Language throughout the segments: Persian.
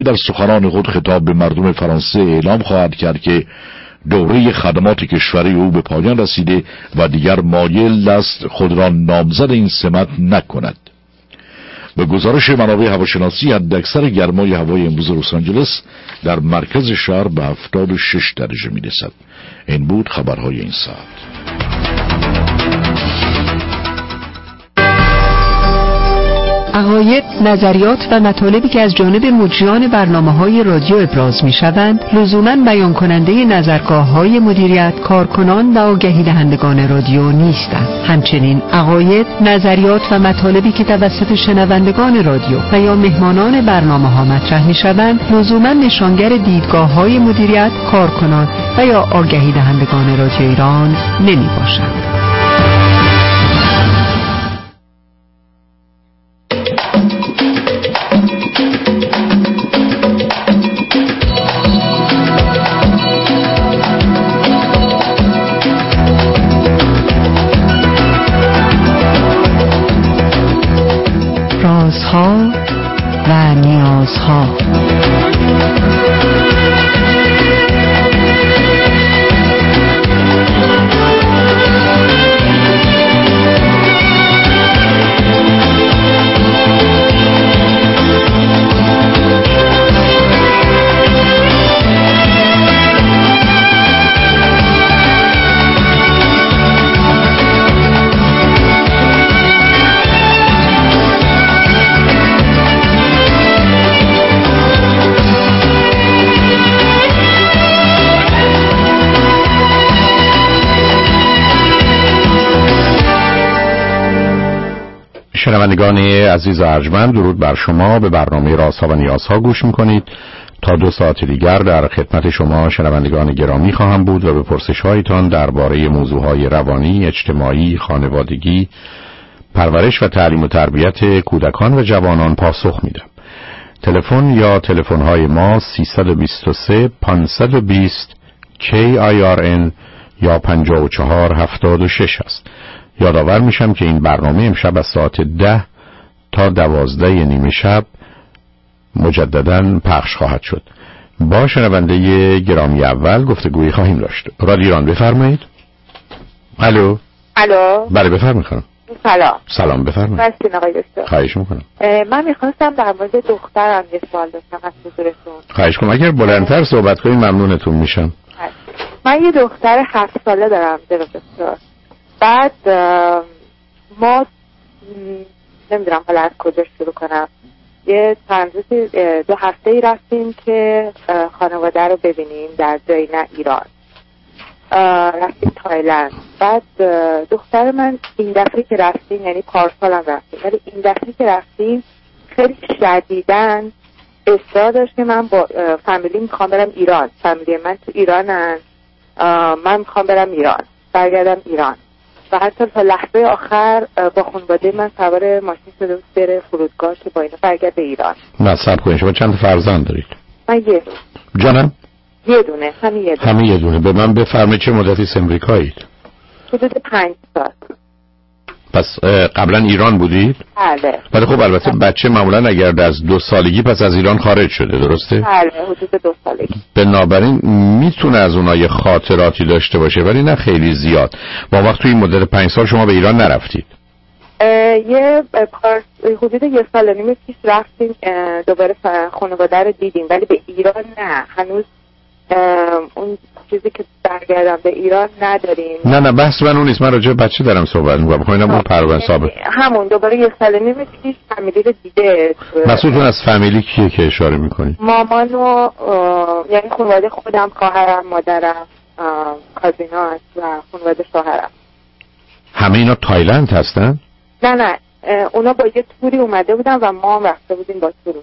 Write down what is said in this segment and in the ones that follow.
در سخنان خود خطاب به مردم فرانسه اعلام خواهد کرد که دوره خدمات کشوری او به پایان رسیده و دیگر مایل است خود را نامزد این سمت نکند. به گزارش منابع هواشناسی، حداکثر گرمای هوای امروز لس آنجلس در مرکز شهر به 76 درجه میرسد. این بود خبرهای این ساعت. عقاید، نظریات و مطالبی که از جانب مجریان برنامه‌های رادیو ابراز می‌شوند، لزوماً بیان کننده نظرگاه‌های مدیریت، کارکنان و آگهی دهندگان رادیو نیستند. همچنین عقاید، نظریات و مطالبی که توسط شنوندگان رادیو و یا مهمانان برنامه‌ها مطرح می‌شوند، لزوماً نشانگر دیدگاه‌های مدیریت، کارکنان و یا آگهی دهندگان رادیو ایران نمی‌باشند. رازها و نیازها. شنوندگان عزیز و ارجمند، درود بر شما. به برنامه رازها و نیازها گوش میکنید. تا 2 ساعت دیگر در خدمت شما شنوندگان گرامی خواهم بود و به پرسش‌هایتان درباره موضوعهای روانی، اجتماعی، خانوادگی، پرورش و تعلیم و تربیت کودکان و جوانان پاسخ میدم. تلفن یا تلفن‌های ما 323 520 KIRN یا 5476 است. یادآور میشم که این برنامه امشب از ساعت 10 تا 12 نیمه شب مجدداً پخش خواهد شد. با شنونده گرامی اول گفتگویی خواهیم داشت. رادیو ایران، بفرمایید. الو. بله بفرمایید خانم. سلام بفرمایید. مرسی آقای دکتر. خواهش میکنم. من میخواستم در مورد دخترم یه سوال داشتم از حضورتون. خواهش کنم اگر بلندتر صحبت کنید ممنونتون میشم. من یه دختر 7 ساله دارم دکتر. بعد ما نمیدونم حالا از کجا شروع کنم. یه چند روزی 2 هفته‌ای رفتیم که خانواده رو ببینیم در جایی نه ایران. رفتیم تایلند. بعد دختر من این دفعه که رفتیم، یعنی پارسال هم رفتیم، ولی این دفعه که رفتیم خیلی شدیداً اصرار داشت که من با فامیلی میخوام برم ایران. فامیلی من تو ایرانن، من میخوام برم ایران، برگردم ایران. و حتی تا لحظه آخر با خانواده من سوار ماشین شده بره فرودگاه که با اینا برگرده ایران. نصب کنید. شما چند فرزند دارید؟ من یه جانم؟ یه دونه. همین یه دونه. به من بفرمایید چه مدتی امریکایید؟ حدود 5 سال. پس قبلا ایران بودید؟ بله. ولی خب البته بچه معمولا اگر از 2 سالگی پس از ایران خارج شده، درسته؟ بله حدود 2 سالگی. بنابراین میتونه از اونها یه خاطراتی داشته باشه ولی نه خیلی زیاد. با وقت توی این مدت 5 سال شما به ایران نرفتید؟ حدود 1 سال و نیم پیش رفتیم دوباره خانواده رو دیدیم، ولی به ایران نه. هنوز اون چیزی که برگردم به ایران نداریم. نه بحث من اون نیست. من راجع به بچه دارم صحبت می‌کنم. بخواید اون پرونده ثابت. همون دوباره 1 سال و نیم پیش فامیلی رو دیده. مسئولتون از فامیلی کیه که اشاره می‌کنید؟ مامان و یعنی خانواده خودم، خواهرم، مادرم، کازین‌ها و خانواده شوهرم. همه اینا تایلند هستن؟ نه اونا با یه توری اومده بودن و ما هم رفته بودیم با تور.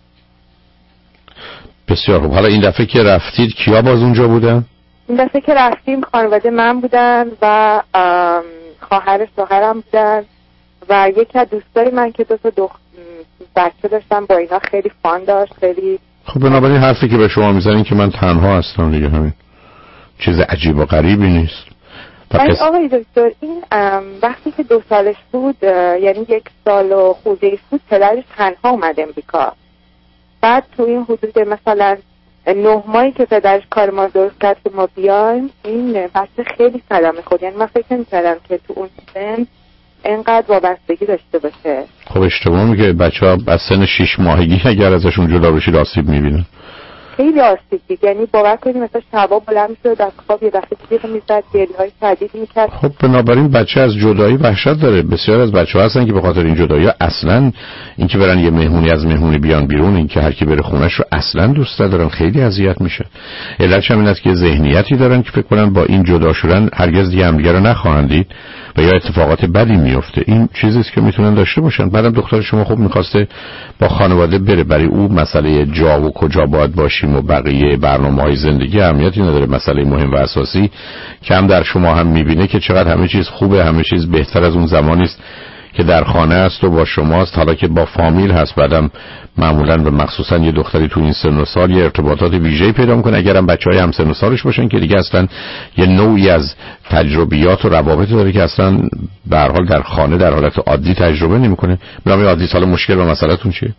بسیار خوب. حالا این دفعه که رفتید کیا باز اونجا بودن؟ این دفعه که رفتیم خانواده من بودن و شوهرم بودن و یکی از دوستای من که 2 تا بچه داشتم، با اینا خیلی فان داشت. خیلی خب. بنابراین حرفی که به شما میزنین که من تنها هستم دیگه، همین چیز عجیب و غریبی نیست. آقای دکتر این وقتی که 2 سالش بود، یعنی 1 سال و خورده بود، پدرش تنها اومد امریکا بعد تو این حدود مثلا 9 ماهی که پدرش کار ما درست کرد که ما بیایم، این بچه خیلی صدمه خورد. یعنی من فکر نمی‌کردم که تو اون سن اینقدر وابستگی داشته باشه. خب اشتباه میگه. بچه‌ها از سن 6 ماهگی اگر ازشون جدا بشید آسیب می‌بینن. خیلی آسیب دید. یعنی باور کنید مثلا شبا بلند می‌شد از خواب یه دفعه جیغ می‌زد، گریه‌های شدید می‌کرد. خب بنابراین بچه از جدایی وحشت داره. بسیار از بچه‌ها هستن که به خاطر این جدایی اصلاً اینکه برن یه مهمونی از مهمونی بیان بیرون، اینکه هر کی بره خونه‌ش رو اصلاً دوست ندارن، خیلی اذیت میشه. علتش هم این است که ذهنیتی دارن که فکر کنن با این جدا شدن هرگز دیگه همدیگه رو نخواهند دید و یا اتفاقات بدی میفته. این چیزی است که میتونن داشته باشن. بعدم دختر شما خب می‌خواسته با خانواده بره، برای او مسئله جا و کجا باید باشیم و بقیه برنامه‌های زندگی اهمیتی نداره. مسئله مهم و اساسی که هم در شما هم می‌بینه که چقدر همه چیز خوبه، همه چیز بهتر از اون زمانی است که در خانه است و با شماست، حالا که با فامیل هست. بعدم معمولاً و مخصوصاً یه دختری تو این سن و سال یه ارتباطات ویژه‌ای پیدا می‌کنه، اگرم بچه‌های هم سن و سالش باشن که دیگه اصلاً یه نوعی از تجربیات و روابط داره که اصلاً به هر حال در خانه در حالت عادی تجربه نمی‌کنه. برای عادی سال مشکل و مسئله‌تون چیه؟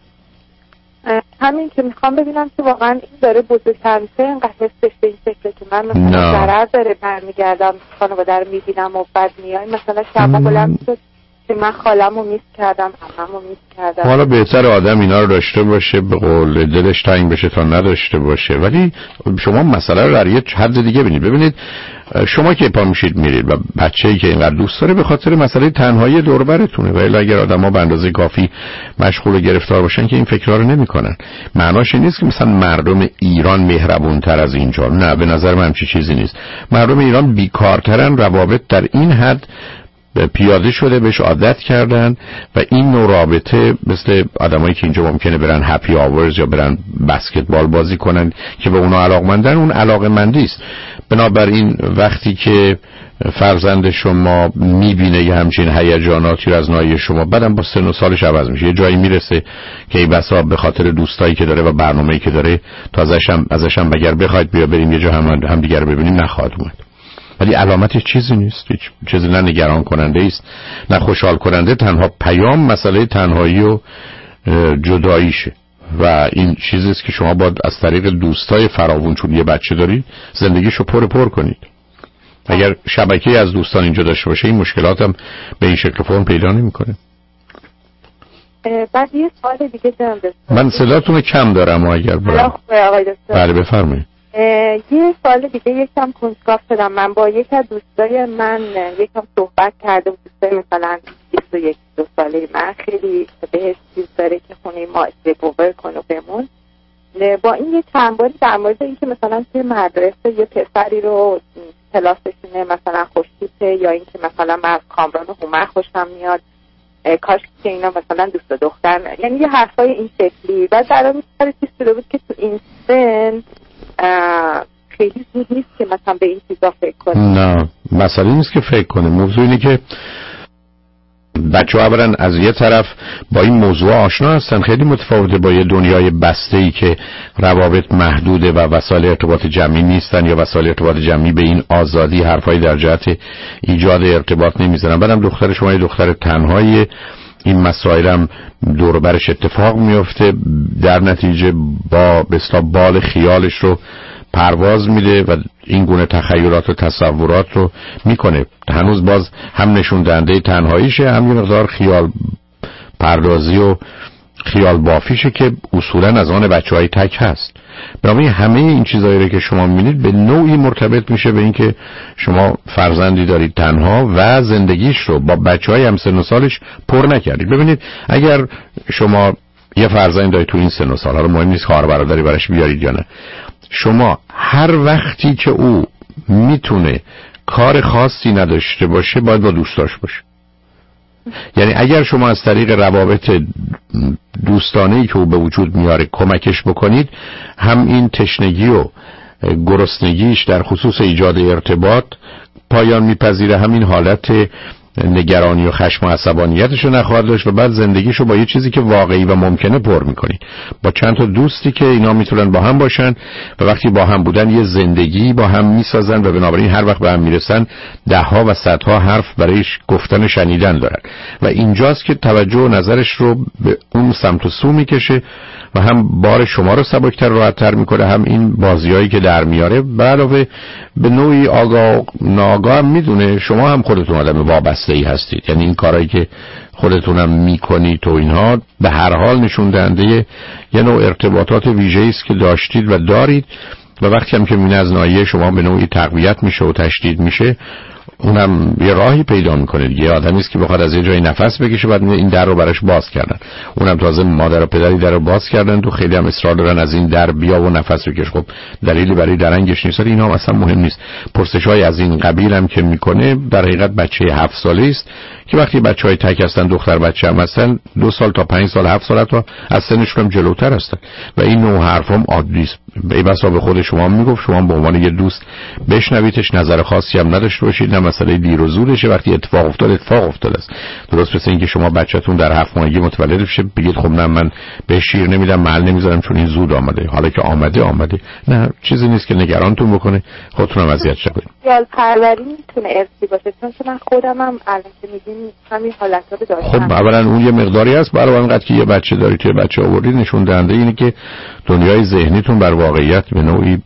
همین که میخوام ببینم که واقعا این داره بزرگتر میشه، اینقدر حسش به این شکله که من مثلا ضرر داره، برمیگردم خانواده رو میبینم و بعد میایم مثلا شبا بلند شد که من خالمو میس کردم، عممو میس کردم. حالا بهتر آدم اینا رو داشته باشه، به قول دلش تنگ بشه تا نداشته باشه. ولی شما مسئله رو در یه حد دیگه ببینید شما که پا میشید میرید و بچه‌ای که اینقدر دوست داره به خاطر مسئله تنهایی دور برتونه، ولی اگر آدم‌ها به اندازه کافی مشغول و گرفتار باشن که این فکرها رو نمی‌کنن. معناش این نیست که مثلا مردم ایران مهربون‌تر از اینجا، نه، به نظر من همچین چیزی نیست. مردم ایران بیکارترن، روابط در این حد پیاده شده، بهش عادت کردن و این نوع رابطه مثل آدمایی که اینجا ممکنه برن هپی آورز یا برن بسکتبال بازی کنن که به اونا علاقمندن، اون علاقمندی است. بنابراین وقتی که فرزند شما میبینه یه همچین هیجاناتی رو از ناحیه شما، بعدم با سن و سالش عوض میشه، یه جایی میرسه که ای بسا به خاطر دوستایی که داره و برنامه‌ای که داره تا ازشم اگر بخواید بیا بریم یه جا هم دیگه رو ببینیم نخواهد اومد. ولی علامتش چیزی نیست، هیچ چیزی نه نگران کننده است نه خوشحال کننده. تنها پیام مسئله تنهایی و جداییشه و این چیزی است که شما باید از طریق دوستای فراوون، چون یه بچه داری، زندگیشو پر کنید. اگر شبکه از دوستان اینجا داشته باشه این مشکلات هم به این شکل فرم پیدا نمی‌کنه. بعد یه سوال دیگه دارم. من صداتون کم دارم و اگر بله بفرمایید. یه سوال دیگه یکم کنجکاو شدم. من با یک از دوستای من یکم صحبت کردم، دوستای مثلا 21-22 ساله من، خیلی بهش چیز داره که خونه ما استیپوور کنه بمون. با این یه چند باری در مورد این که مثلا توی مدرسه یه پسری رو کلاسشونه مثلا خوشتیپه یا این که مثلا من از کامران هومر خوشم میاد، کاش که اینا مثلا دوست و دختر، یعنی یه حرفای این شکلی. بعد در اون چیز شده بود که تو این سن خیلی زود نیست که مثلا به این چیزا فکر کنه. نه، مسئله نیست که فکر کنه. موضوع اینه که بچه‌ها برن از یه طرف با این موضوع آشنا هستن، خیلی متفاوته با یه دنیای بسته‌ای که روابط محدوده و وسایل ارتباط جمعی نیستن یا وسایل ارتباط جمعی به این آزادی حرفای در جهت ایجاد ارتباط نمیزنن. بعدم دختر شما یه دختر تنهایی، این مسائل هم دور برش اتفاق میفته، در نتیجه با بسلا بال خیالش رو پرواز میده و این گونه تخیلات و تصورات رو میکنه. هنوز باز هم نشون دهنده تنهاییشه، هم یه مقدار خیال پردازی و خیال بافیشه که اصولا از آن بچه‌های تک هست. برای همه این چیزایی رو که شما میبینید به نوعی مرتبط میشه به این که شما فرزندی دارید تنها و زندگیش رو با بچه‌های هم سن و سالش پر نکردید. ببینید اگر شما یه فرزند دارید تو این سن و سال، حالا مهم نیست خواهر برادری براش بیارید یا نه، شما هر وقتی که او میتونه کار خاصی نداشته باشه باید با دوستاش باشه. یعنی اگر شما از طریق روابط دوستانه‌ای که او به وجود میاره کمکش بکنید، هم این تشنگی و گرسنگیش در خصوص ایجاد ارتباط پایان میپذیره، همین حالت نگرانی و خشم و عصبانیتش رو نخواهد داشت و بعد زندگیش رو با یه چیزی که واقعی و ممکنه پر میکنی، با چند تا دوستی که اینا میتونن با هم باشن و وقتی با هم بودن یه زندگی با هم میسازن و بنابراین هر وقت به هم میرسن دهها و صدها حرف برایش گفتن شنیدن دارن و اینجاست که توجه و نظرش رو به اون سمت و سو میکشه و هم بار شما رو سبکتر راحت‌تر میکنه، هم این بازیایی که در میاره. به علاوه به نوعی آگاه ناآگاه هم میدونه شما هم خودتون آدم وابسته‌ای هستید، یعنی این کارایی که خودتونم میکنید تو اینها به هر حال نشون دهنده یه نوع ارتباطات ویژه‌ای است که داشتید و دارید و وقتی هم که این از ناحیه شما به نوعی تقویت میشه و تشدید میشه، اونم یه راهی پیدا میکنه دیگه. آدمی است که بخواد از یه جایی نفس بکشه بعد این در رو براش باز کردن، اونم تازه مادر و پدری در رو باز کردن تو خیلی هم اصرار دارن از این در بیا و نفس بکش. خب دلیلی برای درنگش نیست، اینا اصلا مهم نیست. پرسش‌های از این قبیل هم که میکنه در حقیقت بچه 7 ساله است که وقتی بچهای تک هستن، دختر بچه هم هستن، 2 سال تا 5 سال 7 سال تا از سنشون هم جلوتر هستن و این نوع حرفام عادی است. ای بسا به خود شما میگفت، شما به عنوان یه دوست بشنویدش، نظر خاصی هم نداشته باشید، نه مسئله دیر و زورشه. وقتی اتفاق افتاده است. درست مثل اینکه شما بچه‌تون در 7 ماهگی متولد بشه بگید خب نه من به شیر نمیدم، محل نمیذارم چون این زود آمده، حالا که آمده. نه چیزی نیست که نگرانتون بکنه، خودتون هم اذیت شید. خیال پروری میتونه ارثی باشه، چون من خودم هم الان که میگین همین حالت‌ها رو داشتم. خب اولا اون یه مقداری است، برای اینقدر که یه بچه داری توی بچه آوردی نشون دهنده اینه که دنیای ذهنیتون بر واقعیت به نوعی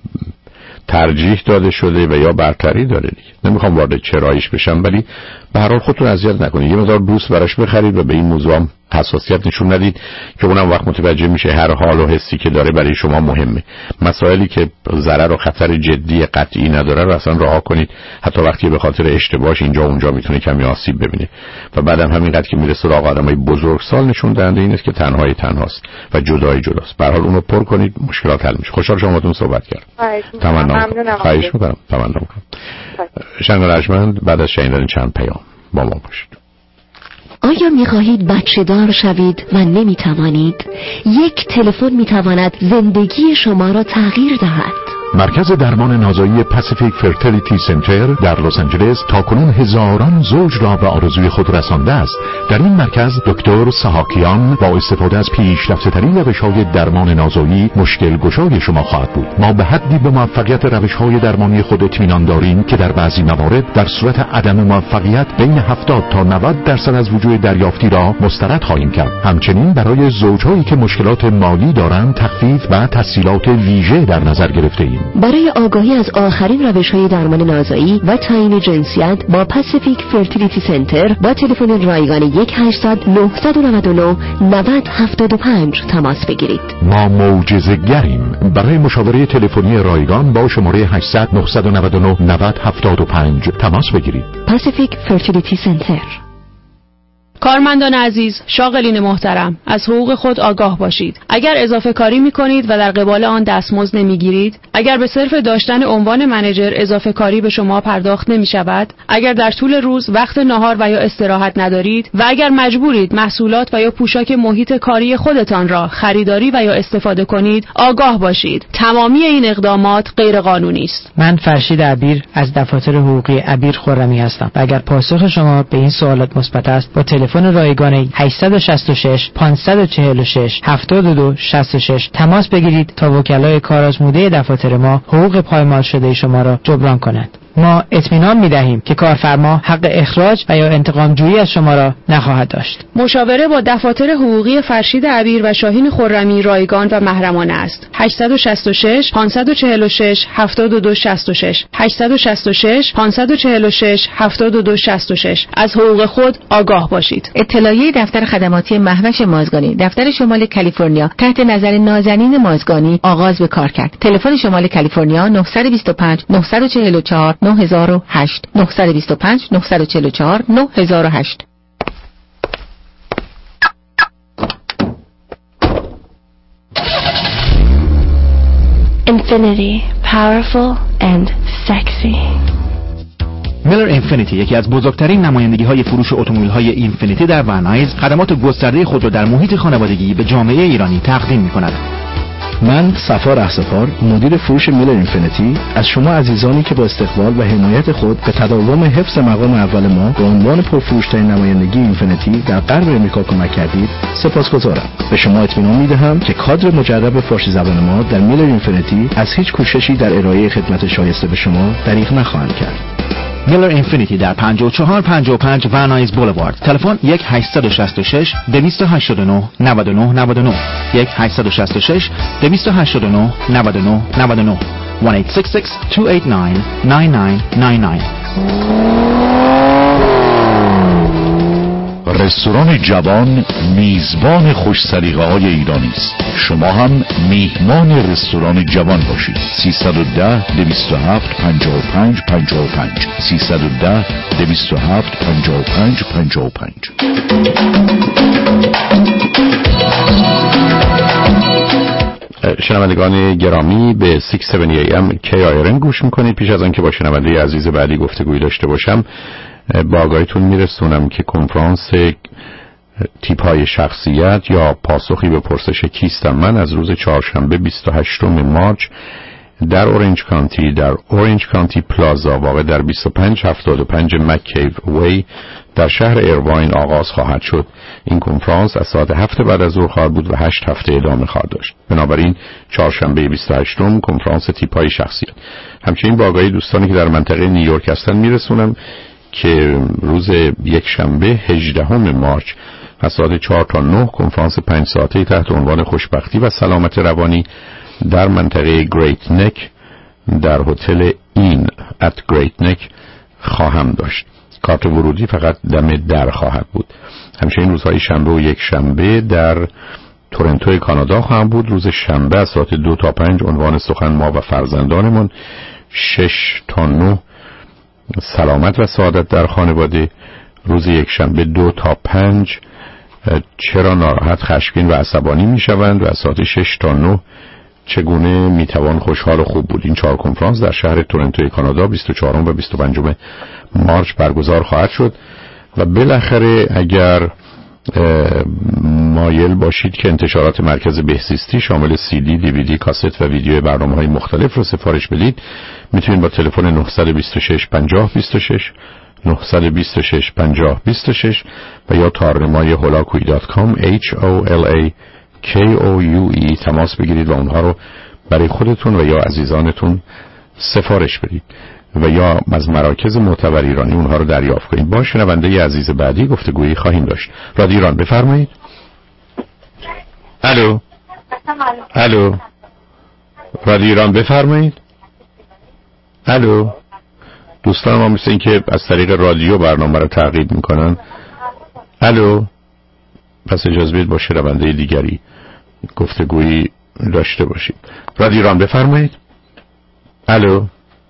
ترجیح داده شده و یا برتری داره دیگه. نمیخوام وارد چراییش بشم، ولی به هر حال خودتون اذیت نکنید. یه مقدار دوست براش بخرید و به این موضوع هم حساسیت نشون ندید که اونم وقت متوجه میشه هر حال و حسی که داره برای شما مهمه. مسائلی که ضرر و خطر جدی قطعی نداره رو اصلا رها کنید، حتی وقتی به خاطر اشتباهش اینجا اونجا میتونه کمی آسیب ببینه. و بعدم همینقدر که میرسه سراغ آدمای بزرگسال نشون دهنده این است که تنهاست و جدای جداست. به هر حال اونو پر کنید، مشکلات حل میشه. خوشحال شما باهاتون صحبت کردم. خواهش می‌کنم. تمنا می‌کنم. شنگ ارجمند بعد از شنیدن چند پیام با ما باشید. آیا می‌خواهید بچه دار شوید و نمی‌توانید؟ یک تلفن می‌تواند زندگی شما را تغییر دهد. مرکز درمان نازایی پاسیفیک فرتیلیتی سنتر در لس آنجلس تاکنون هزاران زوج را به آرزوی خود رسانده است. در این مرکز دکتر سحاکیان با استفاده از پیشرفته‌ترین روش‌های درمان نازایی مشکل گشای شما خواهد بود. ما به حدی به موفقیت روش‌های درمانی خود اطمینان داریم که در بعضی موارد در صورت عدم موفقیت بین 70 تا 90% از وجوه دریافتی را مسترد خواهیم کرد. همچنین برای زوج‌هایی که مشکلات مالی دارند تخفیف و تسهیلات ویژه در نظر گرفته‌ایم. برای آگاهی از آخرین روش‌های درمان نازایی و تعیین جنسیت با پاسیفیک فرتیلیتی سنتر با تلفن رایگان 1-800-999-9075 تماس بگیرید. ما معجزه‌گریم. برای مشاوره تلفنی رایگان با شماره 800-999-9075 تماس بگیرید. پاسیفیک فرتیلیتی سنتر. کارمندان عزیز، شاغلین محترم، از حقوق خود آگاه باشید. اگر اضافه کاری می‌کنید و در قبال آن دستمزد نمی‌گیرید، اگر به صرف داشتن عنوان منیجر اضافه کاری به شما پرداخت نمی‌شود، اگر در طول روز وقت نهار و یا استراحت ندارید و اگر مجبورید محصولات و یا پوشاک محیط کاری خودتان را خریداری و یا استفاده کنید، آگاه باشید. تمامی این اقدامات غیر قانونی است. من فرشید عبیر از دفاتر حقوقی عبیر خرمی هستم و اگر پاسخ شما به این سوالات مثبت است با تلفن رایگان 866 546 7266 تماس بگیرید تا وکلای کارآزموده دفاتر ما حقوق پایمال شده شما را جبران کنند. ما اطمینان می‌دهیم که کارفرما حق اخراج و یا انتقام جویی از شما را نخواهد داشت. مشاوره با دفاتر حقوقی فرشید عبیر و شاهین خرمی رایگان و محرمانه است. 866 546 7266 866 546 7266. از حقوق خود آگاه باشید. اطلاعیه دفتر خدماتی مهوش مازگانی دفتر شمال کالیفرنیا تحت نظر نازنین مازگانی آغاز به کار کرد. تلفن شمال کالیفرنیا 925 944 9008 925 944 9008. Infinity, powerful and sexy. میلر اینفینیتی یکی از بزرگترین نمایندگی‌های فروش اتومبیل‌های اینفینیتی در ونایز خدمات گسترده خود را در محیط خانوادگی به جامعه ایرانی تقدیم می‌کند. من صفا رهسپار مدیر فروش میلر اینفینیتی از شما عزیزانی که با استقبال و حمایت خود به تداوم حفظ مقام اول ما به عنوان پرفروش‌ترین نمایندگی اینفینیتی در غرب امریکا کمک کردید سپاسگزارم. به شما اطمینان می‌دهم که کادر مجرب فارسی زبان ما در میلر اینفینیتی از هیچ کوششی در ارائه خدمت شایسته به شما دریغ نخواهند کرد. میلر اینفینیتی در 5455 ونایز بولوارد. تلفن 1-866-289-9999 1-866-289-9999 1-866-289-9999. رستوران جوان میزبان خوش سلیقه های ایرانی است. شما هم میهمان رستوران جوان باشید. 310-207-55-55 310-207-55-55. شنوندگان گرامی به 670 AM KIRN گوش میکنید. پیش از آن که با شنونده عزیز بعدی گفتگویی داشته باشم با آگاهیتون میرسونم که کنفرانس تیپ های شخصیت یا پاسخی به پرسش کیستم من از روز چهارشنبه 28 مارچ در اورنج کانتی در اورنج کانتی پلازا واقع در 2575 مک‌کیو وی در شهر ایرواین آغاز خواهد شد. این کنفرانس از ساعت 7 بعد از ظهر خواهد بود و 8 هفته ادامه خواهد داشت. بنابراین چهارشنبه 28 کنفرانس تیپ های شخصیت. همچنین با آگاهی دوستانی که در منطقه نیویورک هستن میرسونم که روز یک شنبه 18 مارچ از ساعت 4 تا 9 کنفرانس 5 ساعته تحت عنوان خوشبختی و سلامت روانی در منطقه گریت نک در هتل این ات گریت نک خواهم داشت. کارت ورودی فقط دم در خواهد بود. همچنین روزهای شنبه و یک شنبه در تورنتو کانادا خواهم بود. روز شنبه از ساعت 2 تا 5 عنوان سخن ما و فرزندانمون، 6 تا 9 سلامت و سعادت در خانواده. روز یک شنبه 2 تا 5 چرا ناراحت، خشمگین و عصبانی میشوند و از ساعت 6 تا 9 چگونه میتوان خوشحال و خوب بود. این 4 کنفرانس در شهر تورنتو کانادا 24 و 25 مارچ برگزار خواهد شد. و بالاخره اگر مایل باشید که انتشارات مرکز بهزیستی شامل CD، DVD، کاست و ویدیو برنامه‌های مختلف رو سفارش بدید، میتونید با تلفن 926 50 26 926 50 26 و یا تارنمای holakoui.com HOLAKOUE تماس بگیرید و اونها رو برای خودتون و یا عزیزانتون سفارش بدید و یا از مراکز معتبر ایرانی اونها رو دریافت کنید. با شنونده عزیز بعدی گفتگویی خواهیم داشت. رادیو ایران بفرمایید. الو الو رادیو ایران بفرمایید. الو دوستان ما مثل این که از طریق رادیو برنامه رو تعقیب میکنن. الو پس اجازه بدید با شنونده دیگری گفتگویی داشته باشید. رادیو ایران بفرمایید. الو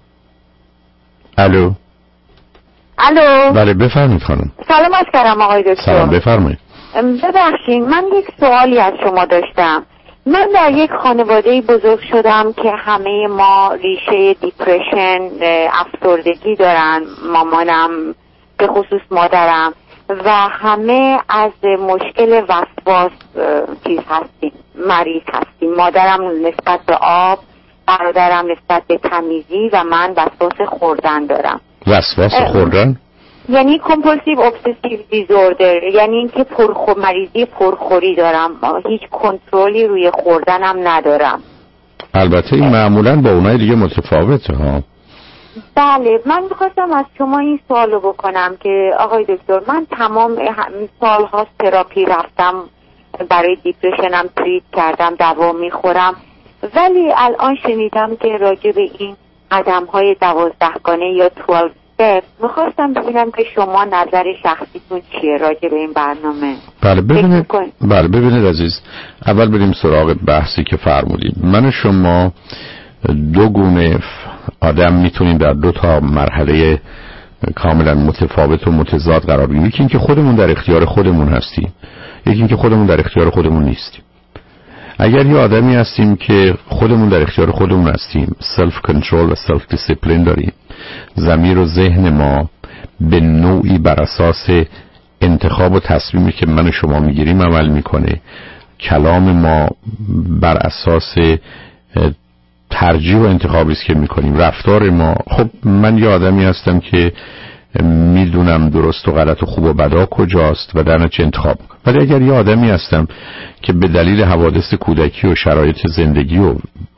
الو الو بله بفرمایید خانم. سلام عرض کردم آقای دکتر. سلام بفرمایید. ببخشید من یک سوالی از شما داشتم. من در یک خانواده بزرگ شدم که همه ما ریشه دیپرشن، افسردگی دارن. مامانم به خصوص مادرم و همه از مشکل وسواس چیز هستیم، مریض هستیم. مادرم نسبت به آب، برادرم نسبت به تمیزی و من وسواس خوردن دارم. وسواس خوردن؟ یعنی کمپولسیو ابسسیو دیزوردر، یعنی اینکه مریضی پرخوری دارم، هیچ کنترلی روی خوردنم ندارم. البته این معمولا با اونای دیگه متفاوته ها. بله من میخواستم از شما این سوالو بکنم که آقای دکتر من تمام سالها تراپی رفتم، برای دیپرشنم تریت کردم، دوا میخورم، ولی الان شنیدم که راجع به این قدم‌های 12گانه یا 12 steps میخواستم ببینم که شما نظر شخصیتون چیه راجع به این برنامه. بله ببینید عزیز، اول بریم سراغ بحثی که فرمودید. من و شما دو گونه آدم میتونیم در دو تا مرحله کاملا متفاوت و متضاد قرار بگیریم. یکی این که خودمون در اختیار خودمون هستیم، یکی این که خودمون در اختیار خودمون نیستیم. اگر یه آدمی هستیم که خودمون در اختیار خودمون هستیم، سلف کنترل و سلف دیسیپلین داریم، ضمیر و ذهن ما به نوعی بر اساس انتخاب و تصمیمی که من و شما میگیریم عمل میکنه، کلام ما بر اساس ترجیح و انتخابی است که میکنیم، رفتار ما، خب من یه آدمی هستم که میدونم درست و غلط و خوب و بدا کجاست و در نتیجه انتخاب میکنم. ولی اگر یه آدمی هستم که به دلیل حوادث کودکی و شرایط زندگی و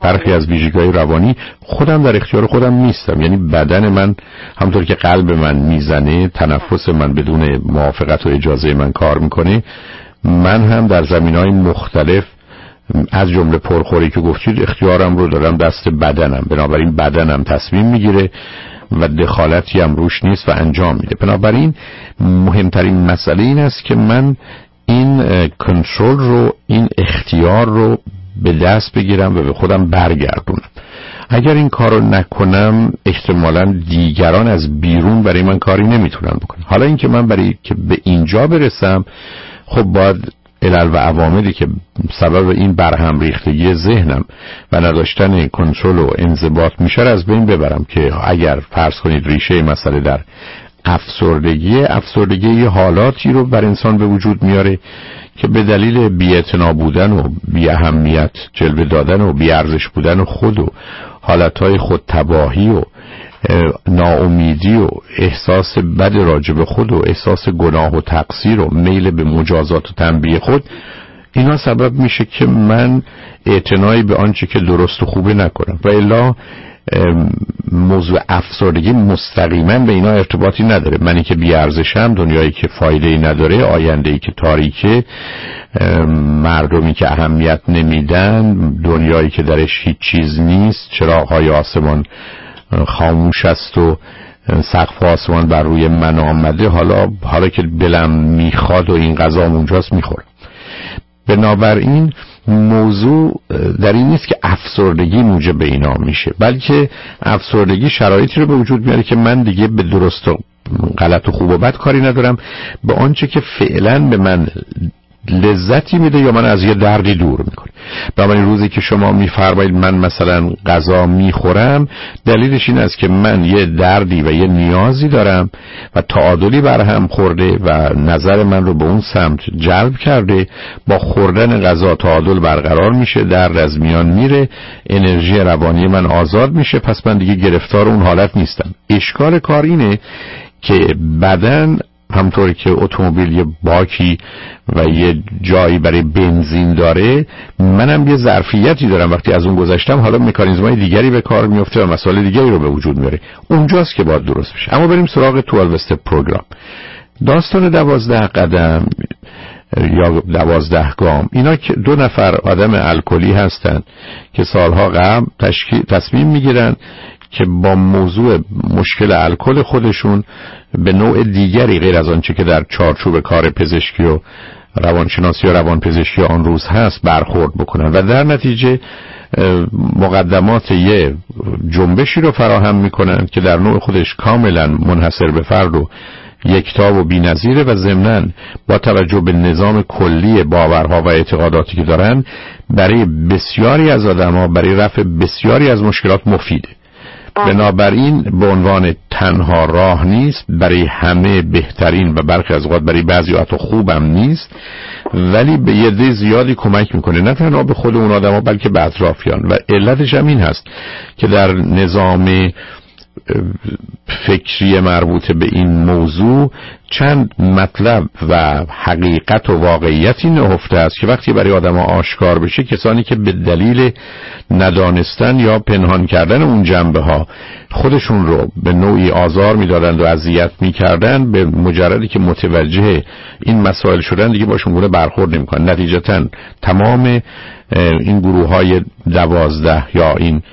برخی از ویژگی‌های روانی خودم در اختیار خودم نیستم. یعنی بدن من همونطور که قلب من میزنه، تنفس من بدون موافقت و اجازه من کار میکنه، من هم در زمینهای مختلف از جمله پرخوری که گفتید اختیارم رو دارم دست بدنم. بنابراین بدنم تصمیم میگیره و دخالتی هم روش نیست و انجام میده. بنابراین مهمترین مسئله این است که من این کنترل رو، این اختیار رو به دست بگیرم و به خودم برگردونم. اگر این کار رو نکنم احتمالاً دیگران از بیرون برای من کاری نمیتونن بکنن. حالا اینکه من برای که به اینجا برسم، خب باید علل و عواملی که سبب این برهم ریختگی ذهنم و نداشتن کنترل و انضباط میشه از بین ببرم. که اگر فرض کنید ریشه مسئله در افسردگی یه حالاتی رو بر انسان به وجود میاره که به دلیل بی‌اعتنا بودن و بی اهمیت جلوه دادن و بی ارزش بودن و خود و حالتهای خودتباهی و ناامیدی و احساس بد راجب خود و احساس گناه و تقصیر و میل به مجازات و تنبیه خود، اینا سبب میشه که من اعتنایی به آنچه که درست و خوبه نکنم. و الا موضوع افسردگی مستقیما به اینا ارتباطی نداره. منی که بی‌ارزشم، دنیایی که فایده‌ای نداره، آینده‌ای که تاریکه، مردمی که اهمیت نمیدن، دنیایی که درش هیچ چیز نیست، چراغ‌های آسمان خاموش است و سقف آسمان بر روی من آمده، حالا که دلم میخواد و این غذا اونجاست میخورم. بنابراین موضوع در این نیست که افسردگی موجب اینا میشه، بلکه افسردگی شرایطی رو به وجود میاره که من دیگه به درست و غلط و خوب و بد کاری ندارم، به آنچه که فعلا به من لذتی میده یا من از یه دردی دور میکنه. بنابراین روزی که شما میفرمایید من مثلا غذا میخورم، دلیلش این است که من یه دردی و یه نیازی دارم و تعادلی برهم خورده و نظر من رو به اون سمت جلب کرده. با خوردن غذا تعادل برقرار میشه، درد از میان میره، انرژی روانی من آزاد میشه، پس من دیگه گرفتار اون حالت نیستم. اشکال کار اینه که بدن همطوری که اتومبیل یه باکی و یه جایی برای بنزین داره، منم یه ظرفیتی دارم. وقتی از اون گذشتم، حالا مکانیزم‌های دیگری به کار میفته و مسائل دیگری رو به وجود میاره. اونجاست که باید درست بشه. اما بریم سراغ 12 استپ پروگرام. داستان 12 قدم یا 12 گام، اینا که 2 نفر آدم الکلی هستن که سالها قبل تصمیم میگیرن که با موضوع مشکل الکل خودشون به نوع دیگری غیر از آنچه که در چارچوب کار پزشکی و روانشناسی و روانپزشکی آن روز هست برخورد بکنن و در نتیجه مقدمات یه جنبشی رو فراهم میکنن که در نوع خودش کاملا منحصر به فرد و یکتا و بی‌نظیره و ضمناً با توجه به نظام کلی باورها و اعتقاداتی که دارن برای بسیاری از آدم‌ها برای رفع بسیاری از مشکلات مفیده. بنابراین به عنوان تنها راه نیست، برای همه بهترین و برخی از اوقات برای بعضی حتی خوبم نیست، ولی به یه عده زیادی کمک میکنه، نه تنها به خود اون آدم‌ها بلکه به اطرافیان. و علتش هم این هست که در نظام فکری مربوط به این موضوع چند مطلب و حقیقت و واقعیتی نهفته است که وقتی برای آدم‌ها آشکار بشه، کسانی که به دلیل ندانستن یا پنهان کردن اون جنبه‌ها خودشون رو به نوعی آزار میدادند و اذیت میکردن، به مجردی که متوجه این مسائل شدن دیگه باشون گونه برخورد نمی‌کنن. نتیجتاً تمام این گروه‌های 12 یا این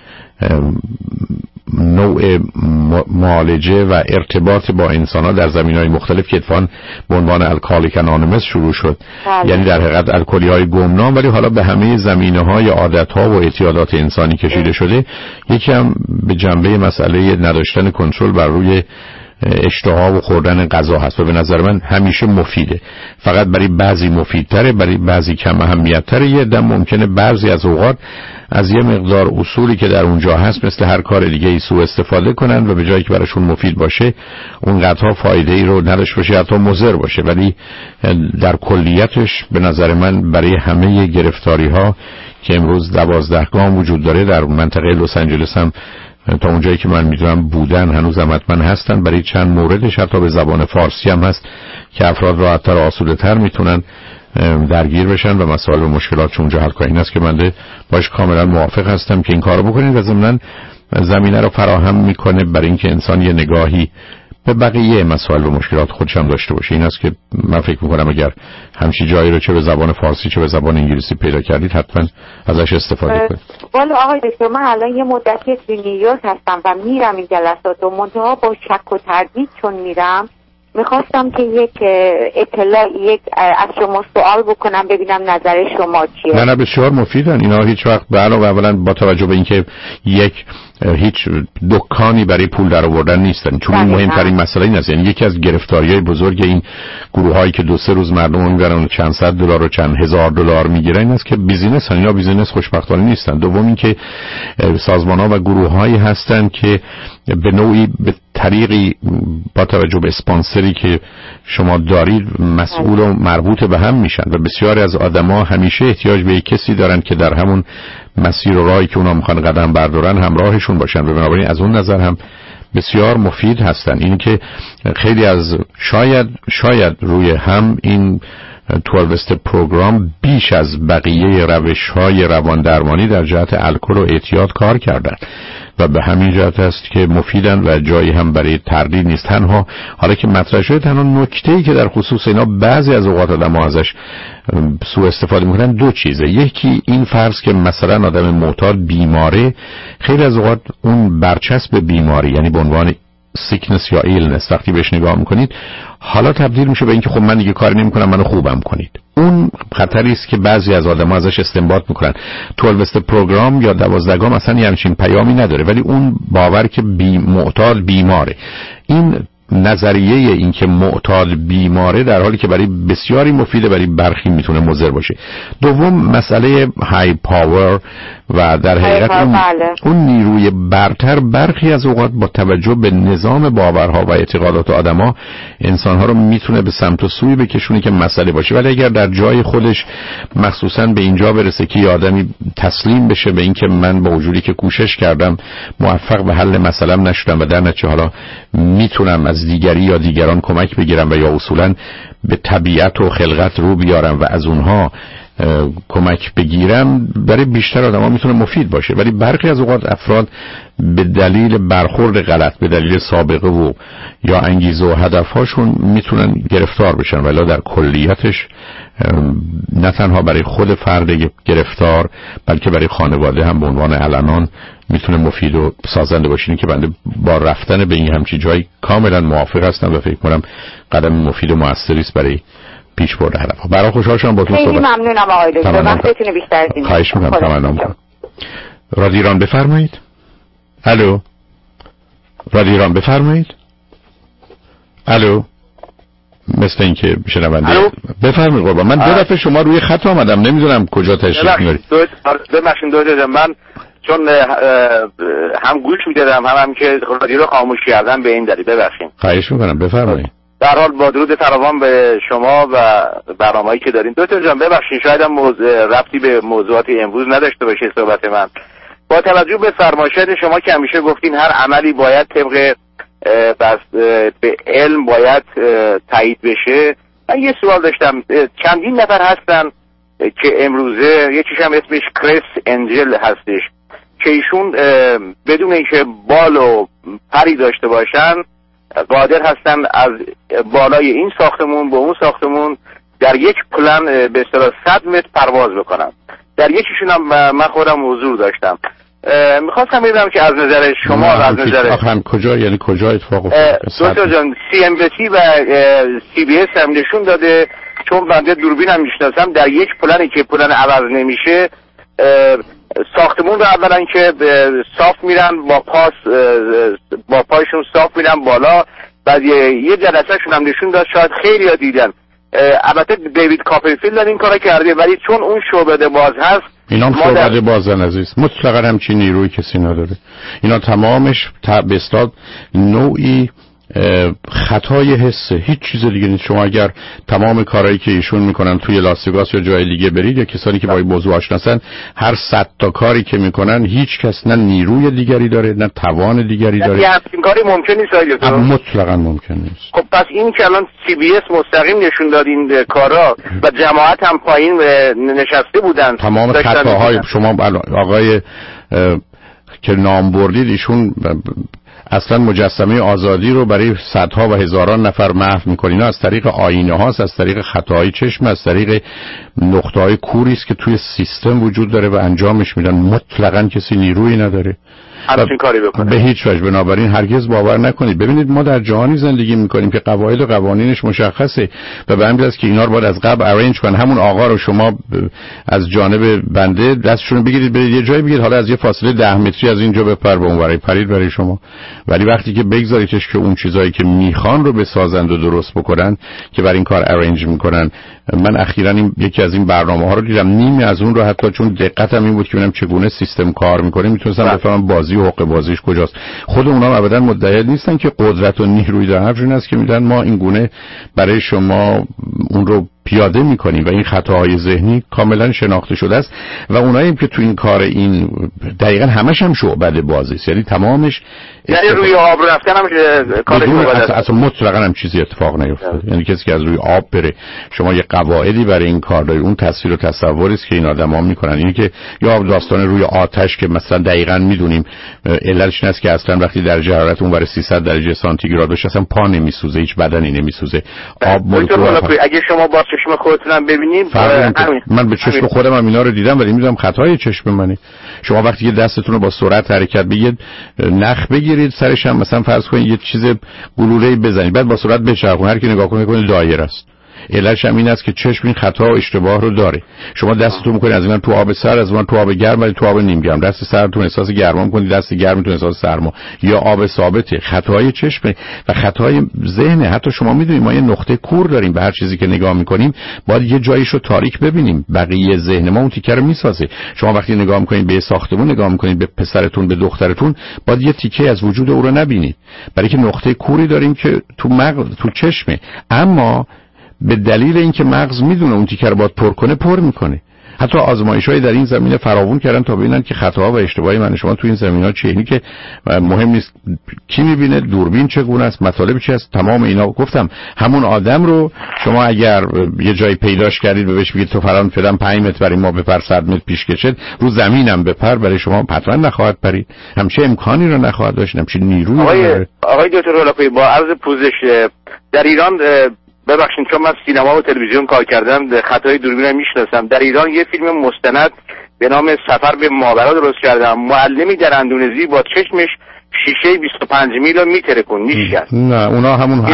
نوع معالجه و ارتباط با انسان‌ها در زمینه‌های مختلف که اتفاقاً به عنوان الکالیک انانیمس شروع شد، یعنی در حقیقت الکلی‌های گمنام، ولی حالا به همه زمینه‌های عادت‌ها و اعتیادات انسانی کشیده شده. یکی هم به جنبه مسئله نداشتن کنترل بر روی اشتها و خوردن غذا هست و به نظر من همیشه مفیده. فقط برای بعضی مفیدتره، برای بعضی کم اهمیت‌تره. یه دم ممکنه بعضی از اوقات از یه مقدار اصولی که در اونجا هست مثل هر کار دیگه ای سوء استفاده کنن و به جایی که براشون مفید باشه اونقدرها فایده ای رو نداشته باشه، حتی مضر باشه. ولی در کلیتش به نظر من برای همه گرفتاری ها که امروز 12 گام وجود داره در منطقه لس آنجلس هم تا اونجایی که من میدونم بودن، هنوز هم حتما هستن. برای چند موردش حتی به زبان فارسی هم هست که افراد راحت‌تر و آسوده‌تر میتونن درگیر بشن و مسائل و مشکلات اونجا حل کنن. این است که من باش کاملا موافق هستم که این کارو بکنید و ضمناً زمینه رو فراهم میکنه برای اینکه انسان یه نگاهی به بقیه مسائل و مشکلات خودش هم داشته باشه. این است که من فکر میکنم اگر همچی جایی رو چه به زبان فارسی چه به زبان انگلیسی پیدا کردید حتما ازش استفاده کنید. والا آقای دکتر من الان یه مدتی توی نیویورک هستم و میرم این جلسات و منتها با شک و تردید چون میرم میخواستم که یک اطلاع از شما سوال بکنم ببینم نظر شما چیه. نه بسیار مفیدن اینا. هیچ وقت اولا با توجه به اینکه هیچ دکانی برای پول در آوردن نیستن، چون مهمترین مسئله این است. یعنی یکی از گرفتاری‌های بزرگ این گروه‌هایی که 2-3 روز مردم رو میبرن و چند صد دلار و چند هزار دلار میگیرن این است که بیزینس اینا بیزینس خوشبختانه نیستن. دوم این که سازمان‌ها و گروه‌هایی هستن که به نوعی به طریقی با توجه به اسپانسری که شما دارید مسئول و مربوط به هم میشن و بسیاری از آدما همیشه احتیاج به کسی دارن که در همون مسیر و راهی که اونا میخوان قدم بردارن همراهشون باشن و بنابراین از اون نظر هم بسیار مفید هستن. این که خیلی از شاید روی هم این 12 استپ پروگرام بیش از بقیه روش‌های روان درمانی در جهت الکل و اعتیاد کار کردن و به همین جهت است که مفیدن و جایی هم برای تردید نیست. تنها حالا که مطرح شده تنها نکته‌ای که در خصوص اینا بعضی از اوقات آدم‌ها ازش سوء استفاده میکنن دو چیزه. یکی این فرض که مثلا آدم معتاد بیماره، خیلی از اوقات اون برچسب بیماری یعنی به عنوان سیکنس یا ایلنس وقتی بهش نگاه میکنید حالا تبدیل میشه به اینکه خب من دیگه کاری نمیکنم منو خوبم کنید. اون خطری است که بعضی از آدم‌ها ازش استنباط میکنن. 12 استپ پروگرام یا 12 اصلا همچین پیامی نداره، ولی اون باور که معتاد بیماره، این نظریه این که معتاد بیماره در حالی که برای بسیاری مفیده برای برخی میتونه مضر باشه. دوم مسئله های پاور و در حقیقت اون نیروی برتر برخی از اوقات با توجه به نظام باورها و اعتقادات آدما انسانها رو میتونه به سمت و سوی بکشونه که مسئله باشه، ولی اگر در جای خودش مخصوصا به اینجا برسه که آدمی تسلیم بشه به اینکه من با وجودی که کوشش کردم موفق به حل مسئله‌ام نشدم و در نتیجه حالا میتونم از دیگری یا دیگران کمک بگیرم و یا اصولا به طبیعت و خلقت رو بیارم و از اونها کمک بگیرم، برای بیشتر آدم‌ها میتونه مفید باشه. ولی برخی از اوقات افراد به دلیل برخورد غلط، به دلیل سابقه و یا انگیزه و هدفهاشون میتونن گرفتار بشن، ولی در کلیتش نه تنها برای خود فرد گرفتار بلکه برای خانواده هم به عنوان علنان میتونه مفید و سازنده باشه. که بنده با رفتن به این همچین جایی کاملا موافق هستم و فکر کنم قدم مفید و موثری است برای پیش برده هدفها. برای خوشحال شدم باهاتون صحبت. خیلی ممنونم آقای دکتر، وقتتون بیشتر از این. خواهش می‌کنم. تمام می‌کنم. رادیو ایران بفرمایید. الو. رادیو ایران بفرمایید. الو. مثل اینکه شنونده بفرمایید قربان. من دو دفعه شما روی خط آمدم، نمیدونم کجا تشریف میارید. ببخشید من چون هم گوش میدادم هم که رادیو رو خاموش کردم به این دلیل ببخشید. خواهش می‌کنم بفرمایید. در حال با درود فراوان به شما و برنامه‌ای که دارین. دکتر جان ببخشید شاید هم ربطی به موضوعات امروز نداشته باشه صحبت من. با توجه به فرمایشات شما که همیشه گفتین هر عملی باید طبق به علم باید تایید بشه، من یه سوال داشتم. چندین نفر هستن که امروزه یکیش هم اسمش کریس انجل هستش که ایشون بدون اینکه بال و پری داشته باشن قادر هستن از بالای این ساختمون به اون ساختمون در یک پلن به اصطلاح 100 متر پرواز بکنم. در یکیشون هم من خودم حضور داشتم. میخواستم ببینم که از نظر شما از نظر هم کجا، یعنی کجا اتفاق افتاد؟ دکتر جان CNBC و CBS هم نشون داده، چون بنده دوربین هم میشناسم، در یک پلنی که پلن عوض نمیشه ساختمون رو اولا که صاف میرن با پایشون صاف میرن بالا، بعد یه جلسه شون هم نشون داد، شاید خیلی ها دیدن. البته دیوید کاپرفیلد این کارو کرده، ولی چون اون شعبده باز هست اینا هم شعبده بازن عزیز، مطلقا همچین نیروی کسی نداره. اینا تمامش به اصطلاح نوعی خطای حسه، هیچ چیز دیگه نیست. شما اگر تمام کارهایی که ایشون میکنن توی لاس وگاس یا جای دیگه برید، یا کسانی که با این موضوع آشناسن، هر 100 تا کاری که میکنن هیچ کس نه نیروی دیگری داره نه توان دیگری داره. یه همچین کاری ممکن نیست آیا؟ مطلقاً ممکن نیست. خب پس این که الان CBS مستقیم نشون داد این کارا و جماعت هم پایین نشسته بودن، تمام خطاهای شما آقای که نام بردید، ایشون اصلا مجسمه آزادی رو برای صدها و هزاران نفر محو میکنه. اینا از طریق آینه هاست، از طریق خطاهای چشم، از طریق نقطه های کوری است که توی سیستم وجود داره و انجامش میدن. مطلقاً کسی نیرویی نداره همچین کاری بکنه. به هیچ وجه. بنابراین هرگز باور نکنید. ببینید ما در جهانی زندگی میکنیم که قواعد و قوانینش مشخصه و به همین است که اینا رو باید از قبل ارنج کنن. همون آقا رو شما از جانب بنده دستشون بگیرید برید یه جایی بگید حالا از یه فاصله 10 متری از اینجا بپر به اون ورای پرید برای شما. ولی وقتی که بگذاریدش که اون چیزایی که میخوان رو بسازند و درست بکنن که برای این کار ارنج میکنن. من اخیراً یکی از این برنامه‌ها رو دیدم، نیمی از اون رو حتی چون دقتم این بود که ببینم چگونه سیستم کار میکنه میتونستم بفهمم بازی و حق بازیش کجاست. خود اونا ابدا مدعی نیستن که قدرت و نیروی دارن، حرفشون است که میگن ما این گونه برای شما اون رو پیاده میکنیم و این خطاهای ذهنی کاملا شناخته شده است و اونایی که تو این کار این دقیقاً همش هم شعبده بازی است، یعنی تمامش یعنی روی آب رفتن هم کار شعبده است. اصلا مطلقاً هم چیزی اتفاق نیفتاد. یعنی کسی که از روی آب بره شما یه قواعدی برای این کار دارید، اون تصویر و تصوری است که این آدما میکنن. اینی که یا داستان روی آتش که مثلا دقیقاً میدونیم علتش این است که اصلا وقتی درجه حرارت اون برای 300 درجه سانتیگراد بشه اصلا پا نمیسوزه، هیچ بدنی نمیسوزه. آب اگه شما با چشم خودتونم ببینیم من به چشم خودم هم اینا رو دیدم ولی میدونم خطای چشم منه. شما وقتی که دستتون رو با سرعت حرکت بدید، نخ بگیرید سرش هم مثلا فرض کنید یه چیز گلوله‌ای بزنید بعد با سرعت بچرخونید، هر کی نگاه کنه دایره است. علتش هم این است که چشم این خطا و اشتباه رو داره. شما دستتون میکنید از این تو آب سر، از اون تو آب گرم، ولی تو آب نیم گرم. دست سرتون احساس گرما میکنید، دست گرمتون احساس سرما. یا آب ثابته. خطای چشم و خطای ذهن. حتی شما میدونید ما یه نقطه کور داریم به هر چیزی که نگاه میکنیم، باید یه جاییش رو تاریک ببینیم. بقیه ذهن ما اون تیکه رو میسازه. شما وقتی نگاه میکنید به ساختمون، نگاه میکنید به پسرتون، به دخترتون، باید یه تیکه از وجود او رو نبینید. برای که نقطه کوری داریم که تو مغز، تو چشمه. اما به دلیل اینکه مغز میدونه اون تیکه رو باید پر کنه، پر میکنه. حتی آزمایش‌های در این زمینه فراوون کردن تا ببینن که خطاها و اشتباهی من شما تو این زمینه‌ها چیه. اینی که مهم نیست کی میبینه، دوربین چگونه است، مطالب چی است، تمام اینا. گفتم همون آدم رو شما اگر یه جایی پیداش کردید و بهش بگید تو فلان 5 متر برای ما بپر، 100 متر پیش کشید، رو زمینم بپر، برای شما حتما نخواهد پرید. همچین امکانی رو نخواهد داشت، همچین نیرویی نداره. آقای دکتر هولاکویی، با عرض پوزش، در ایران ببخشید چون من سینما و تلویزیون کار کردم خطای دوربین میشناسم. در ایران یه فیلم مستند به نام سفر به ماورا درست کردم. معلمی در اندونزی با چشمش شیشه 25 میل میترکون میشکست. نه اونا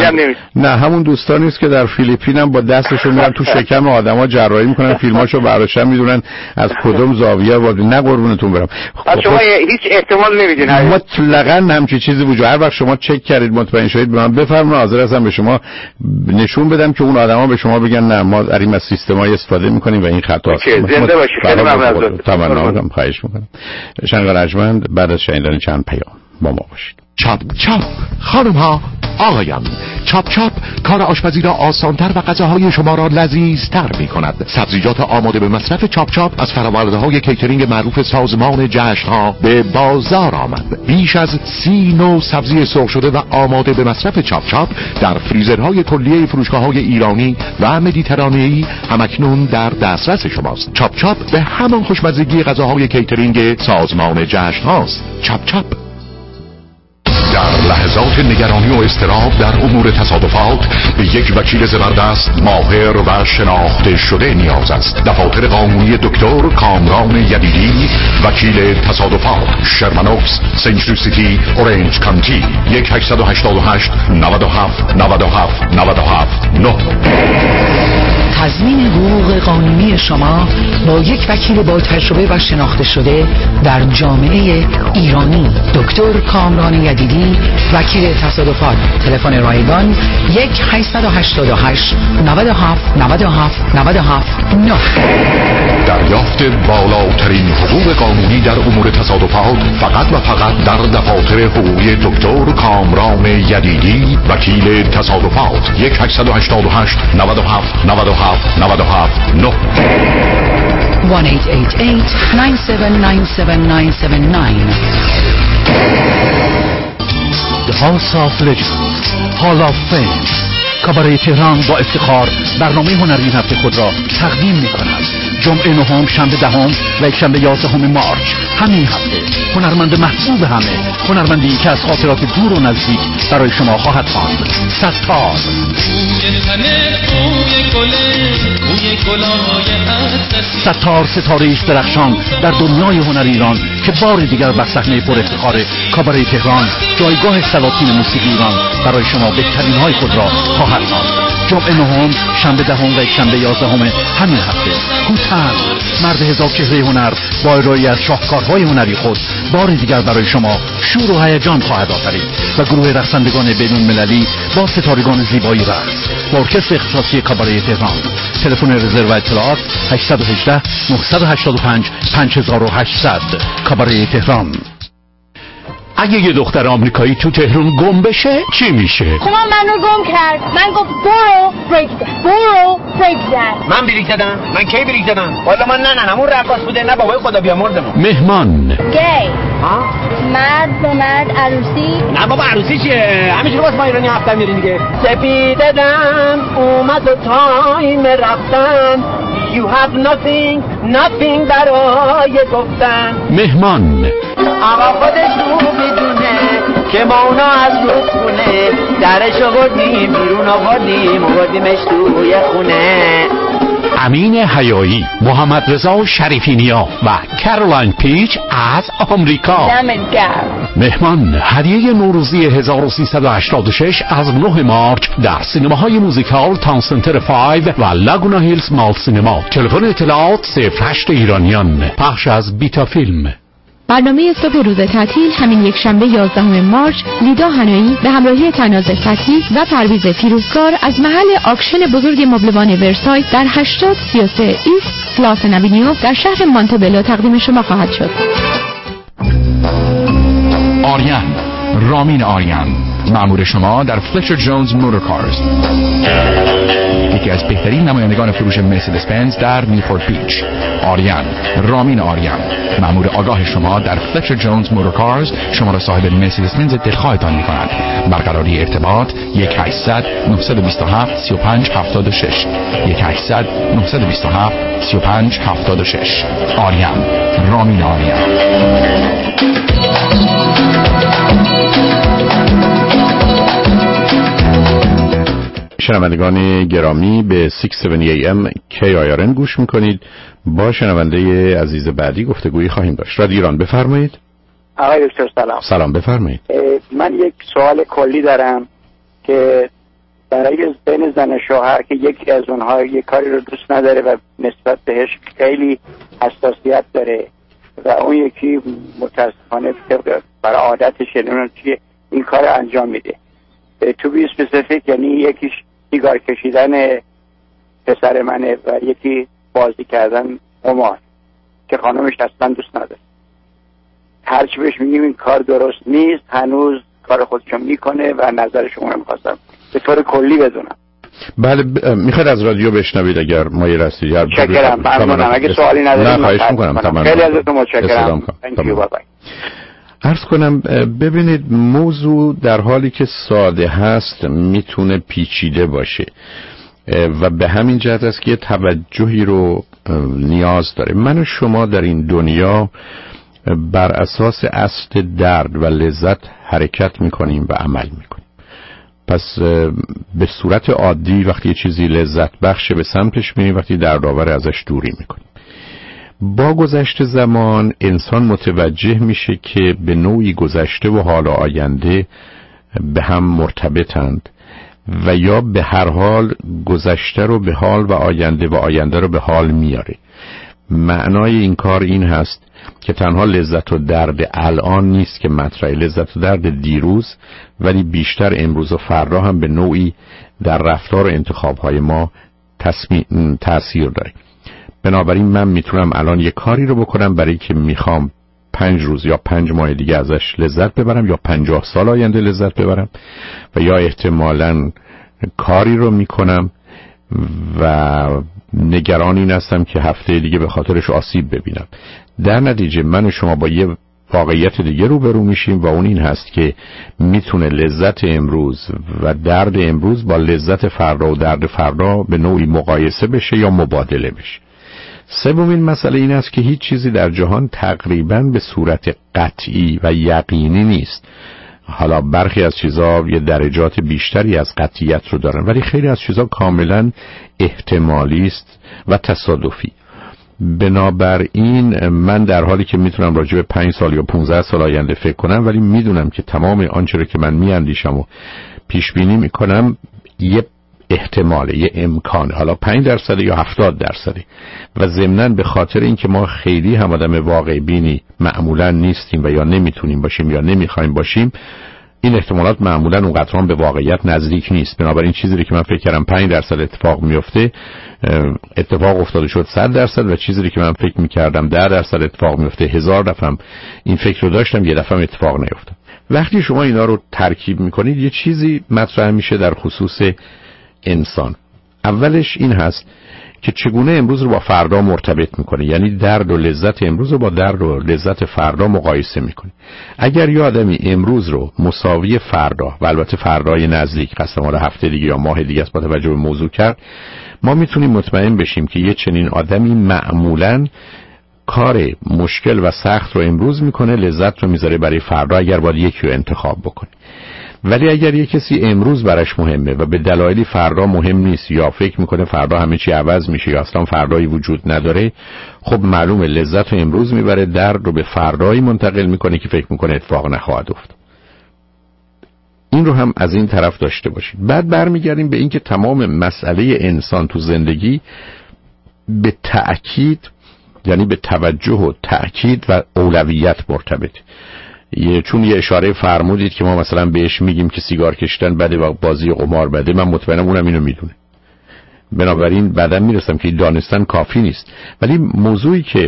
نه همون دوستان نیست که در فیلیپین هم با دستشون میرن تو شکم آدما جراحی میکنن، فیلماشو برداشتن، میدونن از کدوم زاویه وارد. نه قربونتون برم. شما هیچ احتمال نمیدین مطلقاً همچین چیزی وجود. هر وقت شما چک کردید مطمئن شدید به من بفرمایید، حاضر هستم به شما نشون بدم که اون آدما به شما بگن نه ما داریم از سیستمای استفاده میکنیم و این خطاست. زنده باشید. خیلی ممنون. تمام خواهش میکنم. شنگال ارجمند بعد از شنیدن چند پیام با ما باشید. چاپ چاپ خانم ها آقایان، چاپ چاپ کار آشپزی را آسانتر و غذاهای شما را لذیذتر می کند. سبزیجات آماده به مصرف چاپ چاپ از فراورده های کیترینگ معروف سازمان جشن ها به بازار آمد. بیش از 30 نوع سبزی سرخ شده و آماده به مصرف چاپ چاپ در فریزرهای کلیه فروشگاه های ایرانی و مدیترانه‌ای همکنون در دسترس شماست. چاپ چاپ به همان خوشمزگی غذاهای کیترینگ سازمان جشن هاست. چاپ چاپ. در لحظات نگرانی و اضطراب در امور تصادفات به یک وکیل زبردست ماهر و شناخته شده نیاز است. دفاتر قانونی دکتر کامران یدیدی، وکیل تصادفات، شرمنوکس، سنچری سیتی، اورنج کانتی. 1-888-97-97-97-97 9 تضمین حقوق قانونی شما با یک وکیل با تجربه و شناخته شده در جامعه ایرانی. دکتر کامران یدیدی، وکیل تصادفات. تلفن رایگان 1-887-97-97-97-9. دریافت بالاترین حقوق قانونی در امور تصادفات فقط و فقط در دفاتر حقوقی دکتر کامران یدیدی، وکیل تصادفات. 1-888-97-97-97-9. 1-888-9797979. The House of Legends Hall of Fame کاباره تهران با افتخار برنامه هنری هفته خود را تقدیم می کند. جمعه 9، شنبه 10 و یکشنبه 11 مارچ همین هفته هنرمند محبوب همه، هنرمندی که از خاطرات دور و نزدیک برای شما خواهد خواند. ستار. ستار ستاره است درخشان در دنیای هنر ایران که بار دیگر بر صحنه پر افتخار کاباره تهران جایگاه سلاطین موسیقی ایران برای شما بهترین های خود را خواهد خواند. جمعه 9، شنبه 10 و یکشنبه 11 همین هفته. هوتن، مرد هزار چهره هنر، با ارائه از شاهکارهای هنری خود بار دیگر برای شما شور و هیجان خواهد آفرید و گروه رقصندگان بین‌المللی المللی با ستارگان زیبایی رقص با ارکستر اختصاصی کاباره تهران. تلفن رزرو و اطلاعات 818 985 5800. کاباره تهران. اگه یه دختر آمریکایی تو تهران گم بشه چی میشه؟ خب منو گم کرد. من گفت برو بریک دن. من بریک دادم؟ من کی بریک دادم؟ والا من نه همون رقاص بوده، نه بابای خدا بیامردمون. مهمان گی مرد به مرد عروسی. نه بابا عروسی چیه؟ همینجوری واسه ما ایرانی هفته میرین دیگه. سپیده دم اومد و تایم رفتن. You have nothing برای گفتن. مهمان آقا خودش رو میدونه که ما اونا از رودخونه درش آوردیم بیرون آوردیمش توی خونه. امین حیایی، محمد رضا شریفینیا و کارولین پیچ از آمریکا. مهمان هدیه نوروزی 1386 از 9 مارچ در سینماهای موزیکال تاون سنتر 5 و لاگونا هیلز مال سینما. تلفن اطلاعات 08 ایرانیان. پخش از بیتا فیلم. برنامه صبح روز تعطیل همین یک شنبه 11 مارچ لیدا هنایی به همراهی تناز فتحی و پرویز پیروزکار از محل آکشن بزرگ مبلمان ورسای در 8033 ایست فلاسن اوینیو در شهر مانتبلو تقدیم شما خواهد شد. آریان، رامین آریان، مأمور شما در فلچر جونز موتورکارز، یکی از بهترین نمایندگان فروش مرسدس بنز در نیوپورت بیچ. آریان، رامین آریان، مأمور آگاه شما در فلچر جونز موتورکارز شما را صاحب مرسدس بنز دلخواهتان می‌کند. برقراری ارتباط 1-800-927-3576 1-800-927-3576. آریان، رامین آریان. شنوندگان گرامی به 670 AM KIRN گوش میکنید. با شنونده عزیز بعدی گفتگویی خواهیم داشت. رادیو ایران بفرمایید. آقای دکتر سلام. سلام بفرمایید. من یک سوال کلی دارم که برای بین زن و شوهر که یکی از اونها یک کاری رو دوست نداره و نسبت بهش خیلی حساسیت داره و اون یکی متاسفانه برای عادتش این کار رو انجام میده. تو بی اسپسیفیک یعنی یکیش سیگار کشیدن پسر منه و یکی بازی کردن قمار که خانمش اصلا دوست نداره. هرچی بهش میگیم این کار درست نیست، هنوز کار خودشو میکنه و نظر شما رو میخواستم به طور کلی بدونم. بله میخواید از رادیو بشنوید اگر مایل هستید. متشکرم. ممنونم. اگه سوالی ندارید نه خواهش میکنم. تمام. خیلی ازتون متشکرم. عرض کنم ببینید موضوع در حالی که ساده هست میتونه پیچیده باشه و به همین جهت است که یه توجهی رو نیاز داره. من و شما در این دنیا بر اساس اصل درد و لذت حرکت میکنیم و عمل میکنیم. پس به صورت عادی وقتی یه چیزی لذت بخشه به سمتش میریم، وقتی دردآور ازش دوری میکنیم. با گذشت زمان انسان متوجه میشه که به نوعی گذشته و حال آینده به هم مرتبطند و یا به هر حال گذشته رو به حال و آینده رو به حال میاره. معنای این کار این هست که تنها لذت و درد الان نیست که مطرحه، لذت و درد دیروز، ولی بیشتر امروز و فردا هم به نوعی در رفتار و انتخاب‌های ما تأثیر داره. بنابراین من میتونم الان یه کاری رو بکنم برای که میخوام 5 روز یا 5 ماه دیگه ازش لذت ببرم یا 50 سال آینده لذت ببرم، و یا احتمالاً کاری رو میکنم و نگران این هستم که هفته دیگه به خاطرش آسیب ببینم. در نتیجه من و شما با یه واقعیت دیگه روبرو میشیم و اون این هست که میتونه لذت امروز و درد امروز با لذت فردا و درد فردا به نوعی مقایسه بشه یا مبادله بشه. سومین مسئله این است که هیچ چیزی در جهان تقریباً به صورت قطعی و یقینی نیست. حالا برخی از چیزا یه درجات بیشتری از قطعیت رو دارن، ولی خیلی از چیزا کاملاً احتمالی است و تصادفی. بنابراین من در حالی که میتونم راجع به 5 سال یا 15 سال آینده فکر کنم، ولی میدونم که تمام آنچه رو که من میاندیشم و پیش بینی میکنم یه احتماله، یه امکانه، حالا 5% یا 70%. و ضمناً به خاطر اینکه ما خیلی هم آدم واقع بینی معمولاً نیستیم و یا نمیتونیم باشیم یا نمیخوایم باشیم، این احتمالات معمولاً اونقدر به واقعیت نزدیک نیست. بنابراین چیزی که من فکر کردم 5% اتفاق میفته اتفاق افتاده شد 100%، و چیزی که من فکر میکردم 10% اتفاق میفته 1000 دفعه این فکر رو داشتم یه دفعه اتفاق نیفتاد. وقتی شما اینا رو ترکیب میکنید یه چیزی مطرح میشه در خصوص انسان. اولش این هست که چگونه امروز رو با فردا مرتبط میکنه، یعنی درد و لذت امروز رو با درد و لذت فردا مقایسه میکنه. اگر یه آدمی امروز رو مساوی فردا، و البته فردای نزدیک قسم حالا هفته دیگه یا ماه دیگه است با توجه به موضوع کرد، ما میتونیم مطمئن بشیم که یه چنین آدمی معمولاً کار مشکل و سخت رو امروز میکنه، لذت رو میذاره برای فردا اگر باید یکی رو انتخاب بکنه. ولی اگر یک کسی امروز براش مهمه و به دلایلی فردا مهم نیست، یا فکر میکنه فردا همه چی عوض میشه یا اصلا فردایی وجود نداره، خب معلومه لذت رو امروز میبره، درد رو به فردایی منتقل میکنه که فکر میکنه اتفاق نخواهد افتاد. این رو هم از این طرف داشته باشید. بعد برمیگردیم به اینکه تمام مسئله انسان تو زندگی به تأکید، یعنی به توجه و تأکید و اولویت مرتبطه. چون یه اشاره فرمودید که ما مثلا بهش میگیم که سیگار کشیدن بده و بازی قمار بده، من مطمئنم اونم اینو میدونه. بنابراین بعدم میرسم که دانستن کافی نیست. ولی موضوعی که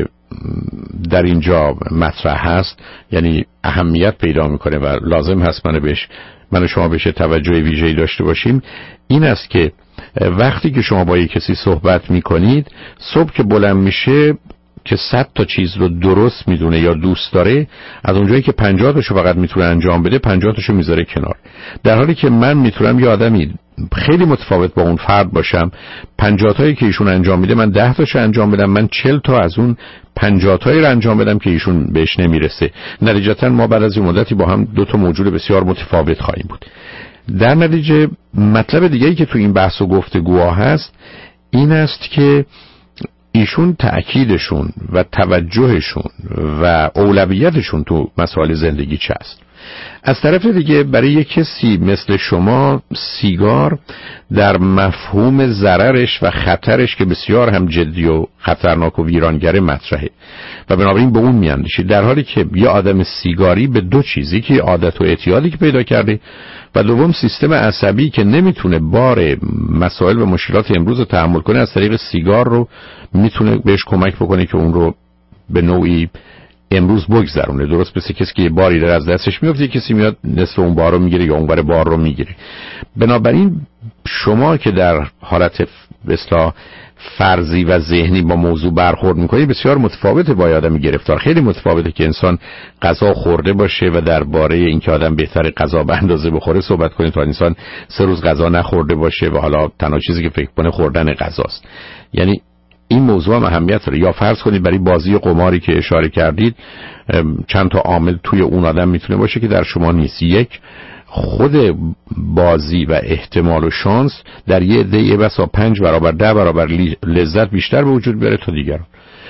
در اینجا مطرح هست، یعنی اهمیت پیدا میکنه و لازم هست من و شما بهش توجه ویژه‌ای داشته باشیم، این است که وقتی که شما با یک کسی صحبت میکنید، صبح که بلند میشه که 100 تا چیز رو درست میدونه یا دوست داره، از اونجایی که 50 تاشو فقط میتونه انجام بده 50 تاشو میذاره کنار. در حالی که من میتونم یه آدمی خیلی متفاوت با اون فرد باشم، 50 تایی که ایشون انجام میده من 10 تاشو انجام بدم، من 40 تا از اون 50 تایی رو انجام بدم که ایشون بهش نمیرسه. نتیجتا ما بعد از این مدتی با هم دو تا موجود بسیار متفاوت خواهیم بود. در نتیجه مطلب دیگه‌ای که تو این بحث و گفتگوها هست این است که ایشون تأکیدشون و توجهشون و اولویتشون تو مسائل زندگی چه است. از طرف دیگه برای یک کسی مثل شما سیگار در مفهوم ضررش و خطرش که بسیار هم جدی و خطرناک و ویرانگر مطرحه و بنابراین به اون میاندیشید، در حالی که یه آدم سیگاری به دو چیزی که عادت و اعتیادی که پیدا کرده و دوم سیستم عصبی که نمیتونه بار مسائل و مشکلات امروز رو تحمل کنه، از طریق سیگار رو میتونه بهش کمک بکنه که اون رو به نوعی امروز بگذرونه. درست مثل کسی که یه باری داره از دستش میفته، کسی میاد نصف اون بار رو میگیره یا اون بار رو میگیره. بنابراین شما که در حالت اصطلاح فرضی و ذهنی با موضوع برخورد میکنید بسیار متفاوته با آدمی گرفتار. خیلی متفاوته که انسان غذا خورده باشه و درباره اینکه آدم بهتره غذا به اندازه بخوره صحبت کنه تا انسان 3 روز غذا نخورده باشه و حالا تنها چیزی که فکر کنه خوردن غذاست. یعنی این موضوع هم اهمیت داره. یا فرض کنید برای بازی قماری که اشاره کردید چند تا عامل توی اون آدم میتونه باشه که در شما نیست. یک، خود بازی و احتمال و شانس در یه عده بسا 5 برابر 10 برابر لذت بیشتر به وجود بیاره تا دیگران.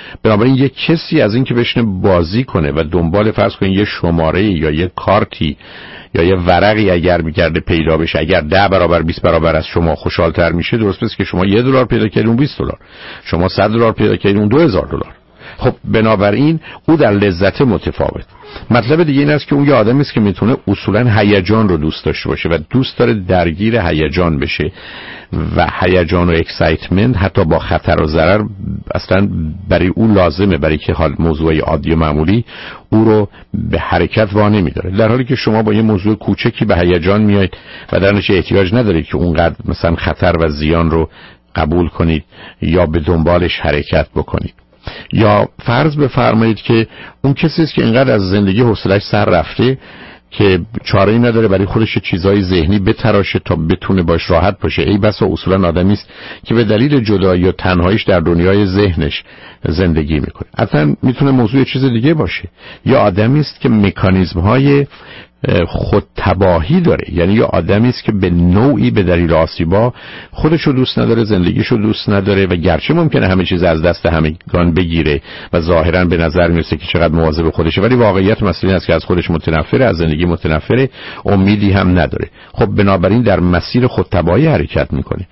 بنابراین یک کسی از این که بشینه بازی کنه و دنبال فرض کنید یه شماره یا یه کارتی یا یه ورقی اگر می‌گرده پیدا بشه، اگر 10 برابر 20 برابر از شما خوشحال‌تر میشه، درست پس که شما $1 پیدا کردید اون $20، شما $100 پیدا کردید اون $2000. خب بنابراین او در لذت متفاوت. مطلب دیگه این است که اون یه آدمی است که میتونه اصولا هیجان رو دوست داشته باشه و دوست داره درگیر هیجان بشه و هیجان و اکسایتمنت حتی با خطر و ضرر اصلا برای او لازمه، برای که حال موضوع عادی و معمولی او رو به حرکت وانه میداره، در حالی که شما با یه موضوع کوچکی به هیجان میایید و در نتیجه احتیاج ندارید که اونقدر مثلا خطر و زیان رو قبول کنید یا به دنبالش حرکت بکنید. یا فرض بفرمایید که اون کسی است که اینقدر از زندگی حوصله‌اش سر رفته که چاره‌ای نداره برای خودش چیزای ذهنی بتراشه تا بتونه باش راحت باشه. ای بسا اصولا آدمی است که به دلیل جدایی و تنهاییش در دنیای ذهنش زندگی میکنه. اصلا میتونه موضوع چیز دیگه باشه. یا آدمی است که مکانیزم‌های خود تباهی داره، یعنی یه آدمی است که به نوعی به دلیل آسیبا خودشو دوست نداره، زندگیشو دوست نداره و گرچه ممکنه همه چیز از دست همگان بگیره و ظاهرا به نظر میرسه که چقدر مواظب خودشه، ولی واقعیت مسئله است که از خودش متنفره، از زندگی متنفره، امیدی هم نداره. خب بنابراین در مسیر خود تباهی حرکت میکنه.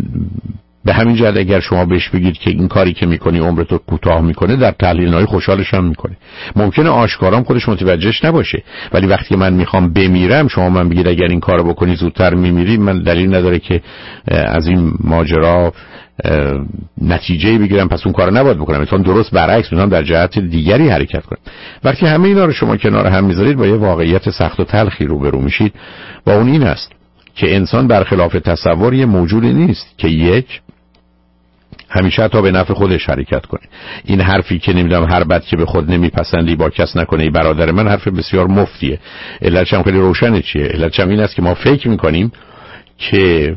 به همین جهت اگر شما بهش بگید که این کاری که میکنی عمرتو کوتاه میکنه، در تحلیل‌های خوشحالش هم میکنه. ممکنه آشکارام خودش متوجهش نباشه، ولی وقتی من میخوام بمیرم شما من بگید اگر این کارو بکنی زودتر میمیری، من دلیل نداره که از این ماجرا نتیجه‌ای بگیرم پس اون کارو نباید بکنم. مثلا درست برعکس میتونم در جهت دیگری حرکت کنم. وقتی همه اینا رو شما کنار هم میذارید با یه واقعیت سخت و تلخی روبرو میشید و اون این است که انسان برخلاف تصور یه موجودی نیست که یک همیشه تا به نفع خودش حرکت کنه. این حرفی که نمیدونم هر بد که به خود نمیپسندی با کس نکنه ای برادر من، حرف بسیار مفتیه. علتش هم خیلی روشنه چیه. علتش هم این است که ما فکر میکنیم که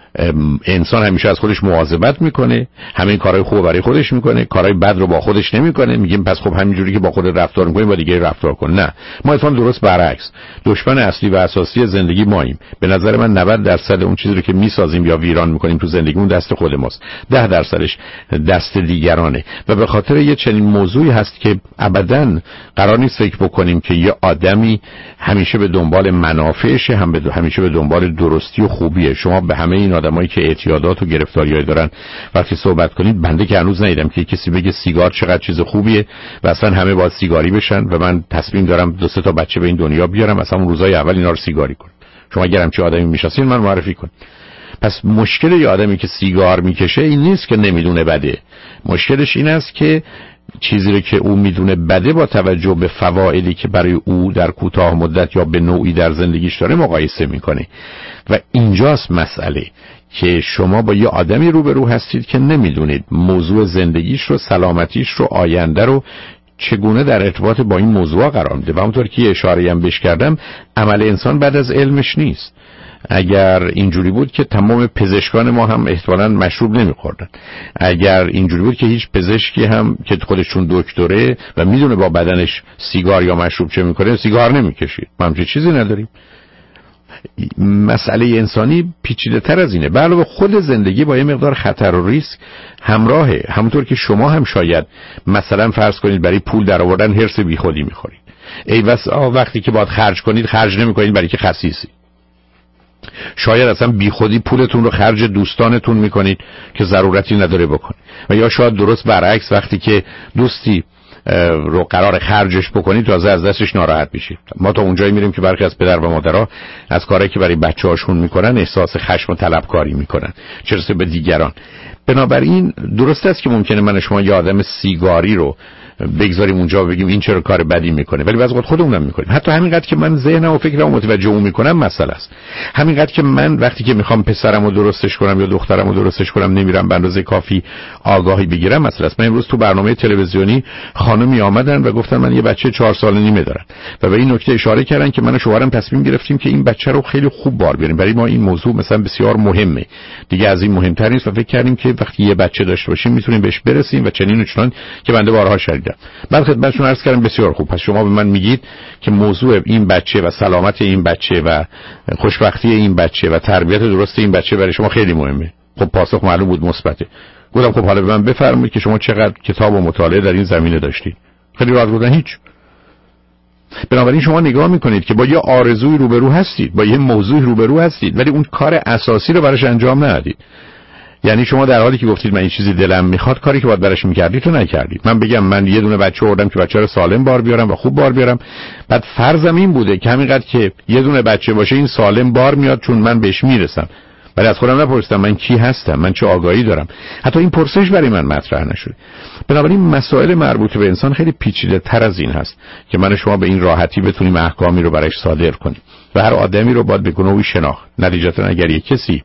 انسان همیشه از خودش مواظبت میکنه، همین کارهای خوب برای خودش میکنه، کارهای بد رو با خودش نمیکنه. میگیم پس خب همینجوری که با خودت رفتار میکنی با دیگه رفتار کن. نه، ما اتفاقا درست برعکس. دشمن اصلی و اساسی زندگی ماییم. به نظر من 90% اون چیزی رو که میسازیم یا ویران میکنیم تو زندگیمون دست خود ماست، 10%ش دست دیگرانه. و به خاطر یه چنین موضوعی هست که ابداً قرار نیست فکر بکنیم که یه آدمی همیشه به دنبال منافعشه، همیشه به دنبال درستی و خوبیه. شما به همه این آدمایی که اعتیادات و گرفتاری‌های دارن وقتی صحبت کنید، بنده که هنوز ندیدم که کسی بگه سیگار چقدر چیز خوبیه و اصلا همه باید سیگاری بشن و من تصمیم دارم 2-3 تا بچه به این دنیا بیارم، اصلا اون روزای اول اینا رو سیگاری کنم. شما اگر همچین آدمی میشناسین من معرفی کن. پس مشکل یه آدمی که سیگار میکشه این نیست که نمیدونه بده، مشکلش این است که چیزی رو که او میدونه بده با توجه به فوایدی که برای او در کوتاه مدت یا به نوعی در زندگیش داره مقایسه میکنه. و اینجاست مسئله که شما با یه آدمی روبرو هستید که نمیدونید موضوع زندگیش رو، سلامتیش رو، آینده رو چگونه در ارتباط با این موضوع قرار میده. و همونطور که اشاره هم بهش کردم، عمل انسان بعد از علمش نیست. اگر اینجوری بود که تمام پزشکان ما هم احتمالاً مشروب نمیخوردن. اگر اینجوری بود که هیچ پزشکی هم که خودشون دکتره و میدونه با بدنش سیگار یا مشروب چه میکنه سیگار نمیکشید. ما همچین چیزی نداریم. مسئله انسانی پیچیده تر از اینه. به علاوه خود زندگی با یه مقدار خطر و ریسک همراهه. همونطور که شما هم شاید مثلا فرض کنید برای پول در آوردن هرس بیخودی میخورید. ای بسا وقتی که باید خرج کنید خرج نمیکنید برای که خسیسی. شاید اصلا بیخودی پولتون رو خرج دوستانتون میکنید که ضرورتی نداره بکنید. و یا شاید درست برعکس، وقتی که دوستی رو قرار خرجش بکنید تازه از دستش ناراحت میشید. ما تا اونجایی میریم که برخی از پدر و مادرها از کاری که برای بچه‌هاشون میکنن احساس خشم و طلبکاری میکنن، چه رسه به دیگران. بنابراین درست است که ممکنه من شما یه آدم سیگاری رو بگذاریم اونجا و بگیم این چرا کار بدی میکنه، ولی بعضی وقت خودمونم میکنیم. حتی همینقدر که من ذهنم و فکرم متوجه اون میکنم مسئله است. همینقدر که من وقتی که میخوام پسرمو درستش کنم یا دخترمو درستش کنم نمیرم به اندازه کافی آگاهی بگیرم مسئله است. من امروز تو برنامه تلویزیونی خانمی آمدن و گفتن من یه بچه 4 ساله نیمه دارم و به این نکته اشاره کردن که من و شوهرم تصمیم گرفتیم که این بچه رو خیلی خوب بار بیاریم. برای ما این موضوع مثلا بسیار مهمه، دیگه از این مهمتر نیست و فکر کردیم که وقتی یه بچه داشته باشیم میتونیم بهش برسیم و چنین و چنان که بنده بارها شنیدم. بعد خدمتتون عرض کردم بسیار خوب. پس شما به من میگید که موضوع این بچه و سلامت این بچه و خوشبختی این بچه و تربیت درست این بچه برای شما خیلی مهمه. خب پاسخ معلوم بود مثبته. گفتم خب حالا به من بفرمایید که شما چقدر کتاب و مطالعه در این زمینه داشتید. خیلی راحت بودن هیچ. بنابراین شما نگاه میکنید که با یه آرزوی روبرو هستید، با یه موضوعی روبرو هستید، ولی اون کار اساسی رو براش انجام ندادید. یعنی شما در حالی که گفتید من این چیزی دلم میخواد، کاری که باید براش میکردید تو نکردید. من بگم من یه دونه بچه آوردم که بچه رو سالم بار بیارم و خوب بار بیارم، بعد فرضم این بوده که همینقدر که یه دونه بچه باشه این سالم بار میاد چون من بهش میرسم. ولی از خودم نپرسیدم من کی هستم، من چه آگاهی دارم. حتی این پرسش برای من مطرح نشده. بنابراین مسائل مربوط به انسان خیلی پیچیده تر از این هست که من شما به این راحتی بتونیم احکامی رو برایش صادر کنیم و هر آدمی رو باید به گونه‌ای شناخت. نتیجتا اگر یک کسی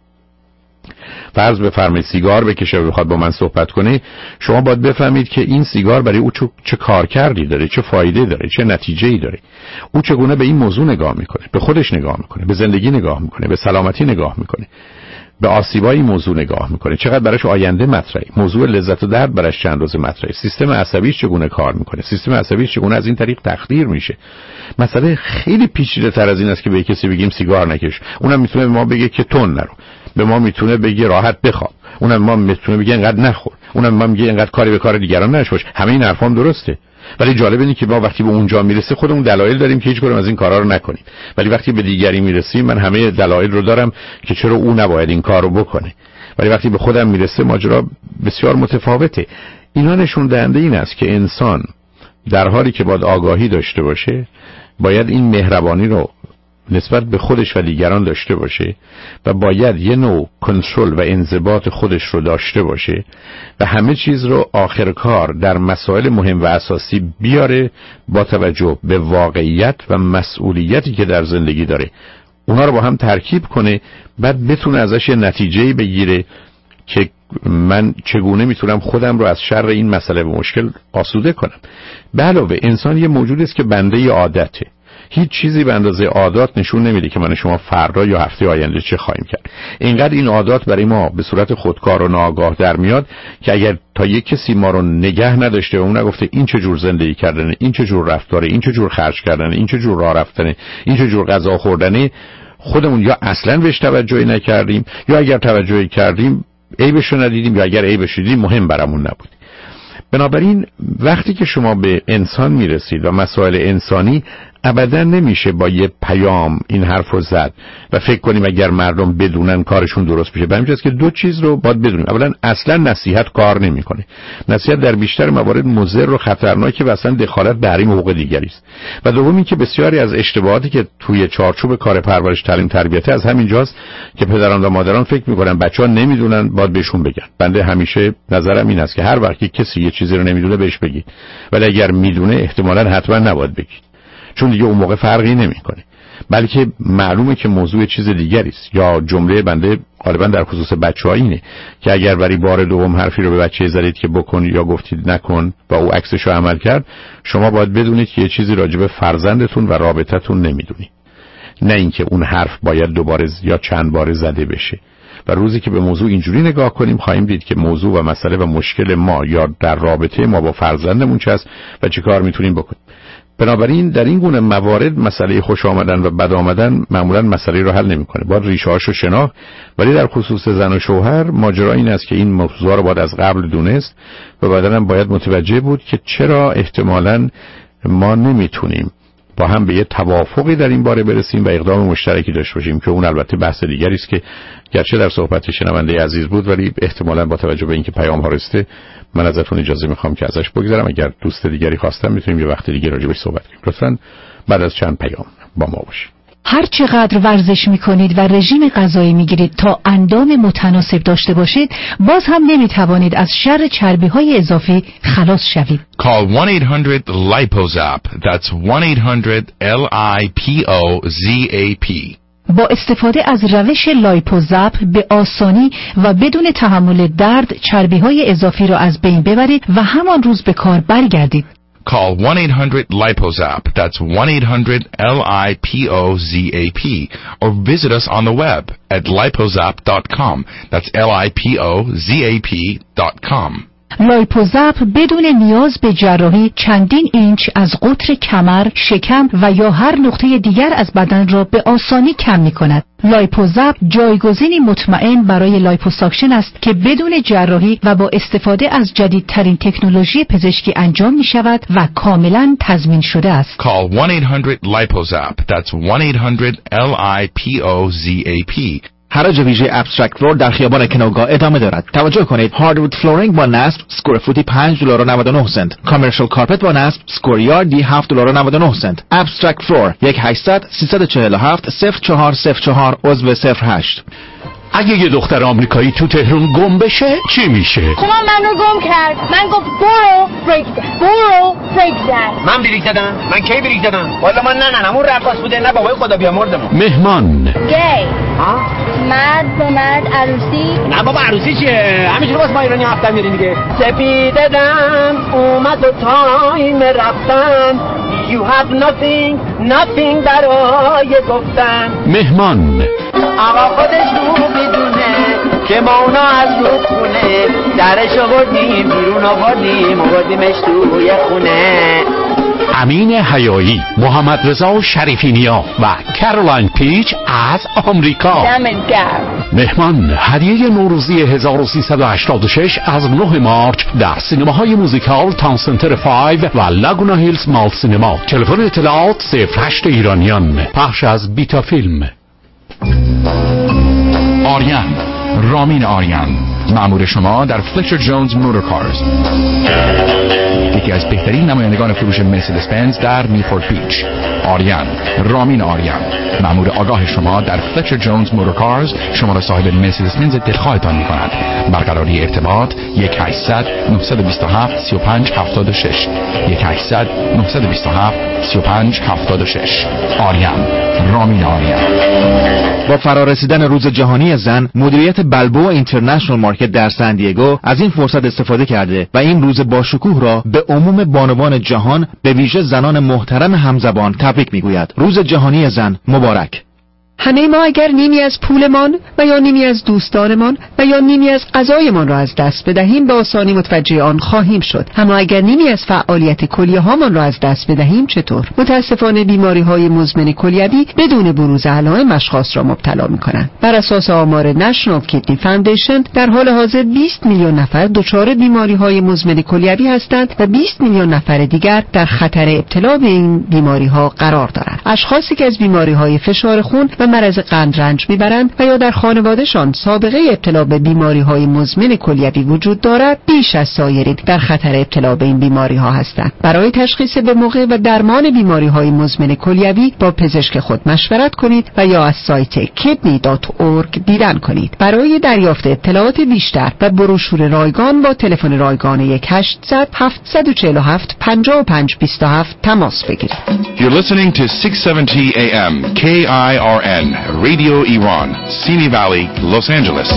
فرض بفرمایید سیگار بکشه و بخواد با من صحبت کنه، شما باید بفهمید که این سیگار برای او چه کارکردی داره، چه فایده داره، چه نتیجه‌ای داره. او چگونه به این موضوع نگاه میکنه، به خودش نگاه میکنه، به زندگی نگاه میکنه، به سلامتی نگاه میکنه، به آسیبای موضوع نگاه میکنه، چقدر براش آینده مطرحه، موضوع لذت و درد براش چند روز مطرحه، سیستم عصبیش چگونه کار میکنه، سیستم عصبیش چگونه از این طریق تخدیر میشه. مسئله خیلی پیچیده تر از این است که به کسی بگیم سیگار نکش. اونم میتونه به ما بگه که تون نرو، به ما میتونه بگه راحت بخواب، اونم ما میتونه بگه اینقدر نخور، اونم ما میگه اینقدر کاری به کار دیگران نشوش. همه این حرفام درسته، ولی جالب اینه که ما وقتی به اونجا میرسه خودمون دلایل داریم که هیچ کدوم از این کارا رو نکنیم، ولی وقتی به دیگری میرسیم من همه دلایل رو دارم که چرا او نباید این کارو بکنه، ولی وقتی به خودم میرسه ماجرا بسیار متفاوته. اینا نشون دهنده این است که انسان در حالی که باید آگاهی داشته باشه، باید این مهربانی رو نسبت به خودش و دیگران داشته باشه و باید یه نوع کنترل و انضباط خودش رو داشته باشه و همه چیز رو آخر کار در مسائل مهم و اساسی بیاره با توجه به واقعیت و مسئولیتی که در زندگی داره، اونا رو با هم ترکیب کنه، بعد بتونه ازش نتیجه‌ای بگیره که من چگونه میتونم خودم رو از شر این مسئله و مشکل آسوده کنم. به علاوه انسان یه موجودی است که بنده عادته. هیچ چیزی به اندازه عادات نشون نمیده که من شما فردا یا هفته آینده چه خواهیم کرد. اینقدر این عادات برای ما به صورت خودکار و ناآگاه در میاد که اگر تا یک کسی ما رو نگه نداشته و اون نگفته این چه جور زندگی کردنه، این چه جور رفتاره، این چه جور خرج کردنه، این چه جور راه رفتنه، این چه جور غذا خوردنه، خودمون یا اصلا بهش توجهی نکردیم یا اگر توجهی کردیم عیبش رو ندیدیم یا اگر عیبش دیدیم مهم برامون نبود. بنابراین وقتی که شما به انسان میرسید و مسائل انسانی، ابدا نمیشه با یه پیام این حرفو زد و فکر کنیم اگر مردم بدونن کارشون درست میشه. برای همین که دو چیز رو باید بدونیم. اولا اصلا نصیحت کار نمیکنه. نصیحت در بیشتر موارد مضر و خطرناکه و اصلا دخالت در حریم حقوق دیگری است. و دوم اینکه بسیاری از اشتباهاتی که توی چارچوب کار پرورش تعلیم تربیت از همینجاست که پدران و مادران فکر میکنن بچه‌ها نمیدونن باید بهشون بگن. بنده همیشه نظرم این است که هر وقت کسی یه چیزی رو نمیدونه بهش بگید، ولی اگر میدونه احتمالاً حتما نباید بگید، چون دیگه اون موقع فرقی نمیکنه، بلکه معلومه که موضوع چیز دیگری است. یا جمله بنده غالبا در خصوص بچه‌ها اینه که اگر برای بار دوم حرفی رو به بچه زدید که بکن یا گفتید نکن و او عکسش رو عمل کرد، شما باید بدونید که یه چیزی راجع به فرزندتون و رابطتون نمیدونید، نه اینکه اون حرف باید دوباره یا چند بار زده بشه. و روزی که به موضوع اینجوری نگاه کنیم خواهیم دید که موضوع و مسئله و مشکل ما یا در رابطه ما با فرزندمون چه است و چه کار میتونیم بکنیم. بنابراین در این گونه موارد مسئله خوش آمدن و بد آمدن معمولا مسئله رو حل نمیکنه، باید ریشه هاشو شناخت. ولی در خصوص زن و شوهر ماجرا این است که این موضوع رو باید از قبل دونست و بعداً هم باید متوجه بود که چرا احتمالاً ما نمیتونیم با هم به یه توافقی در این باره برسیم و اقدام مشترکی داشته باشیم که اون البته بحث دیگری است که گرچه در صحبت شنونده عزیز بود، ولی احتمالاً با توجه به اینکه پیام ها رسیده من ازتون اجازه میخوام که ازش بگذرم. اگر دوست دیگری خواستم میتونیم یه وقت دیگه راجع بهش صحبت کنیم. لطفاً بعد از چند پیام با ما باشید. هر چقدر ورزش میکنید و رژیم غذایی میگیرید تا اندام متناسب داشته باشید، باز هم نمیتوانید از شر چربی‌های اضافی خلاص شوید. Call 1-800-LIPOZAP. That's 1-800-LIPOZAP. با استفاده از روش لایپوزاپ به آسانی و بدون تحمل درد چربی‌های اضافی را از بین ببرید و همان روز به کار برگردید. Call 1-800-LIPOZAP. That's 1-800-LIPOZAP. Or visit us on the web at lipozap.com. That's LIPOZAP.com. لایپوزاپ بدون نیاز به جراحی چندین اینچ از قطر کمر، شکم و یا هر نقطه دیگر از بدن را به آسانی کم می‌کند. لایپوزاپ جایگزینی مطمئن برای لایپوساکشن است که بدون جراحی و با استفاده از جدیدترین تکنولوژی پزشکی انجام می‌شود و کاملاً تضمین شده است. Call 1-800-LIPOZAP. That's 1-800-LIPOZAP. حراج ویژه ابسترکت فلور در خیابان کنوگا ادامه دارد. توجه کنید. هاردوود فلورینگ با نصب سکوئر فوتی $5.99. کامرشال کارپت با نصب سکوئر یاردی $7.99. ابسترکت فلور 1-800-347-0404 عضو 08. اگه یه دختر آمریکایی تو تهران گم بشه چی میشه؟ خب منو گم کرد. من گفت برو بریک دن. من بریک دادم؟ من کی بریک دادم؟ والا من نه اون رقاص بوده نه بابای خدا بیامردمون. مهمان گی مرد با مرد عروسی. نه بابا عروسی چیه؟ همینجوری واسه ما ایرانی هفته میرین دیگه. سپیده دم اومد و تایم رفتن. You have nothing برای گفتن. مهمان آقا خودش رو بدونه که ما اونا از رو خونه درش آوردیم بیرون آوردیمش توی خونه. امین حیایی، محمد رضا شریفینیا و کارولین پیچ از آمریکا. مهمان هدیه نوروزی 1386 از 9 مارچ در سینماهای موزیکال تاون سنتر 5 و لاگونا هیلز مال سینما. تلفن اطلاعات 08 ایرانیان. پخش از بیتا فیلم. آریان، رامین آریان، مأمور شما در فلچر جونز موتورکارز، یکی از بهترین نمایندگان فروش مرسدس بنز در نیوپورت بیچ. آریان، رامین آریان، مأمور آگاه شما در فلچر جونز موتورکارز شما را صاحب مرسدس بنز دلخواهتان می‌کند. برقراری ارتباط 1-800-927-3576 1-800-927-3576. آریان، رامین آریان. با فرارسیدن روز جهانی زن، مدیریت بلبوآ اینترنشنال مارکت در سن دیگو از این فرصت استفاده کرده و این روز با شکوه را به عموم بانوان جهان، به ویژه زنان محترم همزبان تبریک میگوید. روز جهانی زن مبارک. همه ما اگر نیمی از پولمان و یا نیمی از دوستانمان و یا نیمی از غذایمان را از دست بدهیم به آسانی متوجه آن خواهیم شد. اما اگر نیمی از فعالیت کلیه هامان را از دست بدهیم چطور؟ متاسفانه بیماری های مزمن کلیوی بدون بروز علائم اشخاص را مبتلا می‌کنند. بر اساس آمار نشنال کیدنی فاندیشن در حال حاضر 20 میلیون نفر دچار بیماری های مزمن کلیوی هستند و 20 میلیون نفر دیگر در خطر ابتلا به این بیماری ها قرار دارند. اشخاصی که از بیماری های فشار خون و مرض قند رنج میبرند و یا در خانوادهشان سابقه ابتلا به بیماری‌های مزمن کلیوی وجود دارد، بیش از سایرین در خطر ابتلا به این بیماری‌ها هستند. برای تشخیص به موقع و درمان بیماری‌های مزمن کلیوی با پزشک خود مشورت کنید و یا از سایت kidney.org دیدن کنید. برای دریافت اطلاعات بیشتر و بروشور رایگان با تلفن رایگان 1-800-727-5527 تماس بگیرید. You're listening to 670 AM KIRN Radio Iran, Simi Valley, Los Angeles.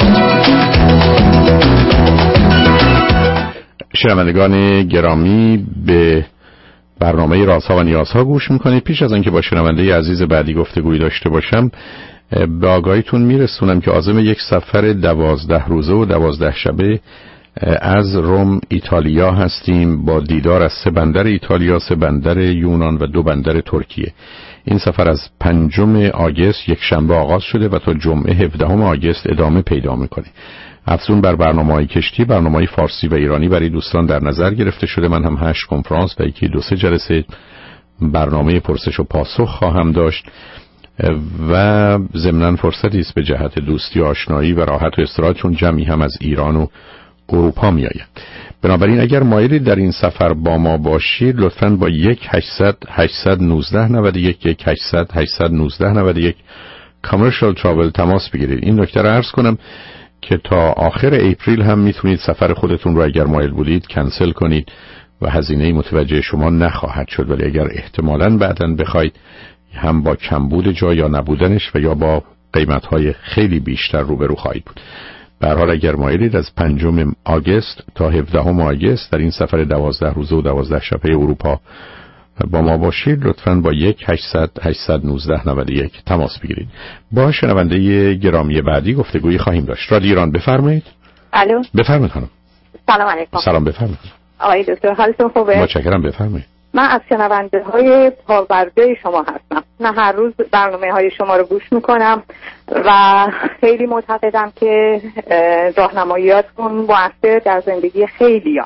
شنوندگان گرامی، به برنامه رازها و نیازها گوش میکنید. پیش از آنکه با شنونده عزیز بعدی گفتگویی داشته باشم، به آگاهیتون میرسونم که عازم یک سفر 12 روزه و 12 شبه از روم ایتالیا هستیم با دیدار از 3 بندر ایتالیا، 3 بندر یونان و 2 بندر ترکیه. این سفر از 5 آگوست یک شنبه آغاز شده و تا جمعه 17 آگوست ادامه پیدا میکنه. افزون بر برنامه‌های کشتی، برنامه‌های فارسی و ایرانی برای دوستان در نظر گرفته شده. من هم 8 کنفرانس و 2-3 جلسه برنامه پرسش و پاسخ خواهم داشت و ضمناً فرصتی است به جهت دوستی و آشنایی و راحت و استراحت، چون جمعی هم از ایران و اروپا می آید. بنابراین اگر مایلید در این سفر با ما باشید، لطفاً با 1-800-819-91 1-800-819-91 کامرشال تراول تماس بگیرید. این نکته را عرض کنم که تا آخر اپریل هم میتونید سفر خودتون رو اگر مایل بودید کنسل کنید و هزینه متوجه شما نخواهد شد، ولی اگر احتمالاً بعداً بخواید هم با کمبود جا یا نبودنش و یا با قیمت‌های خیلی بیشتر روبرو خواهید بود. به هر حال اگر مایلید از 5 آگوست تا 17 آگوست در این سفر 12 روزه و 12 شبه اروپا با ما باشید، لطفاً با 1-800-819-91 تماس بگیرید. با شنونده گرامی بعدی گفتگویی خواهیم داشت. رادیو ایران، بفرمایید. الو، بفرمایید خانم. سلام علیکم. سلام، بفرمایید. آقای دکتر حالتون خوبه؟ متشکرم، بفرمایید. من از شنونده های پابرجای شما هستم. من هر روز برنامه های شما رو گوش میکنم و خیلی معتقدم که راهنماییاتون مؤثر در زندگی خیلی‌ها.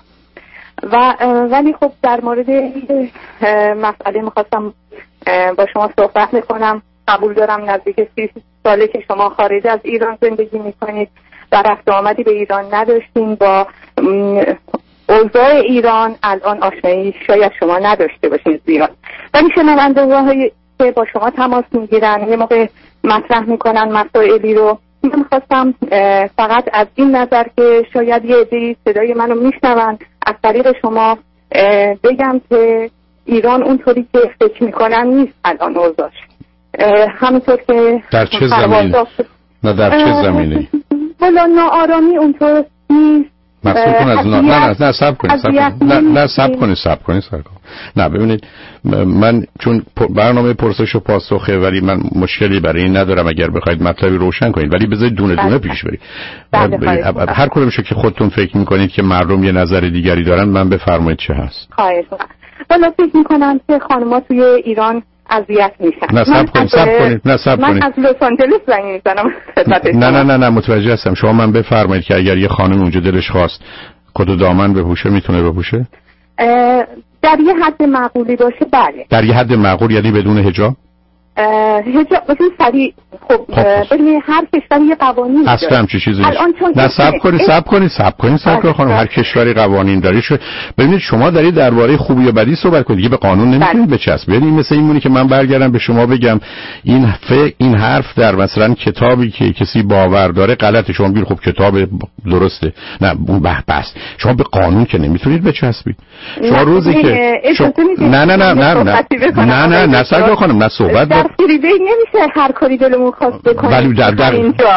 ولی خب در مورد مسئله میخواستم با شما صحبت میکنم. قبول دارم نزدیک 30 ساله که شما خارج از ایران زندگی میکنید و رفت آمدی به ایران نداشتین. با اوضاع ایران الان آشنایی شاید شما نداشته باشین زیاد، ولی شنونده‌هایی که با شما تماس میگیرن یه موقع مطرح میکنن مسائلی رو، من خواستم فقط از این نظر که شاید یه عده‌ای صدای منو میشنون از طریق شما بگم که ایران اونطوری که فکر میکنن نیست الان اوضاعش. همونطور که در چه زمینه؟ نه در چه زمینه؟ والا ناآرامی اونطور نیست. مقصود کن از نه سب کنید سرکار. نه ببینید، من چون برنامه پرسش و پاسخه ولی من مشکلی برای این ندارم اگر بخواید مطلبی روشن کنید، ولی بذارید دونه دونه پیش برید. هر کدومش که خودتون فکر میکنید که مردم یه نظر دیگری دارن من بفرمایید چه هست. خواهش می‌کنم. والا فکر میکنم که خانم‌ها توی ایران اذیت میشن. نه سب کنید. من از لس آنجلس زنگ میزنم. نه متوجه هستم. شما من بفرمایید که اگر یه خانم اونجا دلش خواست کت و دامن بپوشه میتونه بپوشه؟ در یه حد معقولی باشه بله. در یه حد معقول یعنی بدون حجاب؟ حجاب بدون سریع. خب ببینید هر کشوری یه قوانین داره. اصلا همچین چیزی نیست. نه سب کنید خانم. هر کشوری قوانین داره. ببینید شما دارید درباره خوبی و بدی صحبت کنید، دیگه به قانون نمیتونید بچسبید. یعنی مثل این مونی که من برگردم به شما بگم این حرف در مثلا کتابی که کسی باور داره غلطه، شما بگید خب کتاب درسته. نه اون بحث. شما به قانون که نمیتونید بچسبید. شما روزی که نه سرکار خانم، نه صحبت فریده نمیشه هر کاری دلمون خواست بکنیم. ولی در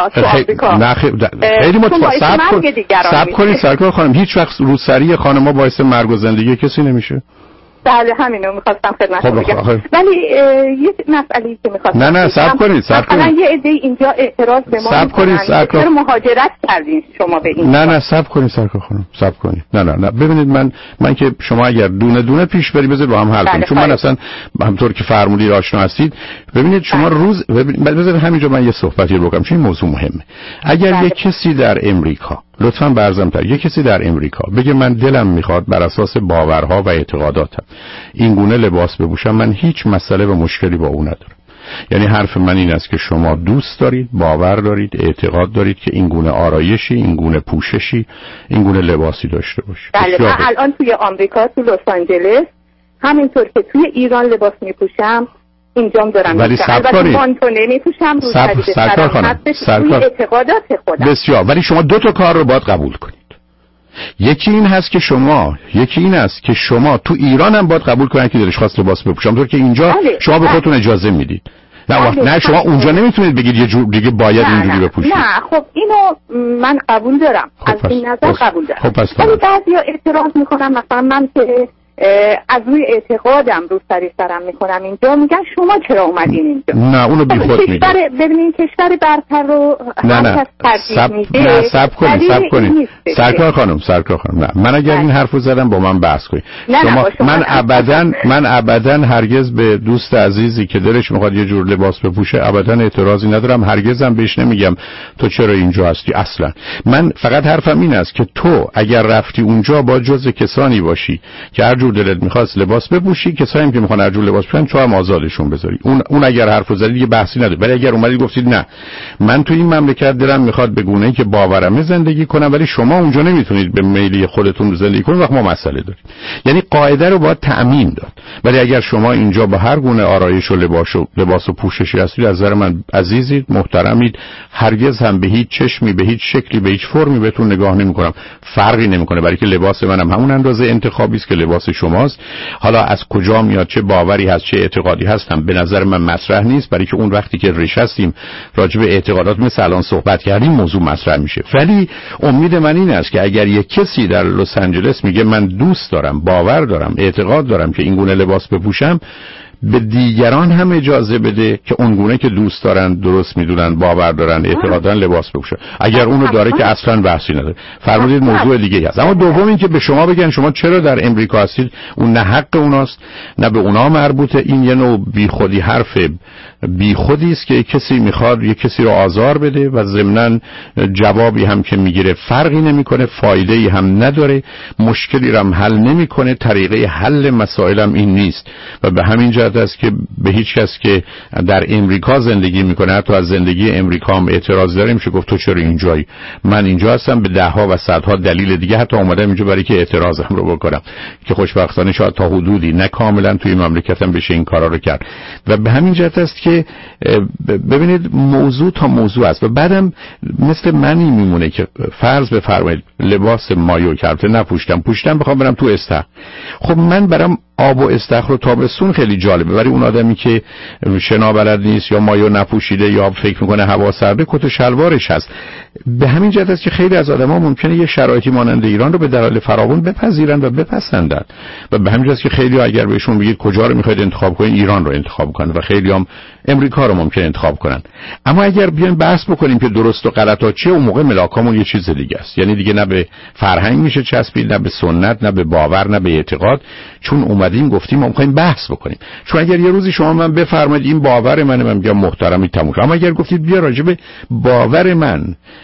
خیلی صبر کنید سرکار خانم. هیچ وقت روسری خانم‌ها باعث مرگ و زندگی کسی نمیشه. بله همینو می‌خواستم خدمتتون بگم. ولی یه مسئله‌ای که می‌خواستم نه صبر کنید. مثلا یه عده اینجا اعتراض به ما می‌کنن چرا مهاجرت کردین شما به این؟ نه صبر کنید سرکار خانم، صبر کنید. نه ببینید من که شما اگر دونه دونه پیش بری بذارید با هم حل کنیم، چون من اصلا همونطور که فرمودید آشنا هستید. ببینید شما روز بذارید همینجا من یه صحبتی رو بکنم چون این موضوع مهمه. اگر یک کسی در امریکا، لطفاً برزم‌تر، یک کسی در امریکا بگه من دلم میخواد بر اساس باورها و اعتقاداتم این گونه لباس بپوشم، من هیچ مسئله و مشکلی با اون ندارم. یعنی حرف من این است که شما دوست دارید، باور دارید، اعتقاد دارید که این گونه آرایشی، این گونه پوششی، این گونه لباسی داشته باشید. بله من الان توی آمریکا تو لس آنجلس همینطور که توی ایران لباس میپوشم اینجام دارم. ولی البته پانتونه میپوشم رو سرکار خانم، اعتقادات خودم. بسیار. ولی شما دو تا کار رو باید قبول کنید. یکی این است که شما تو ایران هم باید قبول کنید که دلش خواست لباس بپوشم، طور که اینجا شما به خودتون اجازه میدید. نه شما اونجا نمیتونید بگید یه جور دیگه باید اینجوری بپوشید. نه خب اینو من قبول دارم. از این نظر قبول دارم. ولی بعضیا اعتراض میکنن، مثلا من که از روی اعتقادم رو سرم میکنم اینجا، میگن شما چرا اومدین اینجا؟ نه اونو بی خود میگید. ببینین کشور برتر رو نه سب کنید سرکار خانم. نه من اگر این حرفو زدم با من بحث کنید. من ابداً هرگز به دوست عزیزی که دلش میخواد یه جور لباس بپوشه ابداً اعتراضی ندارم، هرگزم بهش نمیگم تو چرا اینجا هستی. اصلا من فقط حرفم این است که تو اگر رفتی اونجا با جزء کسانی باشی که هر جور دلت میخواست لباس بپوشی، کسایی هم که میخوان هر جور لباس بپوشن تو هم آزادشون بذاری. اون اگر حرفو زدید یه بحثی نداره. ولی اگر اومدید گفتید نه من تو این مملکت دلم میخواد به گونه‌ای که باورمه زندگی کنم ولی شما اونجا نمیتونید به میلی خودتون زندگی کنید، وقت ما مسئله داریم. یعنی قاعده رو باید تأمین داد. ولی اگر شما اینجا با هر گونه آرایش و لباس و پوششی هستید، از نظر من عزیزید، محترمید، هرگز هم به هیچ چشمی، به هیچ شکلی، به هیچ فرمی بهتون نگاه نمی‌کنم. فرقی نمی‌کنه، برای که لباس منم همون اندازه انتخابی است که لباس شماست. حالا از کجا میاد، چه باوری هست، چه اعتقادی هستم، به نظر من مطرح نیست، برای که اون وقتی که نشستیم راجع به اعتقادات مثل الان صحبت کردیم موضوع مطرح میشه. ولی امید من این است که اگر یک کسی در لس آنجلس میگه من دوست دارم، باور دارم، اعتقاد دارم که این گونه لباس بپوشم، به دیگران هم اجازه بده که اونگونه که دوست دارن، درست میدونن، باور دارن، اعتقادن لباس بپوشن. اگر اونو داره که اصلا بحثی نداره. فرمودید موضوع دیگه هست. اما دوم این که به شما بگن شما چرا در امریکا هستید، اون نه حق اوناست نه به اونا مربوطه. این یه نوع بیخودی، حرف بیخودی است که کسی میخواد یک کسی رو آزار بده و ضمناً جوابی هم که میگیره فرقی نمیکنه، فایده‌ای هم نداره، مشکلی رو هم حل نمیکنه، طریقه حل مسائل هم این نیست. و به همین جهت است که به هیچ کس که در امریکا زندگی میکنه، حتی از زندگی امریکا هم اعتراض داره، میشه گفت تو چرا اینجایی؟ من اینجا هستم به دهها و صدها دلیل دیگه، حتی اومدم اینجا برای که اعتراضم رو بکنم که خوشبختانه شاید تا حدودی نه کاملا توی مملکتم بشه این کارا رو کرد. و به همین جهت است که ببینید موضوع تا موضوع است. و بعدم مثل منی میمونه که فرض بفرمایید لباس مایو کرده پوشتم بخوام برم تو استخر. خب من برام آب و استخر و تابستون خیلی جالبه، ولی اون آدمی که شنا بلد نیست یا مایو نپوشیده یا فکر میکنه هوا سرده، کت و شلوارش هست. به همین جهت است که خیلی از آدما ممکنه یه شرایطی مانند ایران رو به دلایل فراوان بپذیرن و بپسندن. و به همین جهت است که خیلی اگر بهشون بگید کجا رو میخواید انتخاب کنین، ایران رو انتخاب کنن و خیلی هم امریکا رو ممکن انتخاب کنن. اما اگر بیایم بحث بکنیم که درست و غلطا چیه، اون موقع ملاکامون یه چیز دیگه است. یعنی دیگه نه به فرهنگ میشه چسبید، نه به سنت، نه به باور، نه به اعتقاد، چون اومدیم گفتیم ما می‌خوایم بحث بکنیم. چون اگر یه روزی شما من بفرمایید این باور منه، من میگم محترمی تموم. اما اگر گفتید بیا راجع به باور من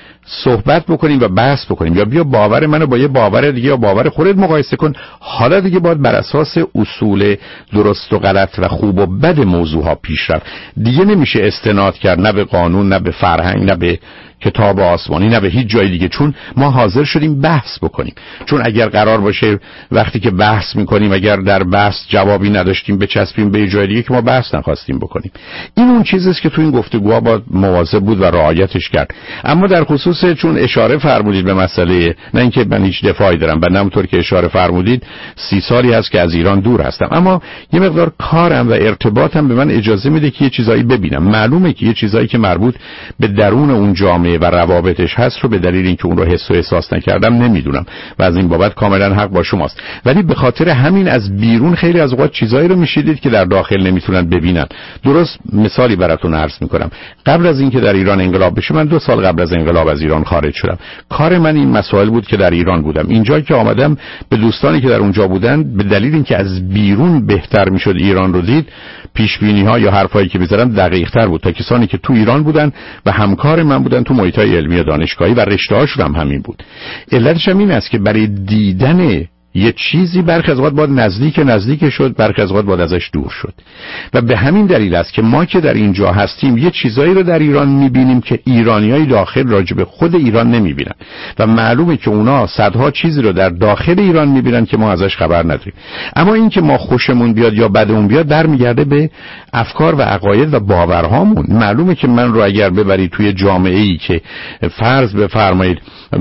صحبت بکنیم و بحث بکنیم، یا بیا باور منو با یه باور دیگه یا باور خودت مقایسه کن، حالا دیگه باید بر اساس اصول درست و غلط و خوب و بد موضوع ها پیش رفت. دیگه نمیشه استناد کرد نه به قانون، نه به فرهنگ، نه به کتاب آسمانی، نه به هیچ جای دیگه، چون ما حاضر شدیم بحث بکنیم. چون اگر قرار باشه وقتی که بحث میکنیم اگر در بحث جوابی نداشتیم بچسبیم به جای دیگه که ما بحث نخواستیم بکنیم. این اون چیزیست که تو این گفتگوها باید مواظب بود و رعایتش کرد. اما در خصوص چون اشاره فرمودید به مسئله، نه اینکه من هیچ دفاعی دارم، و همونطور که اشاره فرمودید 30 سالی هست که از ایران دور هستم، اما یه مقدار کارم و ارتباطم به من اجازه میده که یه چیزایی ببینم. معلومه که یه چیزایی که مربوط به درون اون جامعه و روابطش هست رو به دلیل اینکه اون رو حس و احساس نکردم نمیدونم و از این بابت کاملا حق با شماست. ولی به خاطر همین از بیرون خیلی از اوقات چیزایی رو میشیدید که در داخل نمیتونن ببینن. درست مثالی براتون عرض میکنم. قبل از اینکه در ایران انقلاب بشه، من 2 سال قبل از انقلاب از ایران خارج شدم. کار من این مسائل بود که در ایران بودم. اینجا که آمدم به دوستانی که در اونجا بودن، به دلیل اینکه از بیرون بهتر میشد ایران رو دید، پیش بینی ها یا حرفایی که می‌زدم دقیق تر بود تا کسانی که تو ایران بودن و همکار من بودن تو محیط‌های علمی دانشگاهی و رشته‌هاشون هم همین بود. علتش هم این است که برای دیدن یه چیزی برخی از اوقات باید نزدیک شد، برخی از اوقات باید ازش دور شد. و به همین دلیل است که ما که در اینجا هستیم یه چیزایی رو در ایران می‌بینیم که ایرانیای داخل راجع به خود ایران نمی‌بینن و معلومه که اونا صدها چیزی رو در داخل ایران می‌بینن که ما ازش خبر نداریم. اما این که ما خوشمون بیاد یا بدمون بیاد برمیگرده به افکار و عقاید و باورهامون. معلومه که من رو اگر ببرید توی جامعه‌ای که فرض بفرمایید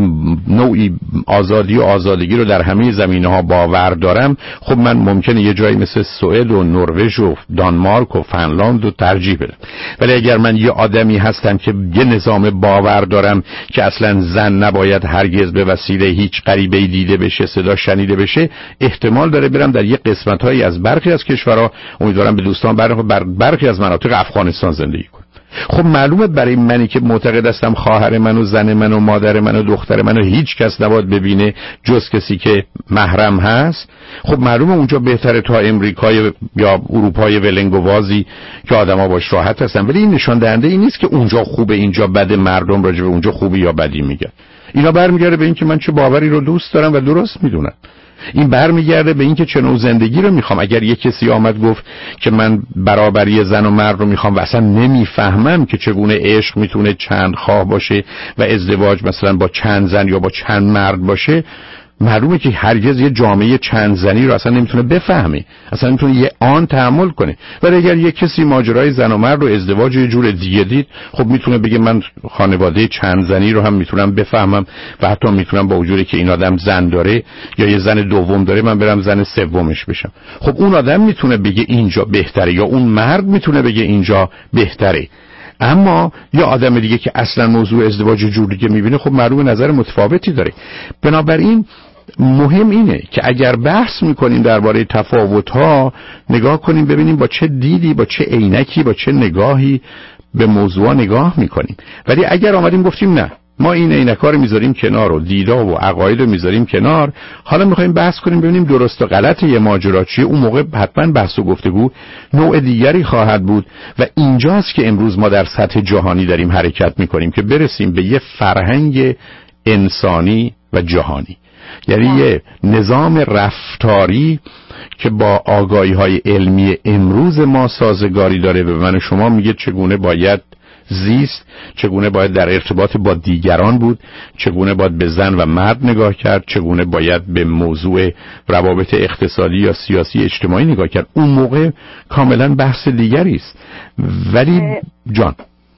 نوعی آزادی و آزادگی رو در همه زمینه‌ها باور دارم، خب من ممکنه یه جایی مثل سوئد و نروژ و دانمارک و فنلاند رو ترجیح بدم. ولی اگر من یه آدمی هستم که یه نظام باور دارم که اصلا زن نباید هرگز به وسیله هیچ غریبه‌ای دیده بشه، صدا شنیده بشه، احتمال داره برم در یه قسمت‌هایی از برخی از کشورها، امیدوارم به دوستان برخی از مناطق افغانستان زندگی کنم. خب معلومه برای منی که معتقد هستم خواهر من و زن من و مادر من و دختر من و هیچ کس نباید ببینه جز کسی که محرم هست، خب معلومه اونجا بهتره تا امریکای یا اروپای ولنگ و وازی که آدما باش راحت هستن. ولی این نشان دهنده این نیست که اونجا خوبه اینجا بده، مردم راجع به اونجا خوبی یا بدی میگن. اینا برمیگرده به اینکه من چه باوری رو دوست دارم و درست میدونم. این برمیگرده به اینکه چه نوع زندگی رو میخوام. اگر یک کسی آمد گفت که من برابری زن و مرد رو میخوام و اصلا نمیفهمم که چگونه عشق میتونه چند خواه باشه و ازدواج مثلا با چند زن یا با چند مرد باشه، معلومه که هرگز یه جامعه چند زنی رو اصلا نمیتونه بفهمه، اصلا نمیتونه یه آن تحمل کنه. ولی اگر یه کسی ماجرای زن و مرد رو ازدواج یه جور دیگه دید، خب میتونه بگه من خانواده چند زنی رو هم میتونم بفهمم و حتی میتونم با وجودی که این آدم زن داره یا یه زن دوم داره من برم زن سومش بشم. خب اون آدم میتونه بگه اینجا بهتره یا اون مرد میتونه بگه اینجا بهتره. اما یا آدم دیگه که اصلا موضوع ازدواج جور دیگه میبینه، خب معلومه نظر متفاوتی داره. بنابراین مهم اینه که اگر بحث میکنیم درباره تفاوت‌ها نگاه کنیم ببینیم با چه دیدی، با چه عینکی، با چه نگاهی به موضوع نگاه میکنیم. ولی اگر آمدیم گفتیم نه ما این عینک‌ها رو میذاریم کنار و دیدا و عقاید رو میذاریم کنار، حالا میخوایم بحث کنیم ببینیم درست و غلط یه ماجرا چیه، اون موقع حتما بحث و گفتگو نوع دیگری خواهد بود. و اینجاست که امروز ما در سطح جهانی داریم حرکت میکنیم که برسیم به یه فرهنگ انسانی و جهانی، یعنی یه نظام رفتاری که با آگاهی‌های علمی امروز ما سازگاری داره و من شما میگه چگونه باید زیست، چگونه باید در ارتباط با دیگران بود، چگونه باید به زن و مرد نگاه کرد، چگونه باید به موضوع روابط اقتصادی یا سیاسی اجتماعی نگاه کرد. اون موقع کاملا بحث دیگری است. ولی جان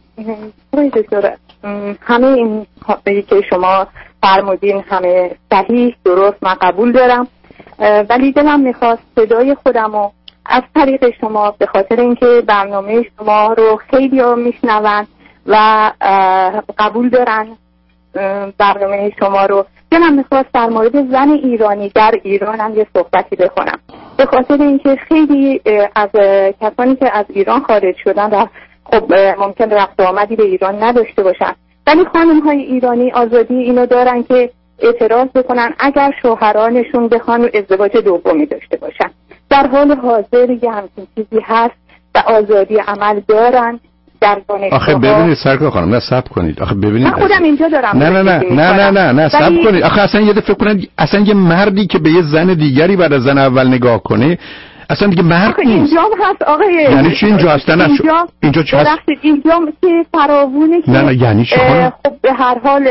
همه این که شما فرمودین همه صحیح درست من قبول دارم، ولی دلم میخواست صدای خودمو از طریق شما به خاطر اینکه برنامه شما رو خیلی ها میشنون و قبول دارن برنامه شما رو، دلم میخواست در مورد زن ایرانی در ایران هم یه صحبتی بکنم، به خاطر اینکه خیلی از کسانی که از ایران خارج شدن و خب ممکن رفت و آمدی به ایران نداشته باشن، ولی خانم های ایرانی آزادی اینو دارن که اعتراض بکنن اگر شوهرانشون بخوان ازدواج دومی داشته باشن. در حال حاضر یه همچین چیزی هست و آزادی عمل دارن در دانشگاه. آخه ببینید سرکار خانم، نه صبر کنید، آخه ببینید من خودم اینجا دارم نه صبر کنید. آخه اصلا یه دفعه کنید اصلا یه مردی که به یه زن دیگری بعد از زن اول نگاه کنه اصلا دیگه مرد نیست. اینجا هست آقای، یعنی چی اینجا هستن؟ اینجا چی هست؟ اینجا که فراوونه که نه یعنی چی خانم؟ خب به هر حال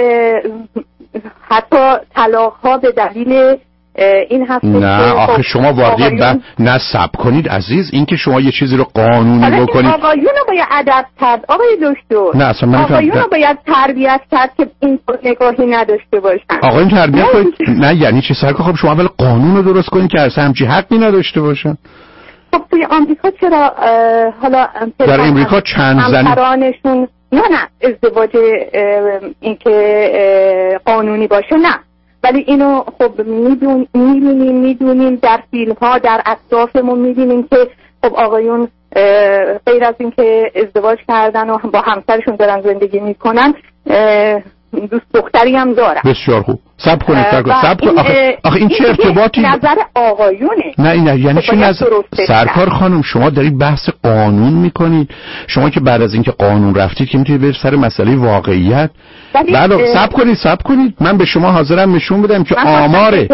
حتی طلاق ها به دلیل این هست. نه آخه شما واردی نه صبر کنید عزیز، این که شما یه چیزی رو قانونی بکنید. آقایون رو باید ادب کرد آقای دکتر. نه اصلا من آقایون رو باید تربیت کرد که این نگاهی نداشته باشن. آقایون تربیت کنید. نه یعنی چی سرکار؟ خب شما اول قانون رو درست کنید که اصلا همچی حقی نداشته باشن. خب توی آمریکا چرا حالا در امریکا چند زن همسرانشون نه ازدواج این که قانونی باشه نه، ولی اینو خب میدونیم در فیلم ها در اطرافمون میبینیم که خب آقایون غیر از این که ازدواج کردن و با همسرشون دارن زندگی میکنن دوست دختری هم دارن. بسیار خوب. صبر کنید آخه این چه ارتباطی نظر آقایونه؟ نه این یعنی چی نظر سرکار خانم؟ شما دارید بحث قانون میکنید. شما که بعد از اینکه قانون رفتید که میتونید برید سر مسئله واقعیت. بله صبر کنید من به شما حاضرم نشون بدم که آماره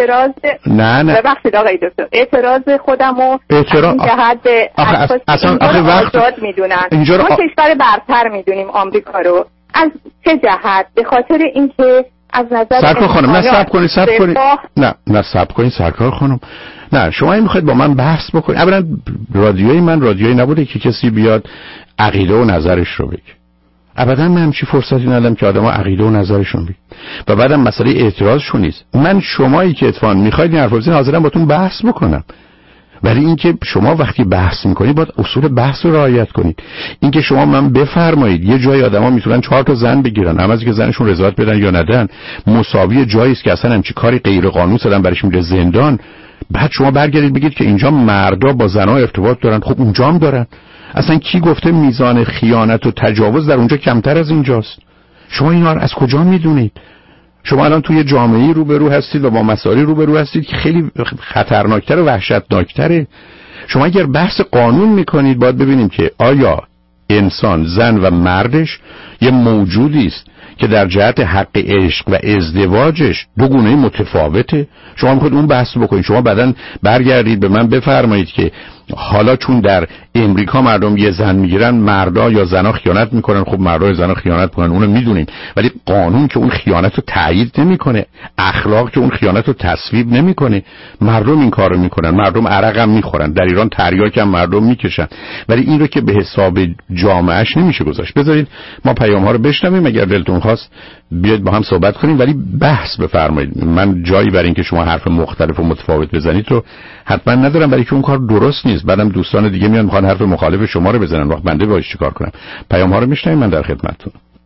نه ببخشید آقای دکتر، اعتراض خودمو این جهت به اصلا آزاد میدونن. ما کشور برتر میدونیم آمریکا رو. از چه جهت؟ به خاطر اینکه از نظر سرکار خانم نه صبر کنید نه صبر کنید سرکار خانم، نه شما این میخواید با من بحث بکنید. اولا رادیوی من رادیویی نبوده که کسی بیاد عقیده و نظرش رو بگه. ابدا من همچی فرصتی ندادم که آدما عقیده و نظرشون بگن. و بعدم مسئله اعتراضشون نیست. من شمایی که اتفاقا میخواید این حرفو بزنید حاضرم باتون بحث بکنم. ولی اینکه شما وقتی بحث میکنید باید اصول بحث رو رعایت کنید. اینکه شما من بفرمایید یه جای آدما میتونن 4 تا زن بگیرن، هم از که زنشون رضایت بدن یا ندن مساوی جایی است که اصلا همچی کاری غیر قانونی شدن برش میره زندان. بعد شما برگردید بگید که اینجا مردا با زنها ارتباط دارن. خب اونجا هم دارن. اصلا کی گفته میزان خیانت و تجاوز در اونجا کمتر از اینجاست؟ شما اینا رو از کجا میدونید؟ شما الان توی جامعه‌ای روبرو هستید و با مسائلی روبرو هستید که خیلی خطرناکتر و وحشتناکتره. شما اگر بحث قانون میکنید باید ببینیم که آیا انسان زن و مردش یه موجودی است که در جهت حق عشق و ازدواجش دو گونه متفاوته. شما میخواید اون بحث بکنید. شما بعداً برگردید به من بفرمایید که حالا چون در امریکا مردم یه زن میگیرن مردا یا زنا خیانت میکنن. خب مردا یا زنا خیانت میکنن اونو میدونیم، ولی قانون که اون خیانت رو تایید نمیکنه، اخلاق که اون خیانت رو تصویب نمیکنه. مردم این کارو میکنن، مردم عرق هم میخورن، در ایران تریاک هم مردم میکشن، ولی این رو که به حساب جامعهش نمیشه گذاشت. بذارید ما پیام ها رو بشنویم، اگر دلتون خواست بیاید با هم صحبت کنیم، ولی بحث بفرمایید. من جایی برای اینکه شما حرف مختلف و متفاوت بزنید رو حتما ندارم، برای که اون کار درست نیست. بعدم دوستان دیگه میان میخوان حرف مخالف شما رو بزنن، وقت بنده باید چیکار کنم؟ پیام ها رو میشنویم، من در خدمتتونم.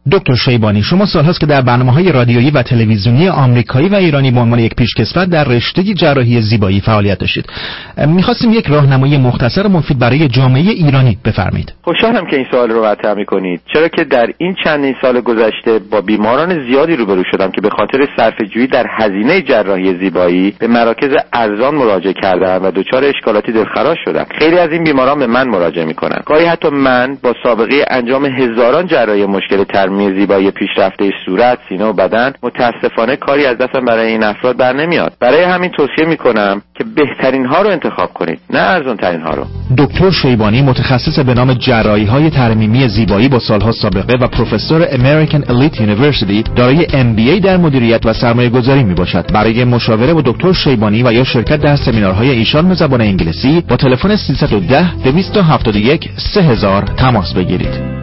دکتر شیبانی، شما سال‌هاست که در برنامه‌های رادیویی و تلویزیونی آمریکایی و ایرانی به عنوان یک پیشکسوت در رشته جراحی زیبایی فعالیت داشتید. می‌خواستیم یک راهنمایی مختصر و مفید برای جامعه ایرانی بفرمایید. خوشحالم که این سوال رو مطرح می‌کنید، چرا که در این چندین سال گذشته با بیماران زیادی روبرو شدم که به خاطر صرفه‌جویی در هزینه جراحی زیبایی به مراکز ارزان مراجعه کردند و دچار اشکالاتی دلخراش شدند. خیلی از این بیماران به من مراجعه می‌کنند. گاهی حتی من با سابقه انجام هزاران جراحی مشکل ترمیم زیبایی پیشرفته صورت، سینه و بدن، متاسفانه کاری از دستم برای این افراد بر نمیاد. برای همین توصیه می‌کنم که بهترین ها رو انتخاب کنید، نه ارزان ترین ها رو. دکتر شیبانی متخصص به نام جراحی‌های ترمیمی زیبایی با سالها سابقه و پروفسور American Elite University دارای MBA در مدیریت و سرمایه‌گذاری میباشد. برای مشاوره با دکتر شیبانی و یا شرکت در سمینارهای ایشان به زبان انگلیسی با تلفن 310 271 3000 تماس بگیرید.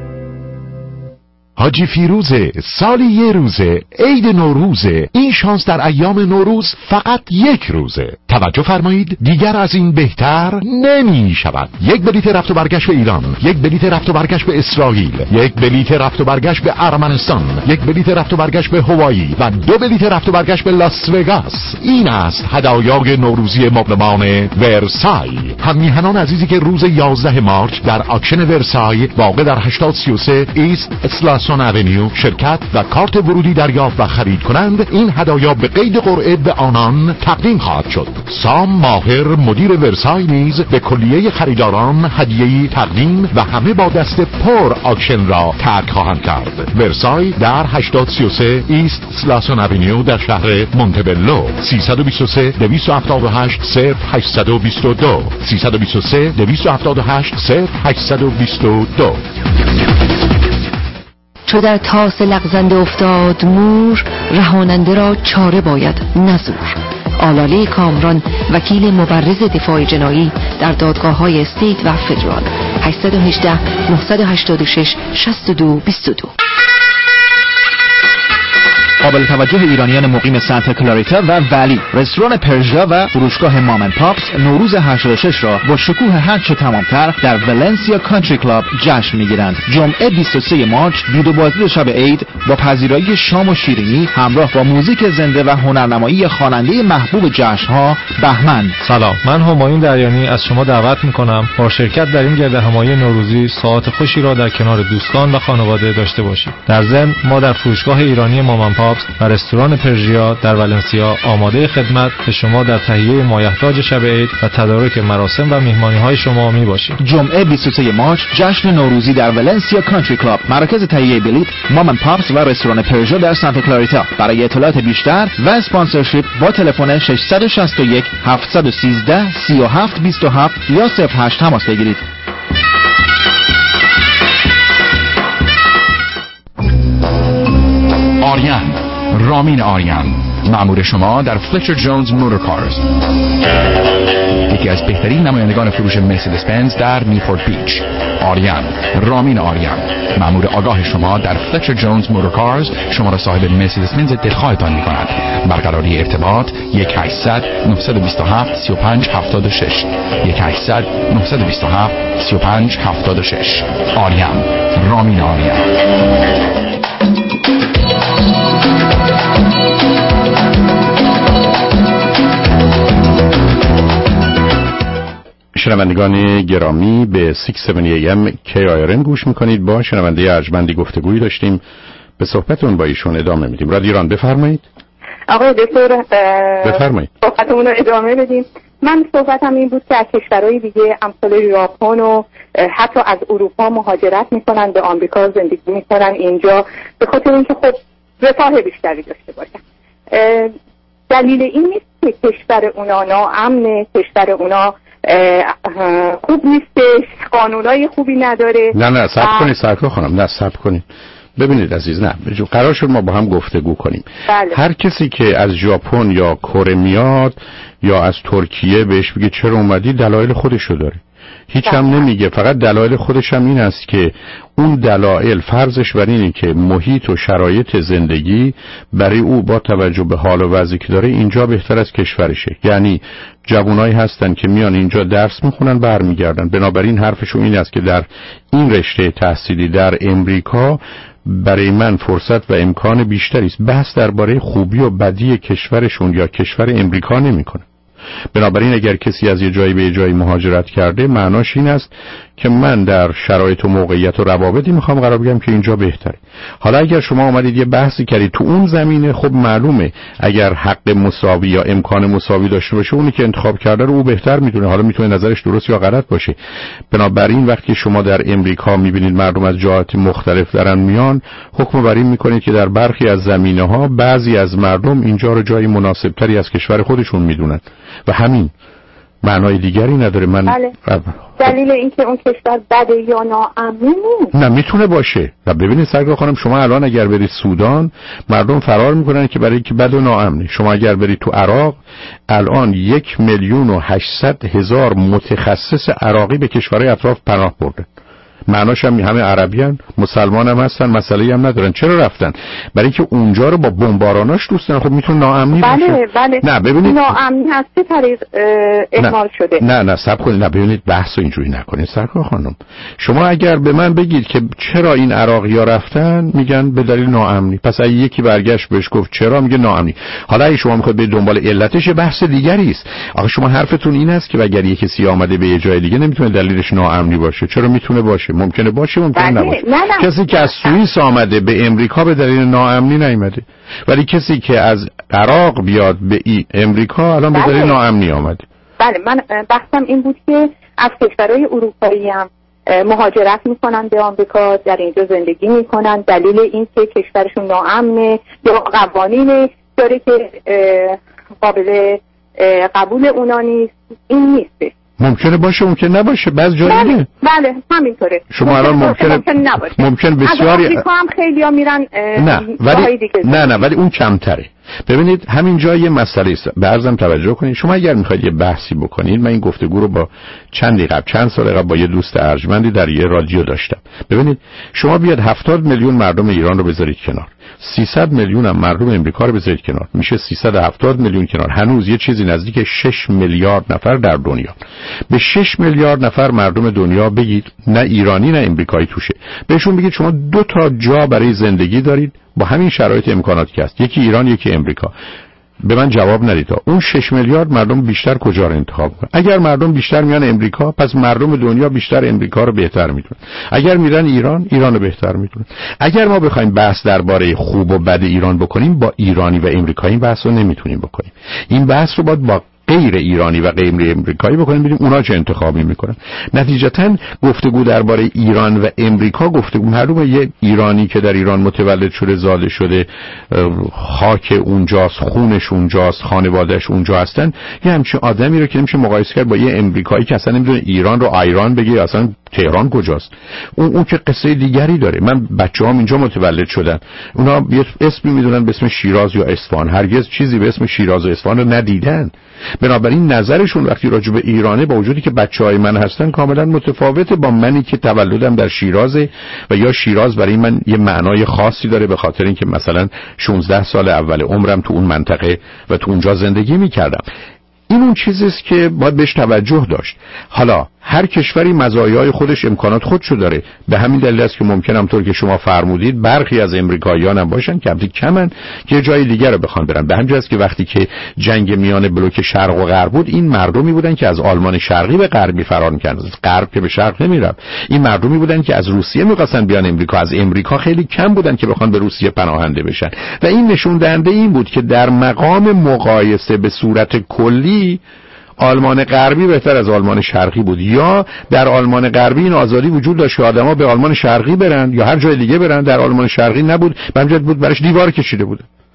حاجی فیروزه، سالی یه روزه، عید نوروزه. این شانس در ایام نوروز فقط یک روزه. توجه فرمایید، دیگر از این بهتر نمی شود. یک بلیت رفت و برگشت به ایران، یک بلیت رفت و برگشت به اسرائیل، یک بلیت رفت و برگشت به ارمنستان، یک بلیت رفت و برگشت به هوایی و 2 بلیت رفت و برگشت به لاس وگاس. این است هدایای نوروزی مبلمان ورسای. هم میهنان عزیزی که روز 11 مارچ در اکشن ورسای واقع در 8033 ایست اسلاسون اونیو شرکت و کارت ورودی دریافت و خرید کنند، این هدایا به قید قرعه به آنان تقدیم خواهد شد. سام ماهر مدیر ورسای نیز به کلیه خریداران هدیه‌ای تقدیم و همه با دست پر اکشن را ترک خواهند کرد. ورسای در 8033 ایست اسلاسون اونیو در شهر مونتبلو. 323 278 0822 323 278 0822. چو در تاس لغزنده افتاد مور، رهاننده را چاره باید نزور. آلاله کامران، وکیل مبرز دفاع جنایی در دادگاه‌های استیت و فدرال. 818 986 6222. قابل توجه ایرانیان مقیم سانتا کلاریتا و ولی، رستوران پرژیا و فروشگاه مامن پاپس نوروز 86 را با شکوه هرچه تمامتر در ولنسیا کانتری کلاب جشن میگیرند. جمعه 23 مارچ دیدو بازدید شب عید با پذیرایی شام و شیرینی همراه با موزیک زنده و هنرنمایی خواننده محبوب جشن‌ها بهمن. سلام، من همایون دریانی از شما دعوت می‌کنم با شرکت در این گردهمایی نوروزی ساعات خوشی را در کنار دوستان و خانواده داشته باشید. در ضمن ما در فروشگاه ایرانی مامن پاپس و رستوران پرژیا در ولنسیا آماده خدمت به شما در تهیه مایحتاج شب عید و تدارک مراسم و مهمانی‌های شما میباشیم. جمعه 23 مارچ جشن نوروزی در ولنسیا کانتری کلاب، مراکز تهیه بلیط مامن پاپس و رستوران پرژیا در سانتا کلاریتا. برای اطلاعات بیشتر و اسپانسرشیپ با تلفن 661 713 3727 یا 08 تماس بگیرید. آریان، رامین آریان، مأمور شما در فلچر جونز موتورکارز، یکی از بهترین نمایندگان فروش مرسدس بنز در نیوپورت بیچ. آریان، رامین آریان، مأمور آگاه شما در فلچر جونز موتورکارز شما را صاحب مرسدس بنز دلخواهتان می‌کند. برقراری ارتباط 1800 927 3576 1800 927 3576. آریان، رامین آریان. شنوندگان گرامی، به 670 AM KIRN گوش میکنید. با شنونده ارجمندی گفتگویی داشتیم، به صحبتون با ایشون ادامه میدیم. رادیو ایران، بفرمایید. آقای دکتر بفرمایید. صحبتمون رو ادامه بدیم. من صحبتم این بود که از کشورهای دیگه امثال ژاپن و حتی از اروپا مهاجرت میکنن به آمریکا، زندگی میکنن اینجا به خاطر اینکه خب رفاه بیشتری داشته باشن. دلیل این نیست که کشور اونا ناامنه، کشور اونا خوب نیستش، قانونای خوبی نداره. نه صبر کنید. ببینید عزیز، نه قرار شد ما با هم گفتگو کنیم. بله. هر کسی که از ژاپن یا کره میاد یا از ترکیه بهش بگه چرا اومدی، دلایل خودشو داره. هیچ هم نمیگه، فقط دلایل خودش هم این است که اون دلایل فرضش بر اینه که محیط و شرایط زندگی برای او با توجه به حال و وضعی که داره اینجا بهتر از کشورشه. یعنی جوانایی هستن که میان اینجا درس میخونن برمیگردن، بنابراین حرفشون این است که در این رشته تحصیلی در امریکا برای من فرصت و امکان بیشتری است. بحث درباره خوبی و بدی کشورشون یا کشور امریکا نمیکنه. بنابراین اگر کسی از یه جایی به یه جایی مهاجرت کرده معناش این است که من در شرایط و موقعیت و روابطی میخوام قرار بگیرم که اینجا بهتره. حالا اگر شما اومدید یه بحثی کردید تو اون زمینه، خب معلومه اگر حق مساوی یا امکان مساوی داشته باشه اونی که انتخاب کرده رو او بهتر میدونه، حالا میتونه نظرش درست یا غلط باشه. بنابراین وقتی شما در امریکا میبینید مردم از جهات مختلف دارن میان، حکم بر این میکنید که در برخی از زمینه‌ها بعضی از مردم اینجا رو جای مناسبتری از کشور خودشون میدونن و همین، معنای دیگری نداره. من بله. دلیل اینکه اون کشور بده یا ناامنه نیست. نه میتونه باشه. و ببینید سرکار خانم، شما الان اگر برید سودان مردم فرار میکنن که برای که بد و ناامنه. شما اگر برید تو عراق الان 1,800,000 متخصص عراقی به کشورهای اطراف پناه بردن. معناش هم همه عربیان، مسلمان هم هستن، مسئله هم ندارن. چرا رفتن؟ برای اینکه اونجا رو با بمباراناش دوست دارن. خب میتونه ناامنی باشه. بله. نه ببینید ناامنی از چه طریق اعمال شده؟ نه صبر کنید. نه ببینید بحث رو اینجوری نکنید سرکار خانم. شما اگر به من بگید که چرا این عراقی‌ها رفتن، میگن به دلیل ناامنی. پس اگه یکی برگشت بهش گفت چرا، میگه ناامنی. حالا اگه شما میخواید به دنبال علتش، بحث دیگری است. آخه شما حرفتون این است که اگر یکی کسی اومده به یه جای دیگه نمیتونه دلیلش ناامنی باشه. چرا میتونه باشه؟ ممکنه باشه، ممکنه نباشه. کسی که از سوئیس آمده به امریکا به دلیل ناامنی نیامده، ولی کسی که از عراق بیاد به امریکا الان به دلیل ناامنی آمده. بله، من بحثم این بود که از کشورهای اروپایی هم مهاجرت میکنن به آمریکا، در اینجا زندگی میکنن، دلیل این که کشورشون ناامنه یا قوانین داره که قابل قبول اونا نیست. این نیست. ممکنه باشه، ممکنه نباشه، بعض جایی بله همینطوره. شما الان ممکن بسیاری آمریکا هم خیلی‌ها میرن ولی اون کمتره. ببینید همین جا یه مسئله است، به عرضم توجه کنید. شما اگر میخواید یه بحثی بکنید، من این گفتگو رو با چند سال قبل با یه دوست ارجمندی در یه رادیو داشتم. ببینید شما بیاد 70 میلیون مردم ایران رو بذارید کنار، 300 میلیون هم مردم امریکا رو بذارید کنار، میشه 370 میلیون کنار. هنوز یه چیزی نزدیک 6 میلیارد نفر در دنیا. به 6 میلیارد نفر مردم دنیا بگید نه ایرانی نه امریکایی توشه، بهشون بگید شما 2 تا جا برای زندگی دارید با همین شرایط امکاناتی که هست، یکی ایران یکی امریکا. به من جواب ندید اون 6 میلیارد مردم بیشتر کجا رو انتخاب کنن؟ اگر مردم بیشتر میان امریکا، پس مردم دنیا بیشتر امریکا رو بهتر میدونن. اگر میرن ایران رو بهتر میدونن. اگر ما بخوایم بحث درباره خوب و بد ایران بکنیم، با ایرانی و امریکایی بحث رو نمیتونیم بکنیم. این بحث رو باید با غیر ایرانی و غیر امریکایی بکنیم، ببینیم اونا چه انتخابی میکنن. نتیجتاً گفتگو درباره ایران و امریکا گفتگو معلومه یه ایرانی که در ایران متولد شده، زاده شده، خاک اونجاست، خونش اونجاست، خانواده‌اش اونجا هستن، یه همچین آدمی رو که نمیشه مقایسه کرد با یه امریکایی که اصلا نمیدونه ایران رو ایران بگه، اصلا تهران کجاست. اون که قصه دیگری داره. من بچه‌هام اینجا متولد شدن، اونا یه اسمی میدونن به اسم شیراز یا اصفهان، هرگز چیزی به اسم شیراز و اصفهان رو ندیدن. بنابراین نظرشون وقتی راجع به ایرانه، با وجودی که بچه‌های من هستن، کاملا متفاوته با منی که تولدم در شیرازه و یا شیراز برای من یه معنای خاصی داره به خاطر اینکه مثلا 16 سال اول عمرم تو اون منطقه و تو اونجا زندگی می‌کردم. این اون چیزیست که باید بهش توجه داشت. حالا هر کشوری مزایای خودش، امکانات خودشو داره. به همین دلیل است که ممکن همونطور که شما فرمودید برخی از امریکاییان هم باشن که البته کمن که یه جای دیگر رو بخوان برن. به همین جاست که وقتی که جنگ میان بلوک شرق و غرب بود، این مردمی بودن که از آلمان شرقی به غربی فرار می‌کردن، از غرب که به شرق نمیرن. این مردمی بودن که از روسیه می‌خواستن بیان امریکا، از امریکا خیلی کم بودن که بخوان به روسیه پناهنده بشن. و این نشون دهنده این بود که در مقام مقایسه به صورت کلی آلمان غربی بهتر از آلمان شرقی بود، یا در آلمان غربی این آزادی وجود داشت که آدما به آلمان شرقی برن یا هر جای دیگه برن، در آلمان شرقی نبود، به همین جهت بود برش دیوار کشیده بود.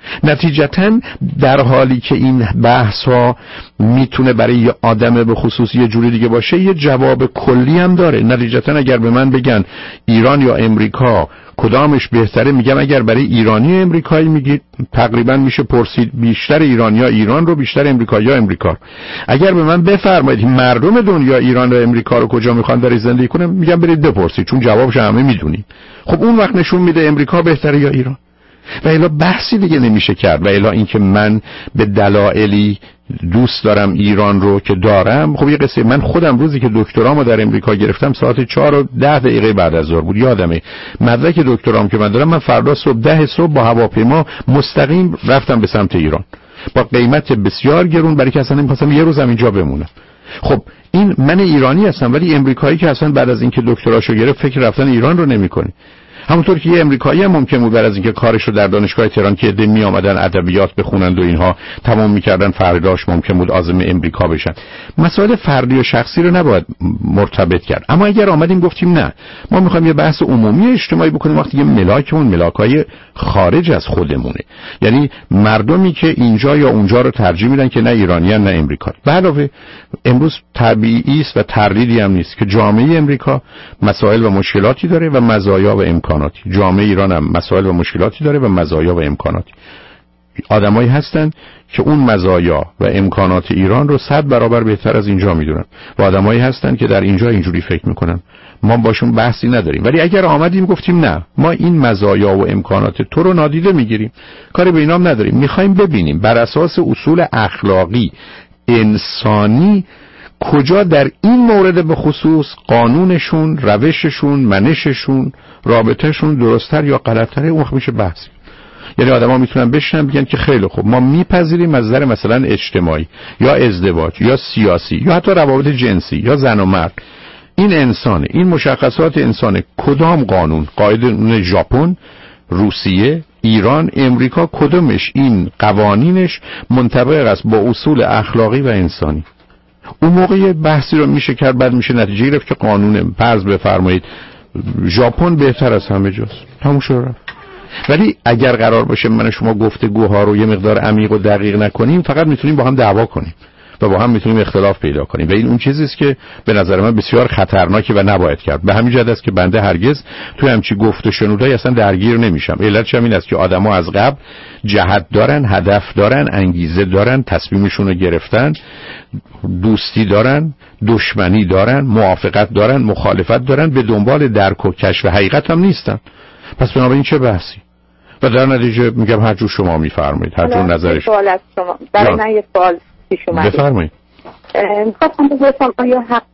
نتیجتاً در حالی که این بحث ها میتونه برای یه آدم به خصوص یه جوری دیگه باشه، یه جواب کلی هم داره. نتیجتاً اگر به من بگن ایران یا امریکا کدامش بهتره، میگم اگر برای ایرانی و امریکایی میگید تقریبا میشه پرسید بیشتر ایرانیا ایران رو، بیشتر امریکایی‌ها امریکا. اگر به من بفرمایید مردم دنیا ایران و امریکا رو کجا میخوان برای زندگی کنن، میگم برید بپرسید، چون جوابش همه میدونید. خب اون وقت نشون میده امریکا بهتره یا ایران. و الا بحثی دیگه نمیشه کرد. و الا اینکه من به دلایلی دوست دارم ایران رو که دارم، خب یه قصه. من خودم روزی که دکترامو در امریکا گرفتم ساعت 4:10 بعد از ظهر بود، یادمه. مدرک دکترام که من دارم، من فردا صبح 10 صبح با هواپیما مستقیم رفتم به سمت ایران با قیمت بسیار گرون، برای که اصلا نمی‌خواستم یه روزم اینجا بمونم. خب این من ایرانی هستم، ولی امریکایی که اصلا بعد از اینکه دکتراشو گرفت فکر رفتن ایران رو نمی‌کنه. همونطور که یه امریکایی هم ممکن بود بعد از اینکه کارش رو در دانشگاه تهران که عده می آمدن ادبیات بخونند و اینها تمام می‌کردن، فرداش ممکن بود عازم امریکا بشن. مسائل فردی و شخصی رو نباید مرتبط کرد. اما اگر آمدیم گفتیم نه، ما می‌خوایم یه بحث عمومی اجتماعی بکنیم، وقتی یه ملاکمون ملاکای خارج از خودمونه، یعنی مردمی که اینجا یا اونجا رو ترجیح میدن که نه ایرانیان نه امریکا. به علاوه امروز طبیعی است و تردیدی هم نیست که جامعه امریکا مسائل و مشکلاتی داره و مزایا و امکاناتی. جامعه ایران هم مسائل و مشکلاتی داره و مزایا و امکاناتی. آدمایی هستن که اون مزایا و امکانات ایران رو 100 برابر بهتر از اینجا میدونن و آدمایی هستن که در اینجا اینجوری فکر میکنن. ما باشون بحثی نداریم. ولی اگر آمدیم گفتیم نه، ما این مزایا و امکانات تو رو نادیده میگیریم، کاری به اینام نداریم، میخوایم ببینیم بر اساس اصول اخلاقی انسانی کجا در این مورد به خصوص قانونشون، روششون، منششون، رابطهشون درست‌تر یا غلط‌تره. اون میشه بحث. یعنی آدما میتونن بشنن بگن که خیلی خوب ما میپذیریم از نظر مثلا اجتماعی یا ازدواج یا سیاسی یا حتی روابط جنسی یا زن و مرد، این انسانه، این مشخصات انسانه. کدام قانون، قاعده ژاپن، روسیه، ایران، امریکا، کدومش این قوانینش منطبق است با اصول اخلاقی و انسانی؟ اون موقع بحثی رو میشه کرد، بعد میشه نتیجه گرفت که قانون فرض بفرمایید ژاپن بهتر از همه جاست، تموم شد. ولی اگر قرار باشه من و شما گفتگوها رو یه مقدار عمیق و دقیق نکنیم، فقط میتونیم با هم دعوا کنیم و با هم میتونیم اختلاف پیدا کنیم و این اون چیزی است که به نظر من بسیار خطرناکه و نباید کرد. به همین جهت است که بنده هرگز توی همچین گفت و شنودای اصلا درگیر نمیشم. علتش این است که آدما از قبل جهت دارن، هدف دارن، انگیزه دارن، تصمیمشون رو گرفتن، دوستی دارن، دشمنی دارن، موافقت دارن، مخالفت دارن، به دنبال درک و کشف حقیقت هم نیستن. پس بنابراین چه بحثی؟ و در نتیجه میگم هر جور شما میفرمایید، هر جور نظرش. سوال از شما برای من یه سوال پیش اومد. بفرمایید. می‌خواستم بپرسم آیا حق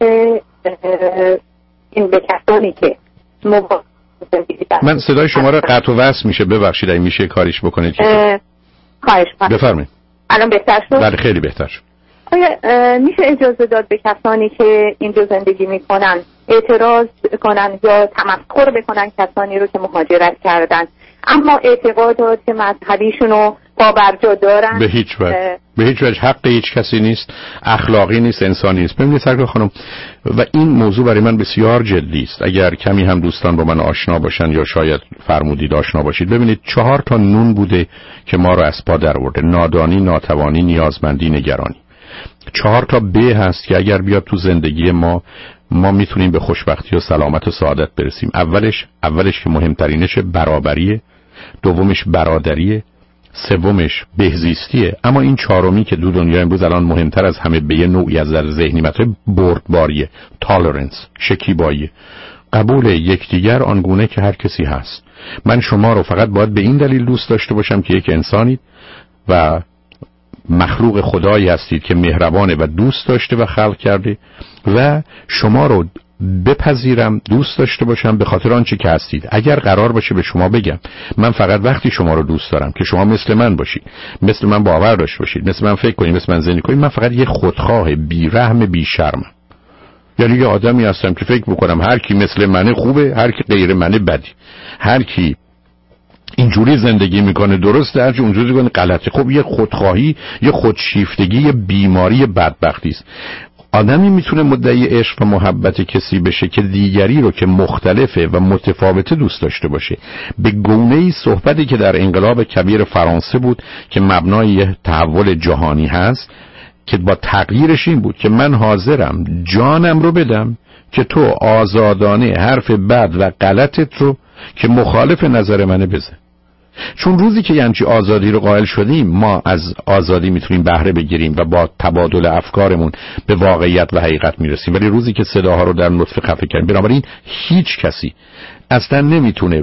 این به کسانی که من صدای شما را قطع و وصل میشه، ببخشید اگه میشه کاریش بکنید. خواهش می‌کنم. بفرمایید. الان بهتر شد؟ بله خیلی بهتر شد. آیا میشه اجازه داد به کسانی که اینجا زندگی میکنن اعتراض کنن یا تمسخر بکنن کسانی رو که مهاجرت کردن اما اعتقادات مذهبیشون رو پابرجا دارن؟ به هیچ وجه حق هیچ کسی نیست، اخلاقی نیست، انسانی نیست. ببینید سرکار خانم، و این موضوع برای من بسیار جدی است. اگر کمی هم دوستان با من آشنا باشن یا شاید فرمودید آشنا باشید، ببینید 4 تا نون بوده که ما رو از پا در آورده: نادانی، ناتوانی، نیازمندی، نگرانی. 4 تا ب هست که اگر بیاد تو زندگی ما میتونیم به خوشبختی و سلامت و سعادت برسیم. اولش که مهمترینش برابریه، دومش برادریه، سومش بهزیستیه، اما این چهارمی که دو دنیا امروز الان مهمتر از همه به یه نوعی از در ذهنی مطرح بردباریه، تالرنس، شکیبایی، قبول یکدیگر آنگونه که هر کسی هست. من شما رو فقط باید به این دلیل دوست داشته باشم که یک انسانید و مخلوق خدایی هستید که مهربانه و دوست داشته و خلق کرده و شما رو بپذیرم، دوست داشته باشم به خاطر آنچه که هستید. اگر قرار باشه به شما بگم من فقط وقتی شما رو دوست دارم که شما مثل من باشید، مثل من باور داشته باشید، مثل من فکر کنید، مثل من زندگی کنید، من فقط یه خودخواه بی‌رحم بی‌شرمم. یعنی یه آدمی هستم که فکر میکنم هر کی مثل منه خوبه، هر کی غیر منه بدی، هر کی اینجوری زندگی میکنه درسته، هر کی اونجوری کنه غلطه. خب یه خودخواهی، یه خودشیفتگی، یه بیماری بدبختی است. آدمی میتونه مدعی عشق و محبت کسی بشه که دیگری رو که مختلفه و متفاوته دوست داشته باشه. به گونه‌ای صحبتی که در انقلاب کبیر فرانسه بود که مبنای تحول جهانی هست، که با تغییرش این بود که من حاضرم جانم رو بدم که تو آزادانه حرف بد و غلطت رو که مخالف نظر منه بزن. چون روزی که یعنی آزادی رو قائل شدیم، ما از آزادی میتونیم بهره بگیریم و با تبادل افکارمون به واقعیت و حقیقت میرسیم. ولی روزی که صداها رو در نطفه خفه کردیم، بنابراین هیچ کسی اصلا نمیتونه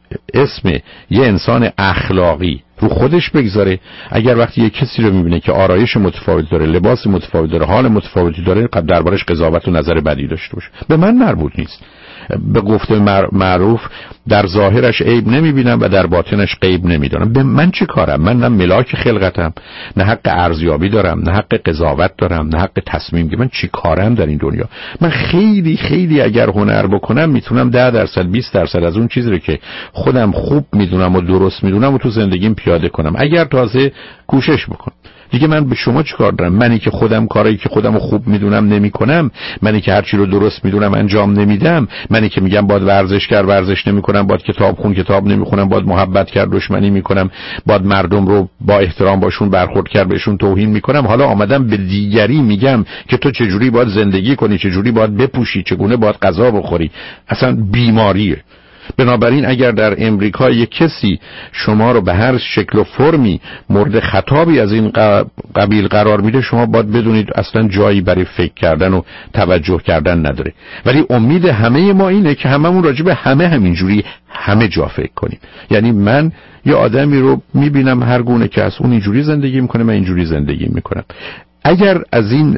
اسم یه انسان اخلاقی رو خودش بگذاره اگر وقتی یه کسی رو میبینه که آرایش متفاوت داره، لباس متفاوت داره، حال متفاوتی داره، دربارش قضاوت و نظر بدی داشته باشه. به من مربوط نیست. به گفته معروف در ظاهرش عیب نمیبینم و در باطنش غیب نمیدانم. به من چه کارم؟ من نه ملاک خلقتم، نه حق ارزیابی دارم، نه حق قضاوت دارم، نه حق تصمیم گیری. من چی کارم در این دنیا؟ من خیلی خیلی اگر هنر بکنم میتونم 10% 20% از اون چیزی رو که خودم خوب میدونم و درست میدونم و تو زندگیم پیاده کنم، اگر تازه کوشش بکنم. دیگه من به شما چیکار دارم؟ منی که خودم کاری که خودمو خوب میدونم نمیکنم، منی که هر چی رو درست میدونم انجام نمیدم، منی که میگم باید ورزش نمیکنم، باید کتاب نمیخونم، باید محبت کرد دشمنی میکنم، باید مردم رو با احترام باشون برخورد کرد بهشون توهین میکنم، حالا آمدم به دیگری میگم که تو چجوری باید زندگی کنی، چجوری باید بپوشی، چگونه باید غذا بخوری. اصلا بیماریه. بنابراین اگر در امریکا یک کسی شما رو به هر شکل و فرمی مورد خطابی از این قبیل قرار میده، شما باید بدونید اصلا جایی برای فکر کردن و توجه کردن نداره. ولی امید همه ما اینه که هممون راجع به همینجوری همه جا فکر کنیم. یعنی من یه آدمی رو میبینم هر گونه که از اون اینجوری زندگی میکنه، من اینجوری زندگی میکنم. اگر از این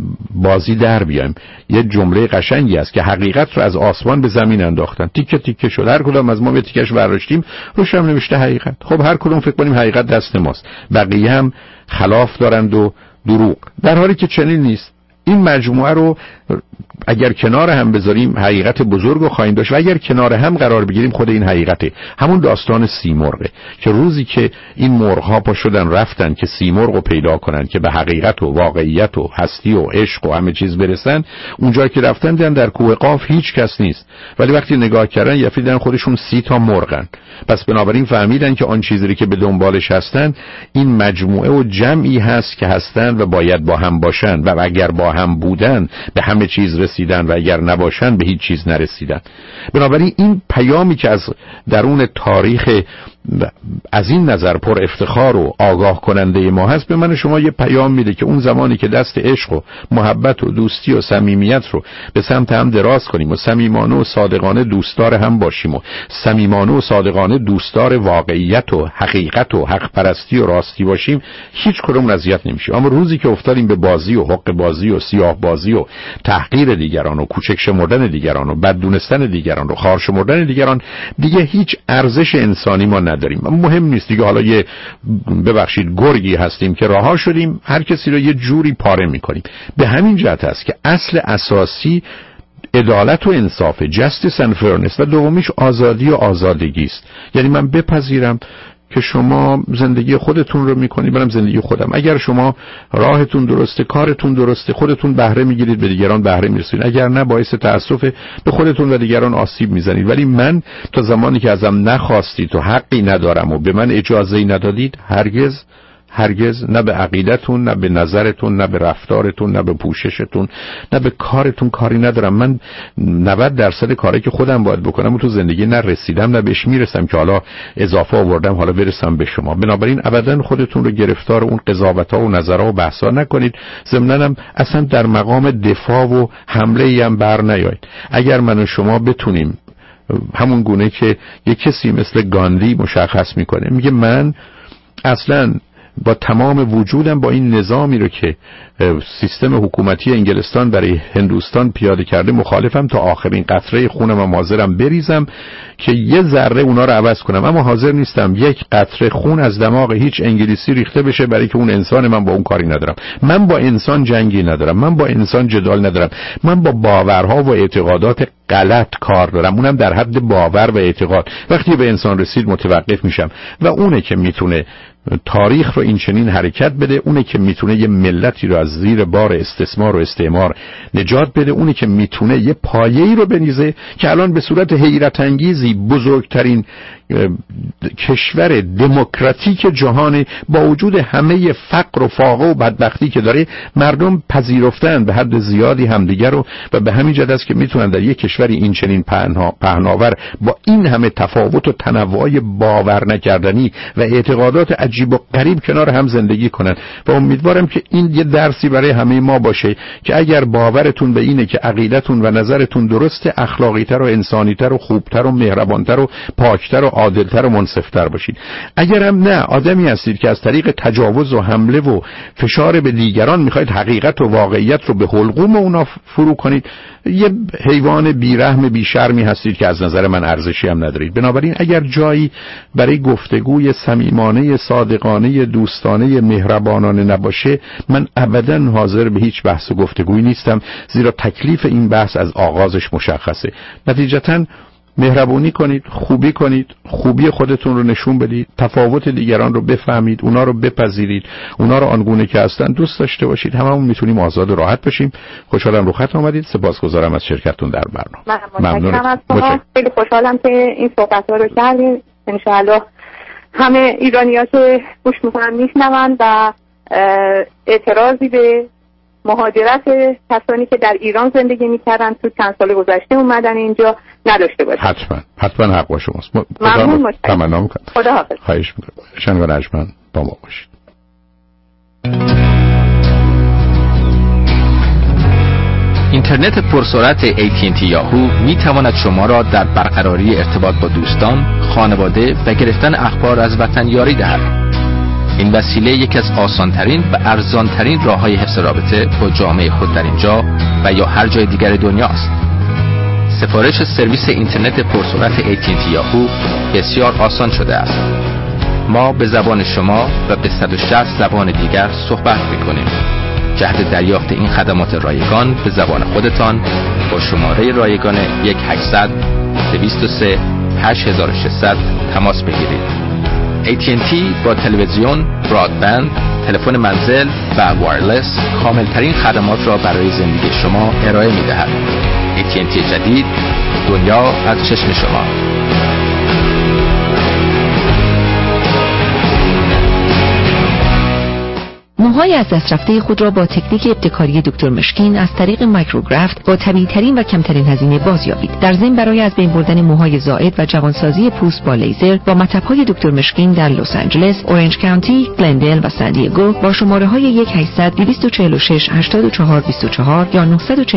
بازی در بیایم، یه جمله قشنگی است که حقیقت رو از آسمان به زمین انداختن، تیکه تیکه شد، هر کدوم از ما یه تیکش برداشتیم، روش هم نوشته حقیقت. خب هر کدوم فکر کنیم حقیقت دست ماست، بقیه هم خلاف دارند و دروغ، در حالی که چنین نیست. این مجموعه رو اگر کنار هم بذاریم حقیقت بزرگ رو خواهیم داشت و اگر کنار هم قرار بگیریم خود این حقیقته. همون داستان سیمرغه که روزی که این مرغ‌ها پا شدن رفتن که سیمرغ رو پیدا کنن که به حقیقت و واقعیت و هستی و عشق و همه چیز برسن، اونجا که رفتن دیدن در کوه قاف هیچ کس نیست، ولی وقتی نگاه کردن یفیدن خودشون 30 تا مرغن. پس بنابراین فهمیدن که آن چیزی که به دنبالش هستن این مجموعه و جمعی هست که هستن و باید با هم باشن و اگر با هم بودن به همه چیز رسیدن و اگر نباشن به هیچ چیز نرسیدن. بنابراین این پیامی که از درون تاریخ از این نظر پر افتخار و آگاه کننده ما هست، به من شما یه پیام میده که اون زمانی که دست عشق و محبت و دوستی و صمیمیت رو به سمت هم دراز کنیم و صمیمانه و صادقانه دوستدار هم باشیم و صمیمانه و صادقانه دوستدار واقعیت و حقیقت و حق پرستی و راستی باشیم، هیچ کدوم اذیت نمیشیم. اما روزی که افتادیم به بازی و حق بازی و سیاه بازی و تحقیر دیگران و کوچک شمردن دیگران و بد دونستن دیگران و خار شمردن دیگران، دیگه هیچ ارزش انسانی ما نداریم. مهم نیست دیگه حالا یه ببخشید گرگی هستیم که رها شدیم هر کسی رو یه جوری پاره میکنیم. به همین جهت است که اصل اساسی عدالت و انصاف، justice and fairness، و دومیش آزادی و آزادگی است. یعنی من بپذیرم که شما زندگی خودتون رو میکنید، منم زندگی خودم. اگر شما راهتون درسته، کارتون درسته، خودتون بهره میگیرید، به دیگران بهره میرسید. اگر نه باعث تأسف به خودتون و دیگران آسیب میزنید. ولی من تا زمانی که ازم نخواستید و حقی ندارم و به من اجازه‌ای ندادید، هرگز نه به عقیدتون، نه به نظرتون، نه به رفتارتون، نه به پوششتون، نه به کارتون کاری ندارم. من 90% کاری که خودم باید بکنم و تو زندگی نرسیدم، نه بهش میرسم که حالا اضافه آوردم حالا برسم به شما. بنابراین ابدا خودتون رو گرفتار اون قضاوت‌ها و نظرها و بحث‌ها نکنید. ضمناً هم اصلا در مقام دفاع و حمله‌ای هم بر نیایید. اگر من و شما بتونیم همون گونه که یک کسی مثل گاندی مشخص میکنه، میگه من اصلاً با تمام وجودم با این نظامی رو که سیستم حکومتی انگلستان برای هندوستان پیاده کرده مخالفم، تا آخرین قطره خونم و حاضرم بریزم که یه ذره اونا رو عوض کنم، اما حاضر نیستم یک قطره خون از دماغ هیچ انگلیسی ریخته بشه برای که اون انسان، من با اون کاری ندارم. من با انسان جنگی ندارم، من با انسان جدال ندارم، من با باورها و اعتقادات غلط کار دارم، اونم در حد باور و اعتقاد. وقتی به انسان رسید متوقف میشم و اونه که میتونه تاریخ رو این چنین حرکت بده، اونه که میتونه یه ملتی رو از زیر بار استثمار و استعمار نجات بده، اونه که میتونه یه پایه‌ای رو بنیزه که الان به صورت حیرت انگیزی بزرگترین کشور دموکراتیک جهان با وجود همه فقر و فاقه و بدبختی که داره، مردم پذیرفتن به حد زیادی همدیگر رو و به همین جهت است که میتونن در یک کشوری این چنین پهناور با این همه تفاوت و تنوع باور نکردنی و اعتقادات عجیب و غریب کنار هم زندگی کنن. و امیدوارم که این یه درسی برای همه ما باشه که اگر باورتون به اینه که عقیدتون و نظرتون درسته، اخلاقی‌تر و انسانی‌تر و خوبتر و مهربان‌تر و پاکتر و عادلتر و منصف‌تر باشید. اگرم نه، آدمی هستید که از طریق تجاوز و حمله و فشار به دیگران میخواید حقیقت و واقعیت رو به حلقوم اونا فرو کنید، یه حیوان بیرحم بیشرمی هستید که از نظر من ارزشی هم ندارید. بنابراین اگر جایی برای گفتگوی صمیمانه، صادقانه، دوستانه، مهربانانه نباشه، من ابداً حاضر به هیچ بحث و گفتگویی نیستم، زیرا تکلیف این بحث از آغازش مشخصه. نتیجتاً مهربونی کنید، خوبی کنید، خوبی خودتون رو نشون بدید، تفاوت دیگران رو بفهمید، اونا رو بپذیرید، اونا رو آنگونه که هستن دوست داشته باشید. هممون میتونیم آزاد و راحت باشیم. خوشحالم رو خط آمدید. سپاسگزارم از شرکتتون در برنامه. ممنونم از شما. خیلی خوشحالم که این صحبت‌ها رو کردید. ان شاءالله همه ایرانی‌ها که گوش می‌کنن میشنون و اعتراضی به مهاجرت کسانی که در ایران زندگی میکردن تو چند سال گذشته اومدن اینجا نداشته باشه. حتما حق با شماست. ممنون. تمنا میکنم. خداحافظ. خواهش میکنم. شنوان ارجمند با ما باشید. اینترنت پرسرعت AT&T یاهو می تواند شما را در برقراری ارتباط با دوستان، خانواده و گرفتن اخبار از وطن یاری دهد. این وسیله یکی از آسانترین و ارزانترین راه‌های حفظ رابطه با جامعه خود در اینجا و یا هر جای دیگر دنیاست. سفارش سرویس اینترنت پرسرعت AT&T یاهو بسیار آسان شده است. ما به زبان شما و به 160 زبان دیگر صحبت می‌کنیم. جهت دریافت این خدمات رایگان به زبان خودتان با شماره رایگان 1-800-203-8600 تماس بگیرید. AT&T با تلویزیون، برادبند، تلفن منزل و وایرلس کاملترین خدمات را برای زندگی شما ارائه می‌دهد. AT&T جدید، دنیا از چشم شما. موهای از دست رفته خود را با تکنیک ابتکاری دکتر مشکین از طریق مایکروگرافت با طبیعی‌ترین و کمترین هزینه بازیابید. در ضمن برای از بین بردن موهای زائد و جوانسازی پوست با لیزر با مطب‌های دکتر مشکین در لس آنجلس، اورنج کانتی، گلندل و سان دیگو با شماره‌های 1-800-246-8424 یا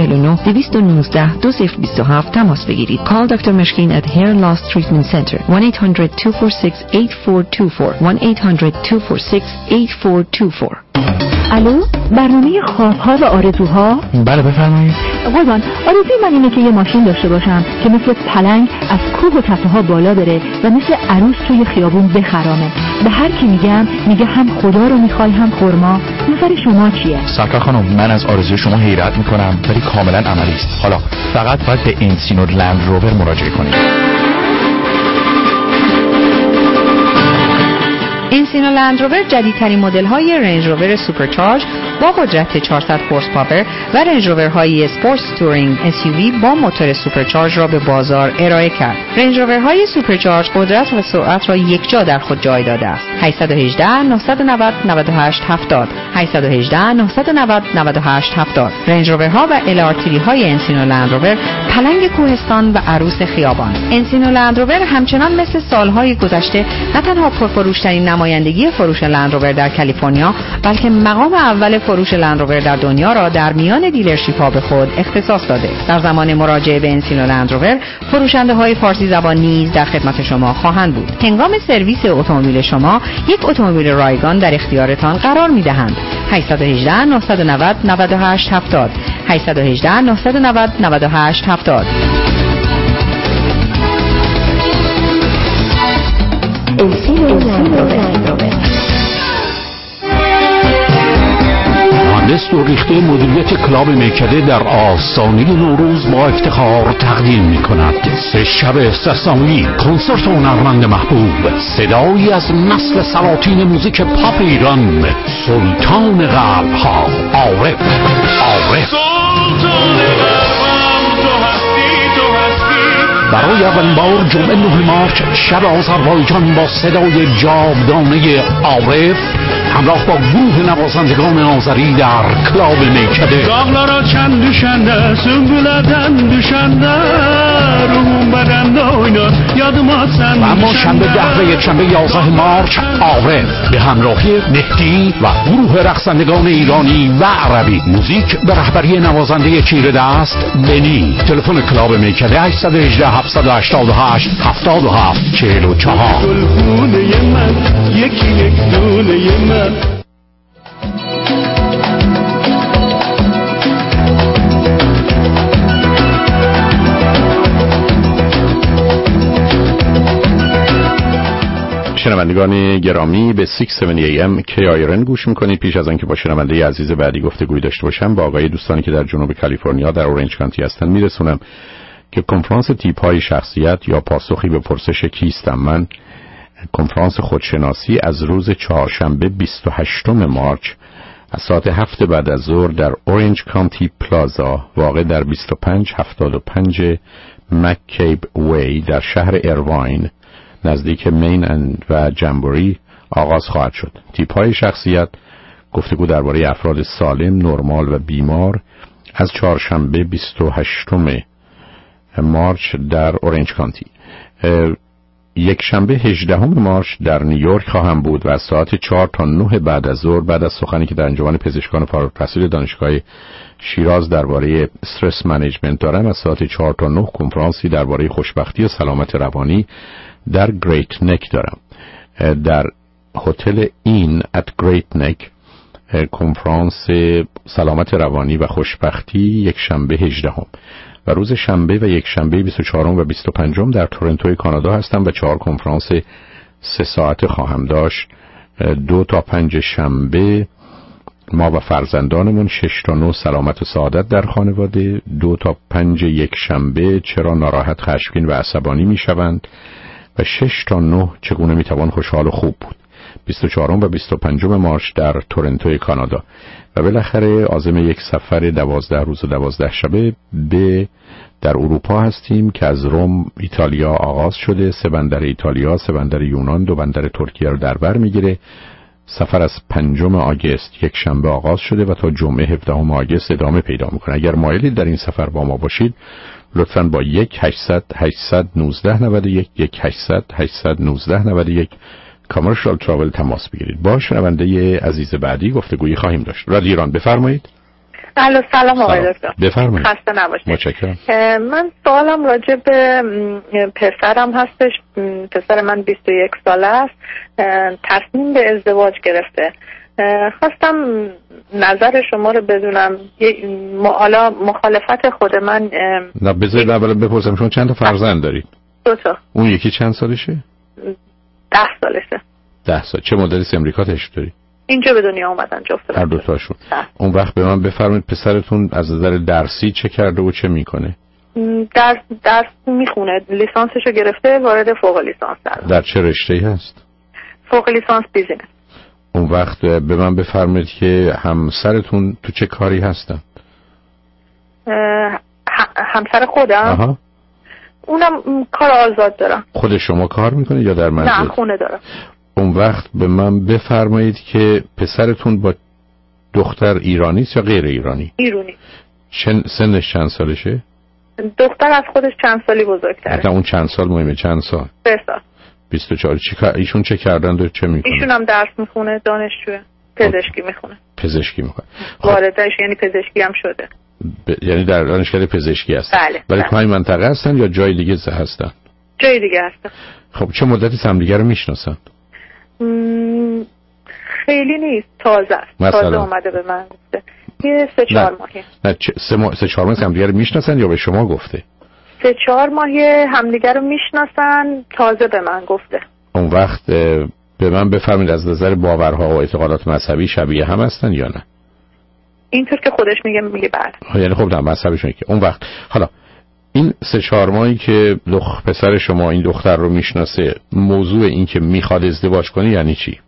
949-219-2027 تماس بگیرید. Call Dr. Meshkin at Hair Loss Treatment Center 1-800-246-8424 1-800-246-8424. الو، برنامه خواب‌ها و آرزوها؟ بله بفرمایید. قربان، آرزوی من اینه که یه ماشین داشته باشم که مثل پلنگ از کوه و تپه‌ها بالا بره و مثل عروس توی خیابون بخرامه. به هر کی میگم میگه هم خدا رو میخوای هم خرما. نظر شما چیه؟ سرکار خانم، من از آرزوی شما حیرت میکنم ولی کاملا عملی است. حالا فقط باید به انسینو لند روور مراجعه کنید. انسینو لند روور جدیدترین مدل های رنج روور سوپرچارج با قدرت 400 هورس پاور و رنج روور های اسپورت تورینگ SUV با موتور سوپرچارج را به بازار ارائه کرد. رنج روور های سوپرچارج قدرت و سرعت را یک جا در خود جای داده است. 818-990-9870 818-990-9870. رنج روور ها و LRT های انسینو لند روور پلنگ کوهستان و عروس خیابان. انسینو لند روور همچنان مثل سالهای گذشته نه تنها پرفروش‌ترین نمایندگی فروش لند روور در کالیفرنیا، بلکه مقام اول فروش لند روور در دنیا را در میان دیلرشیپ ها به خود اختصاص داده. در زمان مراجعه به انسینو لند روور، فروشنده های فارسی زبان نیز در خدمت شما خواهند بود. هنگام سرویس اتومبیل شما، یک اتومبیل رایگان در اختیارتان قرار می دهند. 818-990-9870 818-990-9870. On this دستور ریخته مدیریت کلاب میکده در آستانه نوروز با افتخار تقدیم می‌کند. 3 شب استثنایی کنسرت هنرمند محبوب، صدایی از نسل سلاطین موزیک پاپ ایران، سلطان قلب‌ها عارف. برای اولین بار جمعه 9 مارچ شب آذربایجان با صدای جاودانه عارف همراه با گروه نوازندگان آذری در کلاب میکده. داغlara چند düşende, sümbüleden düşende, ruhum bedende oynar, yadıma sen. و اما شنبه 10 و یکشنبه 11 مارچ عارف به همراهی مهدی و گروه رقصندگان ایرانی و عربی، موزیک به رهبری نوازنده چیره دست بنی. تلفن کلاب میکده 818 788 77 44. گلخونه من یکی یک دونه من. شنوندگان گرامی به 670 AM KIRN گوش میکنید. پیش از آنکه با شنونده عزیز بعدی گفتگوی داشته باشم، با آقای دوستانی که در جنوب کالیفرنیا در اورنج کانتی هستن میرسونم که کنفرانس تیپ های شخصیت یا پاسخی به پرسش کیستم من، کنفرانس خودشناسی از روز چهارشنبه 28 مارچ از ساعت 7 بعد از ظهر در اورنج کانتی پلازا واقع در 2575 مککیب وی در شهر ایرواین نزدیک مین و جمبوری آغاز خواهد شد. تیپ های شخصیت، گفتگو درباره افراد سالم، نرمال و بیمار، از چهارشنبه 28 مارچ در اورنج کانتی. یک شنبه 18 مارچ در نیویورک خواهم بود و از ساعت 4 تا 9 بعد از ظهر بعد از سخنی که در انجمن پزشکان فارغ التحصیل دانشگاه شیراز درباره استرس منیجمنت دارم، از ساعت 4 تا 9 کنفرانسی درباره خوشبختی و سلامت روانی در گریت نک دارم. در هتل این ات گریت نک کنفرانس سلامت روانی و خوشبختی یک شنبه 18 و روز شنبه و یک شنبه 24 و 25 در تورنتو کانادا هستم و 4 کنفرانس 3 ساعته خواهم داشت. 2 تا 5 شنبه ما و فرزندانمون، 6 تا 9 سلامت و سعادت در خانواده، 2 تا 5 یک شنبه چرا ناراحت، خشمگین و عصبانی میشوند و 6 تا 9 چگونه میتوان خوشحال و خوب بود. 24 و 25 مارچ در تورنتو کانادا و بالاخره عازم یک سفر 12 روز و 12 شبه به در اروپا هستیم که از روم ایتالیا آغاز شده. 3 بندر ایتالیا، 3 بندر یونان، 2 بندر ترکیه رو در بر میگیره. سفر از 5 آگوست یک شنبه آغاز شده و تا جمعه 17 آگوست ادامه پیدا میکنه. اگر مایلید در این سفر با ما باشید لطفاً با 1-800-819-91 کامرشال تراول تماس بگیرید. با شنونده عزیز بعدی گفتگویی خواهیم داشت. رادیو ایران بفرمایید. الو، سلام آقای دکتر. بفرمایید. خسته نباشید. متشکرم. من سوالم راجع به پسرم هستش. پسر من 21 ساله است. تصمیم به ازدواج گرفته. خواستم نظر شما رو بدونم. حالا مخالفت خود من. نه بذارید اول بپرسم شما چند تا فرزند دارید؟ 2 تا. اون یکی چند سالشه؟ 10 سالشه. 10 سال. چه مدلی امریکا تشریف داری؟ اینجا به دنیا اومدن جفتشون. هر دو تاشون. اون وقت به من بفرمایید پسرتون از نظر درسی چه کرده و چه میکنه؟ درس میخونه. لیسانسشو گرفته، وارد فوق لیسانس شده. در چه رشته‌ای هست؟ فوق لیسانس بیزینس. اون وقت به من بفرمایید که همسرتون تو چه کاری هستن؟ همسر خودم؟ آها. اونم کار آزاد دارم. خود شما کار میکنه یا در منزل؟ نه، خونه دارم. اون وقت به من بفرمایید که پسرتون با دختر ایرانی است یا غیر ایرانی؟ ایرانی. سنش چند سالشه؟ دختر از خودش چند سالی بزرگتره. نه اون چند سال مهمه. چند سال؟ 3 سال. 24. ایشون چه کردن و چه میکنه؟ ایشون هم درس میخونه، دانشجوه، پزشکی میخونه. پزشکی میخونه. واردش یعنی پزشکی هم شده. یعنی در دانشکده پزشکی هستن؟ بله. ولی تو همین منطقه هستن یا جای دیگه هستن؟ جای دیگه هستن. خب چه مدتی همدیگه رو میشناسن؟ خیلی نیست، تازه است. تازه اومده به من گفته. یه 3-4 ماهه. نه 3-4 ماه همدیگه رو میشناسن یا به شما گفته؟ 3-4 ماهه همدیگه رو میشناسن، تازه به من گفته. اون وقت به من بفرمایید از نظر باورها و اعتقادات مذهبی شبیه هم هستن یا نه؟ اینطور که خودش میگه بله. یعنی خب نه مذهبشون که اون وقت حالا این 3-4 ماهی که پسر شما این دختر رو میشناسه، موضوع این که میخواد ازدواج کنه یعنی چی؟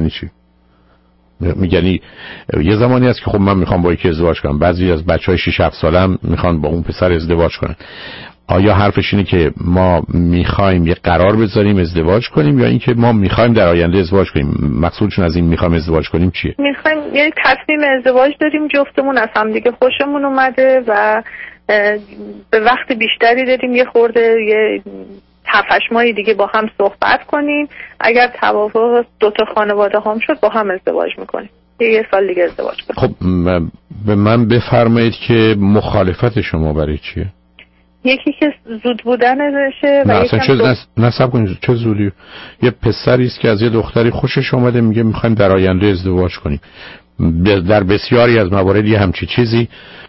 یعنی یه زمانی هست که خب من میخوام با یکی ازدواج کنم، بعضی از بچهای 6-7 سالم میخوان با اون پسر ازدواج کنن. آیا حرفش اینه که ما میخوایم یه قرار بذاریم ازدواج کنیم یا اینکه ما میخوایم در آینده ازدواج کنیم؟ مقصودشون از این میخوایم ازدواج کنیم چیه؟ میخوایم یعنی تصمیم ازدواج داریم، جفتمون از هم دیگه خوشمون اومده و به وقت بیشتری داریم یه خورده یه 7-8 ماهی دیگه با هم صحبت کنیم، اگر توافق دوتا خانواده هم شد با هم ازدواج میکنیم، یه سال دیگه ازدواج کنیم. خب به من بفرمایید که مخالفت شما برای چیه؟ یکی که زود بودنشه و نه اصلا نصب کنید چه زودی. یه پسری است که از یه دختری خوشش اومده میگه میخوایم در آینده ازدواج کنیم. در بسیاری از موارد یه همچی چیزی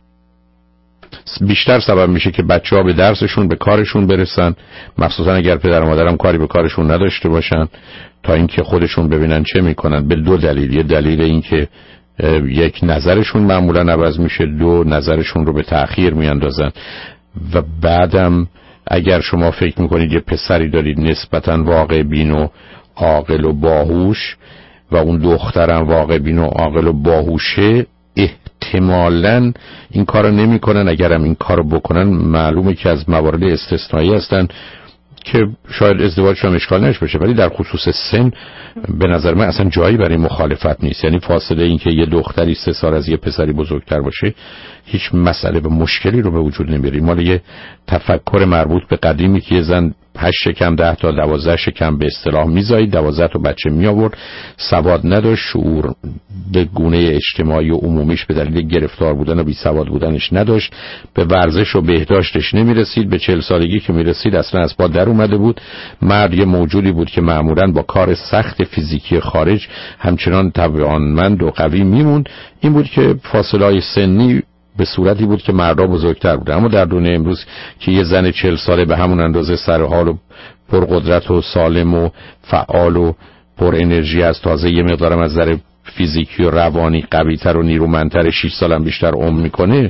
بیشتر سبب میشه که بچه‌ها به درسشون به کارشون برسن، مخصوصا اگر پدر و مادرم کاری به کارشون نداشته باشن، تا اینکه خودشون ببینن چه میکنن. به 2 دلیل. یه دلیل این که یک نظرشون معمولا عوض میشه، 2 نظرشون رو به تأخیر میاندازن. و بعدم اگر شما فکر میکنید یه پسری دارید نسبتاً واقع بین و عاقل و باهوش و اون دخترم واقع بین و عاقل و باهوشه، احتمالاً این کارو نمیکنن. اگرم این کارو بکنن معلومه که از موارد استثنایی هستن که شاید ازدواجشون هم اشکال نش بشه، ولی در خصوص سن به نظر من اصلا جایی برای مخالفت نیست. یعنی فاصله این که یه دختری 3 سال از یه پسری بزرگتر باشه هیچ مسئله و مشکلی رو به وجود نمیاره. مال یه تفکر مربوط به قدیمی که یه زن 8 شکم 10 تا 12 شکم به اصطلاح میزایید، 12 تا بچه می آورد، سواد نداشت، شعور به گونه اجتماعی و عمومیش به دلیل گرفتار بودن و بی سواد بودنش نداشت، به ورزش و بهداشتش نمیرسید، به 40 سالگی که میرسید اصلا از پا در اومده بود. مرد یه موجودی بود که معمولاً با کار سخت فیزیکی خارج همچنان توانمند و قوی میموند. این بود که فاصله سنی به صورتی بود که مردا بزرگتر بودن. اما در دنیای امروز که یه زن 40 ساله به همون اندازه سرحال و پرقدرت و سالم و فعال و پر انرژی از، تازه یه مقدارم از نظر فیزیکی و روانی قوی‌تر و نیرومندتر، 6 سالم بیشتر عمر میکنه،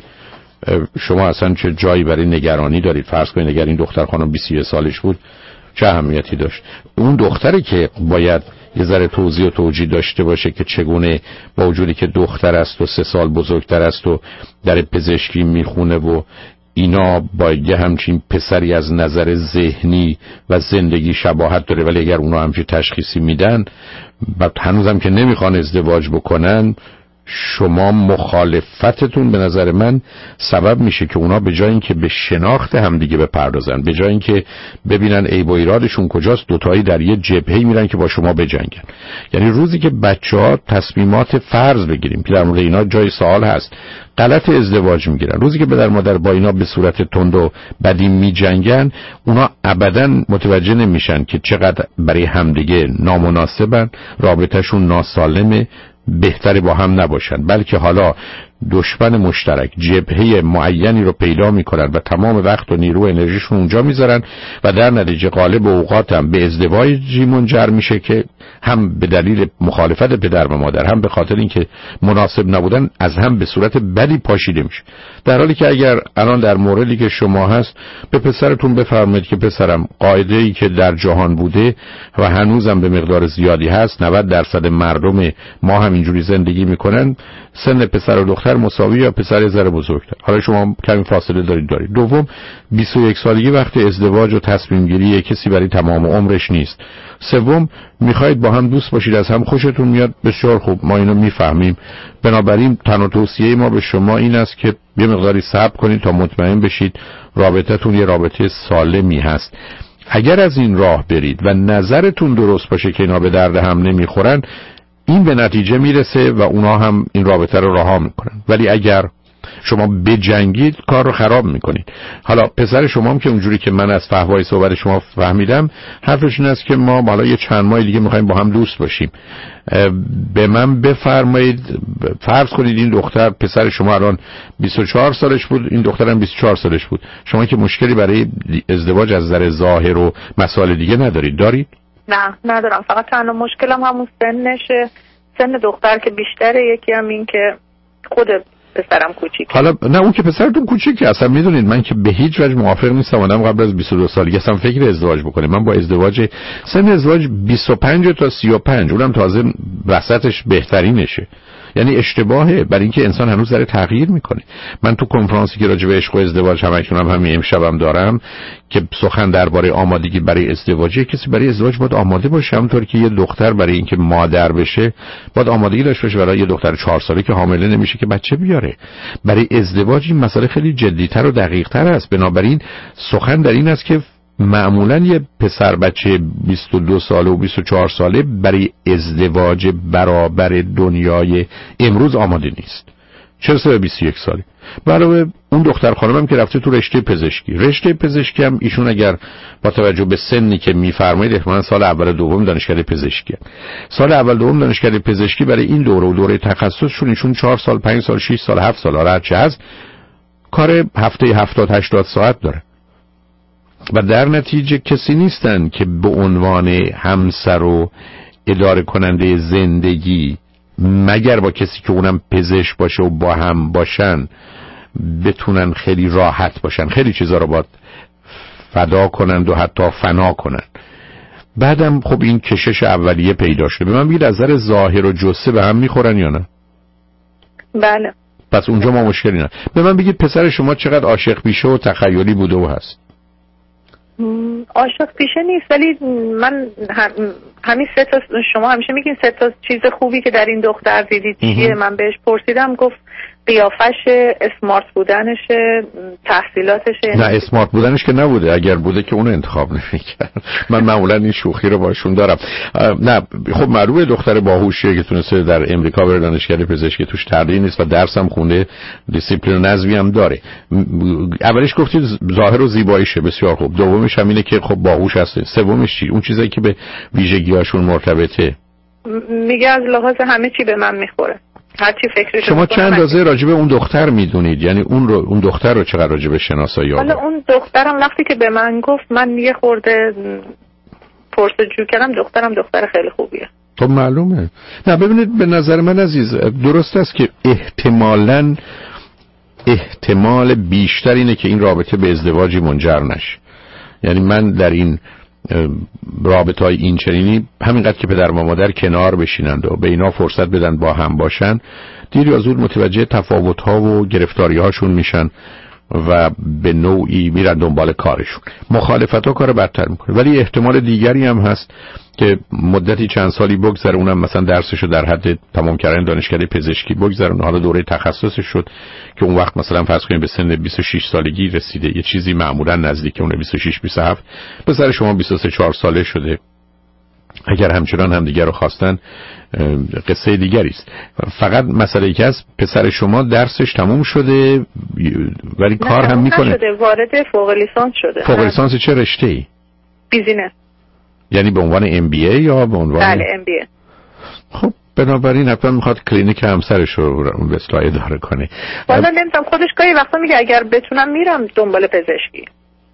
شما اصلا چه جایی برای نگرانی دارید؟ فرض کنید اگر این دختر خانم 21 سالش بود چه اهمیتی داشت؟ اون دختری که باید یه ذره توضیح و توجیه داشته باشه که چگونه با وجودی که دختر است و 3 سال بزرگتر است و در پزشکی میخونه و اینا، با یه همچین پسری از نظر ذهنی و زندگی شباهت داره، ولی اگر اونا همچین تشخیصی میدن بعد هنوزم که نمیخوان ازدواج بکنن، شما مخالفتتون به نظر من سبب میشه که اونا به جای اینکه به شناخت همدیگه بپردازن، به جای اینکه ببینن عیب و ایرادشون کجاست، دوتایی در یه جبهه‌ای میرن که با شما بجنگن. یعنی روزی که بچه‌ها تصمیمات فرض بگیریم که در مورد اینا جای سوال هست، غلط ازدواج میگیرن، روزی که پدر مادر با اینا به صورت تند و بدی میجنگن، اونا ابداً متوجه نمیشن که چقدر برای همدیگه نامناسبن، رابطه‌شون ناسالمه، بهتره با هم نباشن، بلکه حالا دشمن مشترک، جبهه معینی رو پیدا میکنن و تمام وقت و نیرو انرژیشون اونجا میذارن و در نتیجه غالب اوقات هم به ازدواجی منجر میشه که هم به دلیل مخالفت پدر و مادر، هم به خاطر اینکه مناسب نبودن، از هم به صورت بدی پاشیده میشه. در حالی که اگر الان در موردی که شما هست به پسرتون بفرمایید که پسرم، قاعده‌ای که در جهان بوده و هنوزم به مقدار زیادی هست، 90% مردم ما هم اینجوری زندگی میکنن، سن پسر و دختر مساوی یا پسر ذره بزرگتر. حالا شما کمی فاصله دارید. دوم، 21 سالگی وقت ازدواج و تصمیم گیری کسی برای تمام عمرش نیست. سوم، میخواید با هم دوست باشید، از هم خوشتون میاد، بسیار خوب، ما اینو میفهمیم. بنابراین تنها توصیه ما به شما این است که یه مقداری صبر کنید تا مطمئن بشید رابطتون یه رابطه سالمی هست. اگر از این راه برید و نظرتون درست باشه که اینا به درد هم نمیخورن، این به نتیجه میرسه و اونا هم این رابطه رو رها میکنن. ولی اگر شما بجنگید کار رو خراب میکنید. حالا پسر شما هم که اونجوری که من از فحوای صحبت شما فهمیدم، حرفش این است که ما حالا یه چند ماه دیگه میخوایم با هم دوست باشیم. به من بفرمایید، فرض کنید این دختر، پسر شما الان 24 سالش بود، این دختر هم 24 سالش بود، شما که مشکلی برای ازدواج از نظر ظاهر و مسائل دیگه ندارید؟ دارید؟ نه ندارم، فقط تنها مشکلم همون سنشه، سن دختر که بیشتره، یکی هم این که خود پسرم کوچیکه. حالا نه اون که پسرتون کوچیکه، اصلا میدونید من که به هیچ وجه موافق نیستم آدم قبل از 22 سالگی اصلا فکر ازدواج بکنه. من با ازدواج سن ازدواج 25 تا 35 اونم تازه وسطش بهترینشه. یعنی اشتباهه، برای اینکه انسان هنوز داره تغییر میکنه. من تو کنفرانسی که راجع به عشق و ازدواج همکنون همین امشبم دارم که سخن درباره آمادگی برای ازدواجه، کسی برای ازدواج باید آماده باشه، همونطور که یه دختر برای اینکه مادر بشه باید آمادگی داشته باشه. برای یه دختر 4 ساله که حامله نمیشه که بچه بیاره. برای ازدواج این مسئله خیلی جدی‌تر و دقیق‌تر است. بنابراین سخن در این است که معمولا یه پسر بچه 22 ساله و 24 ساله برای ازدواج برابر دنیای امروز آماده نیست. چرا سه 21 ساله؟ برای اون دختر خانمم که رفته تو رشته پزشکی هم ایشون اگر با توجه به سنی که میفرمایید احتمالاً سال اول دوم دانشکده پزشکی، سال اول دوم دانشکده پزشکی برای این دوره و دوره تخصصشون ایشون 4 سال 5 سال 6 سال 7 سال هر چه هست کار هفته 70-80 ساعت داره و در نتیجه کسی نیستن که به عنوان همسر و اداره کننده زندگی مگر با کسی که اونم پزشک باشه و با هم باشن بتونن خیلی راحت باشن. خیلی چیزا رو باید فدا کنند و حتی فنا کنند. بعدم خب این کشش اولیه پیدا شده. به من بگید از نظر ظاهر و جثه به هم میخورن یا نه؟ بله. پس اونجا ما مشکلی نه. به من بگید پسر شما چقدر عاشق پیشه و تخیلی بوده و هست؟ عاشق پیشه نیست، ولی من همین سه تا، شما همیشه میگین سه تا چیز خوبی که در این دختر دیدید چیه؟ من بهش پرسیدم گفت قیافشه، اسمارت بودنشه، تحصیلاتشه. نه اسمارت بودنش که نبوده، اگر بوده که اونو انتخاب نمی‌کرد. من معمولا این شوخی رو باشون دارم. نه خب معلومه دختر باهوشیه که تونسته در امریکا بره دانشکده پزشکی، توش تردید نیست و درس هم خونده، دیسیپلین و نظمی هم داره. اولش گفتید ظاهر و زیباییشه، بسیار خوب. دومش هم اینه که خب باهوش هست. سومش چی؟ اون چیزایی که به ویژگی‌هاشون مرتبطه. میگه از لحاظ همه چی به من میخوره. هرچی فکرش شما چند اندازه راجع به اون دختر میدونید؟ یعنی اون دختر رو چقدر راجع به شناسایی آورد؟ حالا اون دخترم وقتی که به من گفت من یه خورده پرسجو کردم، دخترم دختر خیلی خوبیه. خب معلومه. نه ببینید به نظر من عزیز درست است که احتمال بیشتر اینه که این رابطه به ازدواجی منجر نشه. یعنی من در این رابطه‌های این چنینی همینقدر که پدر و مادر کنار بشینند و به اینا فرصت بدن با هم باشن، دیر یا زود متوجه تفاوت‌ها و گرفتاری‌هاشون میشن و به نوعی میرن دنبال کارشون. مخالفت‌ها کار بدتر میکنه. ولی احتمال دیگری هم هست که مدتی چند سالی بگذره، اونم مثلا درسشو در حد تمام کردن دانشکده پزشکی بگذره، حالا دوره تخصصش شد که اون وقت مثلا فرض کنید به سن 26 سالگی رسیده، یه چیزی معمولا نزدیک اون 26 27. پسر شما 23-4 ساله شده. اگر همچنان هم دیگر رو خواستن قصه دیگری است. فقط مسئله که از پسر شما درسش تموم شده ولی کار هم میکنه. نشده، وارد فوق لیسانس شده. فوق لیسانس چه رشته‌ای؟ بیزینس. یعنی به عنوان MBA یا به عنوان؟ بله MBA. خب بنابراین حتما میخواد کلینیک همسرش رو به اصطلاح اداره کنه. والا نمیدونم، خودش گاهی وقتا میگه اگر بتونم میرم دنبال پزشکی.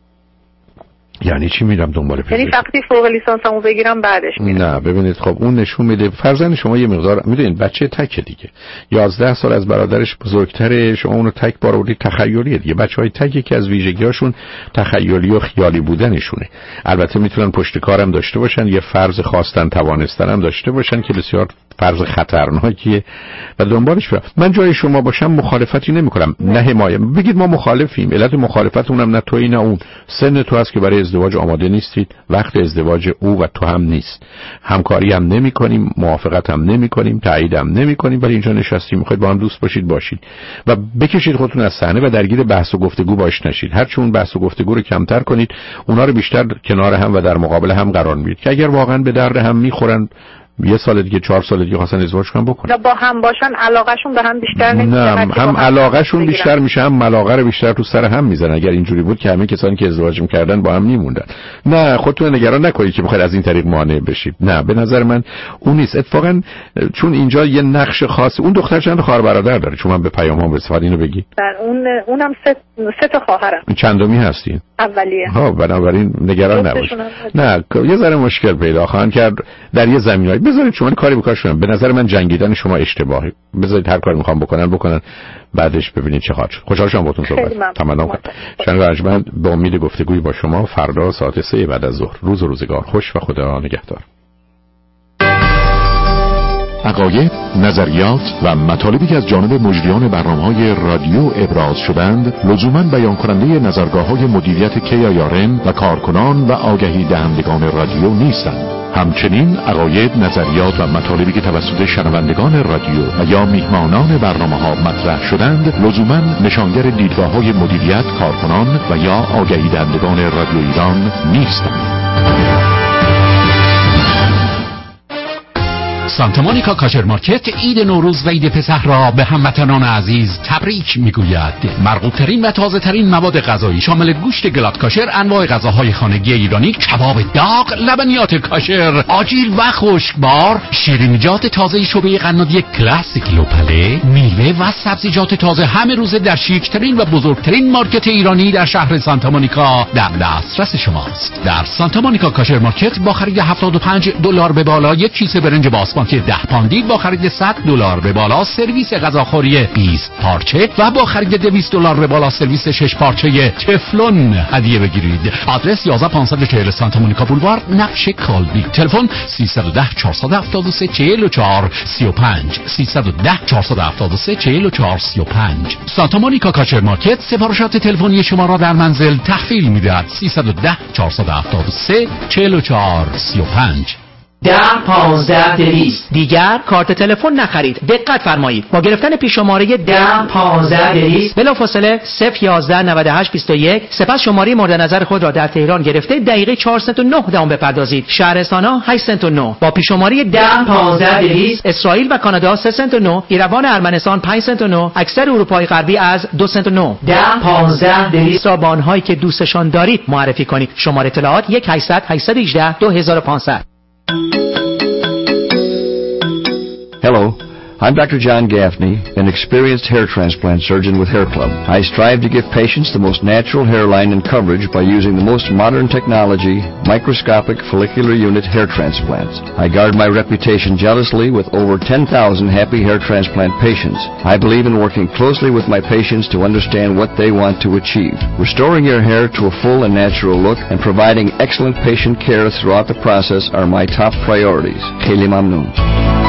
یعنی چی میرم دنبال پزشکی؟ یعنی وقتی فوق لیسانسمو بگیرم بعدش میرم. نه ببینید خب اون نشون میده فرزند شما یه مقدار، میدونید بچه تکه دیگه، 11 سال از برادرش بزرگتره، شما اونو تک باروری تخیلیه دیگه. بچهای تکی که از ویژگیاشون تخیلی و خیالی بودنشونه. البته میتونن پشت کارم داشته باشن، یه فرض خواستن توانستن هم داشته باشن که بسیار فرض خطرناکیه و دنبالش برم. من جای شما باشم مخالفتی نمیکنم، نه حمایه. بگید ما مخالفیم، علت مخالفت اونم نه تویی نه اون، سن تو هست که برای ازدواج آماده نیستید، وقت ازدواج او و تو هم نیست، همکاری هم نمی کنیم، موافقت هم نمی کنیم، تایید هم نمی کنیم، ولی اینجا نشستیم میخواید با هم دوست باشید باشید و بکشید خودتون از صحنه و درگیر بحث و گفتگو باش نشید. هر چون بحث و گفتگو رو کمتر کنید، اونا رو بیشتر کنار هم و در مقابل هم قرار میدید که اگر واقعا به درد هم میخورن یه سال دیگه 4 سال دیگه خواستن ازدواج کنن بکنن. با هم باشن علاقهشون به هم بیشتر نمیشه. نه هم علاقهشون بیشتر میشه، هم ملاقه رو بیشتر تو سر هم میزنن. اگر اینجوری بود که همه کسانی که ازدواج میکردن با هم میموندن. نه خودتون نگران نکنید که بخواید از این طریق مانع بشید. نه به نظر من اون نیست. اتفاقا چون اینجا یه نقش خاص، اون دختر چند خواهر برادر داره؟ چون من به پیامام رسید اینو بگی. اونم سه تا خواهرم. چندمی هستین؟ اولیه. ها بنابراین نگران نباش. نه یه ذره مشکل پیدا خواهند کرد در یه زمینه‌ای. بذارید شما کاری بکارش کنم. به نظر من جنگیدن شما اشتباهه. بذارید هر کاری میخوام بکنن بعدش ببینید چه خواهد شد. خوشحال شدم باهاتون صحبت کردم. شنوندگان ارجمند، به امید گفتگوی با شما فردا ساعت 3 بعد از ظهر. روز و روزگار خوش و خدا نگهدار. عقاید، نظریات و مطالبی که از جانب مجریان برنامه‌های رادیو ابراز شدند لزوماً بیان کننده نظرگاه‌های مدیریت KIRM و کارکنان و آگهی دهندگان رادیو نیستند. همچنین عقاید، نظریات و مطالبی که توسط شنوندگان رادیو و یا میهمانان برنامه‌ها مطرح شدند لزوماً نشانگر دیدگاه‌های مدیریت، کارکنان و یا آگهی دهندگان رادیو ایران نیستند. سانتا مونیکا کاشر مارکت عید نوروز و عید پسح را به هموطنان عزیز تبریک میگوید. مرغوب ترین و تازه ترین مواد غذایی شامل گوشت گلات کاشر، انواع غذاهای خانگی ایرانی، کباب داغ، لبنیات کاشر، آجیل و خشکبار، شیرینیجات تازه شعبه قنادی کلاسیک لوپله، میوه و سبزیجات تازه همه روزه در شیکترین و بزرگترین مارکت ایرانی در شهر سانتا مونیکا در دسترس شماست. در سانتا مونیکا کاشر مارکت با خرید $75 به بالا یک کیسه برنج باسمتی 10 پوندی، با خرید $100 به بالا سرویس غذاخوری 20 پارچه و با خرید $200 به بالا سرویس 6 پارچه تفلون هدیه بگیرید. آدرس 11540 سانتا مونیکا بولوار، نقش کالبی. تلفن 310 473 44 35 310 473 44 35. سانتا مونیکا کاشر مارکت سفارشات تلفنی شما را در منزل تحویل می‌دهد. 310 473 44 35. 10-15-200. دیگر کارت تلفن نخرید. دقت فرمایید. با گرفتن پیش شماره 10-15-200 بلافاصله 011-98-21 سپس شماره مورد نظر خود را در تهران گرفته دقیقه 4 سنت و 9 دهم بپردازید. شهرستان‌ها 8 سنت و 9. با پیش شماره 10-15-200 اسرائیل و کانادا 3 سنت و 9، ایروان ارمنستان 5 سنت و 9، اکثر اروپای غربی از 2 سنت و 9. 10-15-200 را با آنهایی که دوستشان دارید معرفی کنید. شماره اطلاعات 1-800-818-2500. Hello, I'm Dr. John Gaffney, an experienced hair transplant surgeon with Hair Club. I strive to give patients the most natural hairline and coverage by using the most modern technology, microscopic follicular unit hair transplants. I guard my reputation jealously with over 10,000 happy hair transplant patients. I believe in working closely with my patients to understand what they want to achieve. Restoring your hair to a full and natural look and providing excellent patient care throughout the process are my top priorities. Kheli Mamnoon.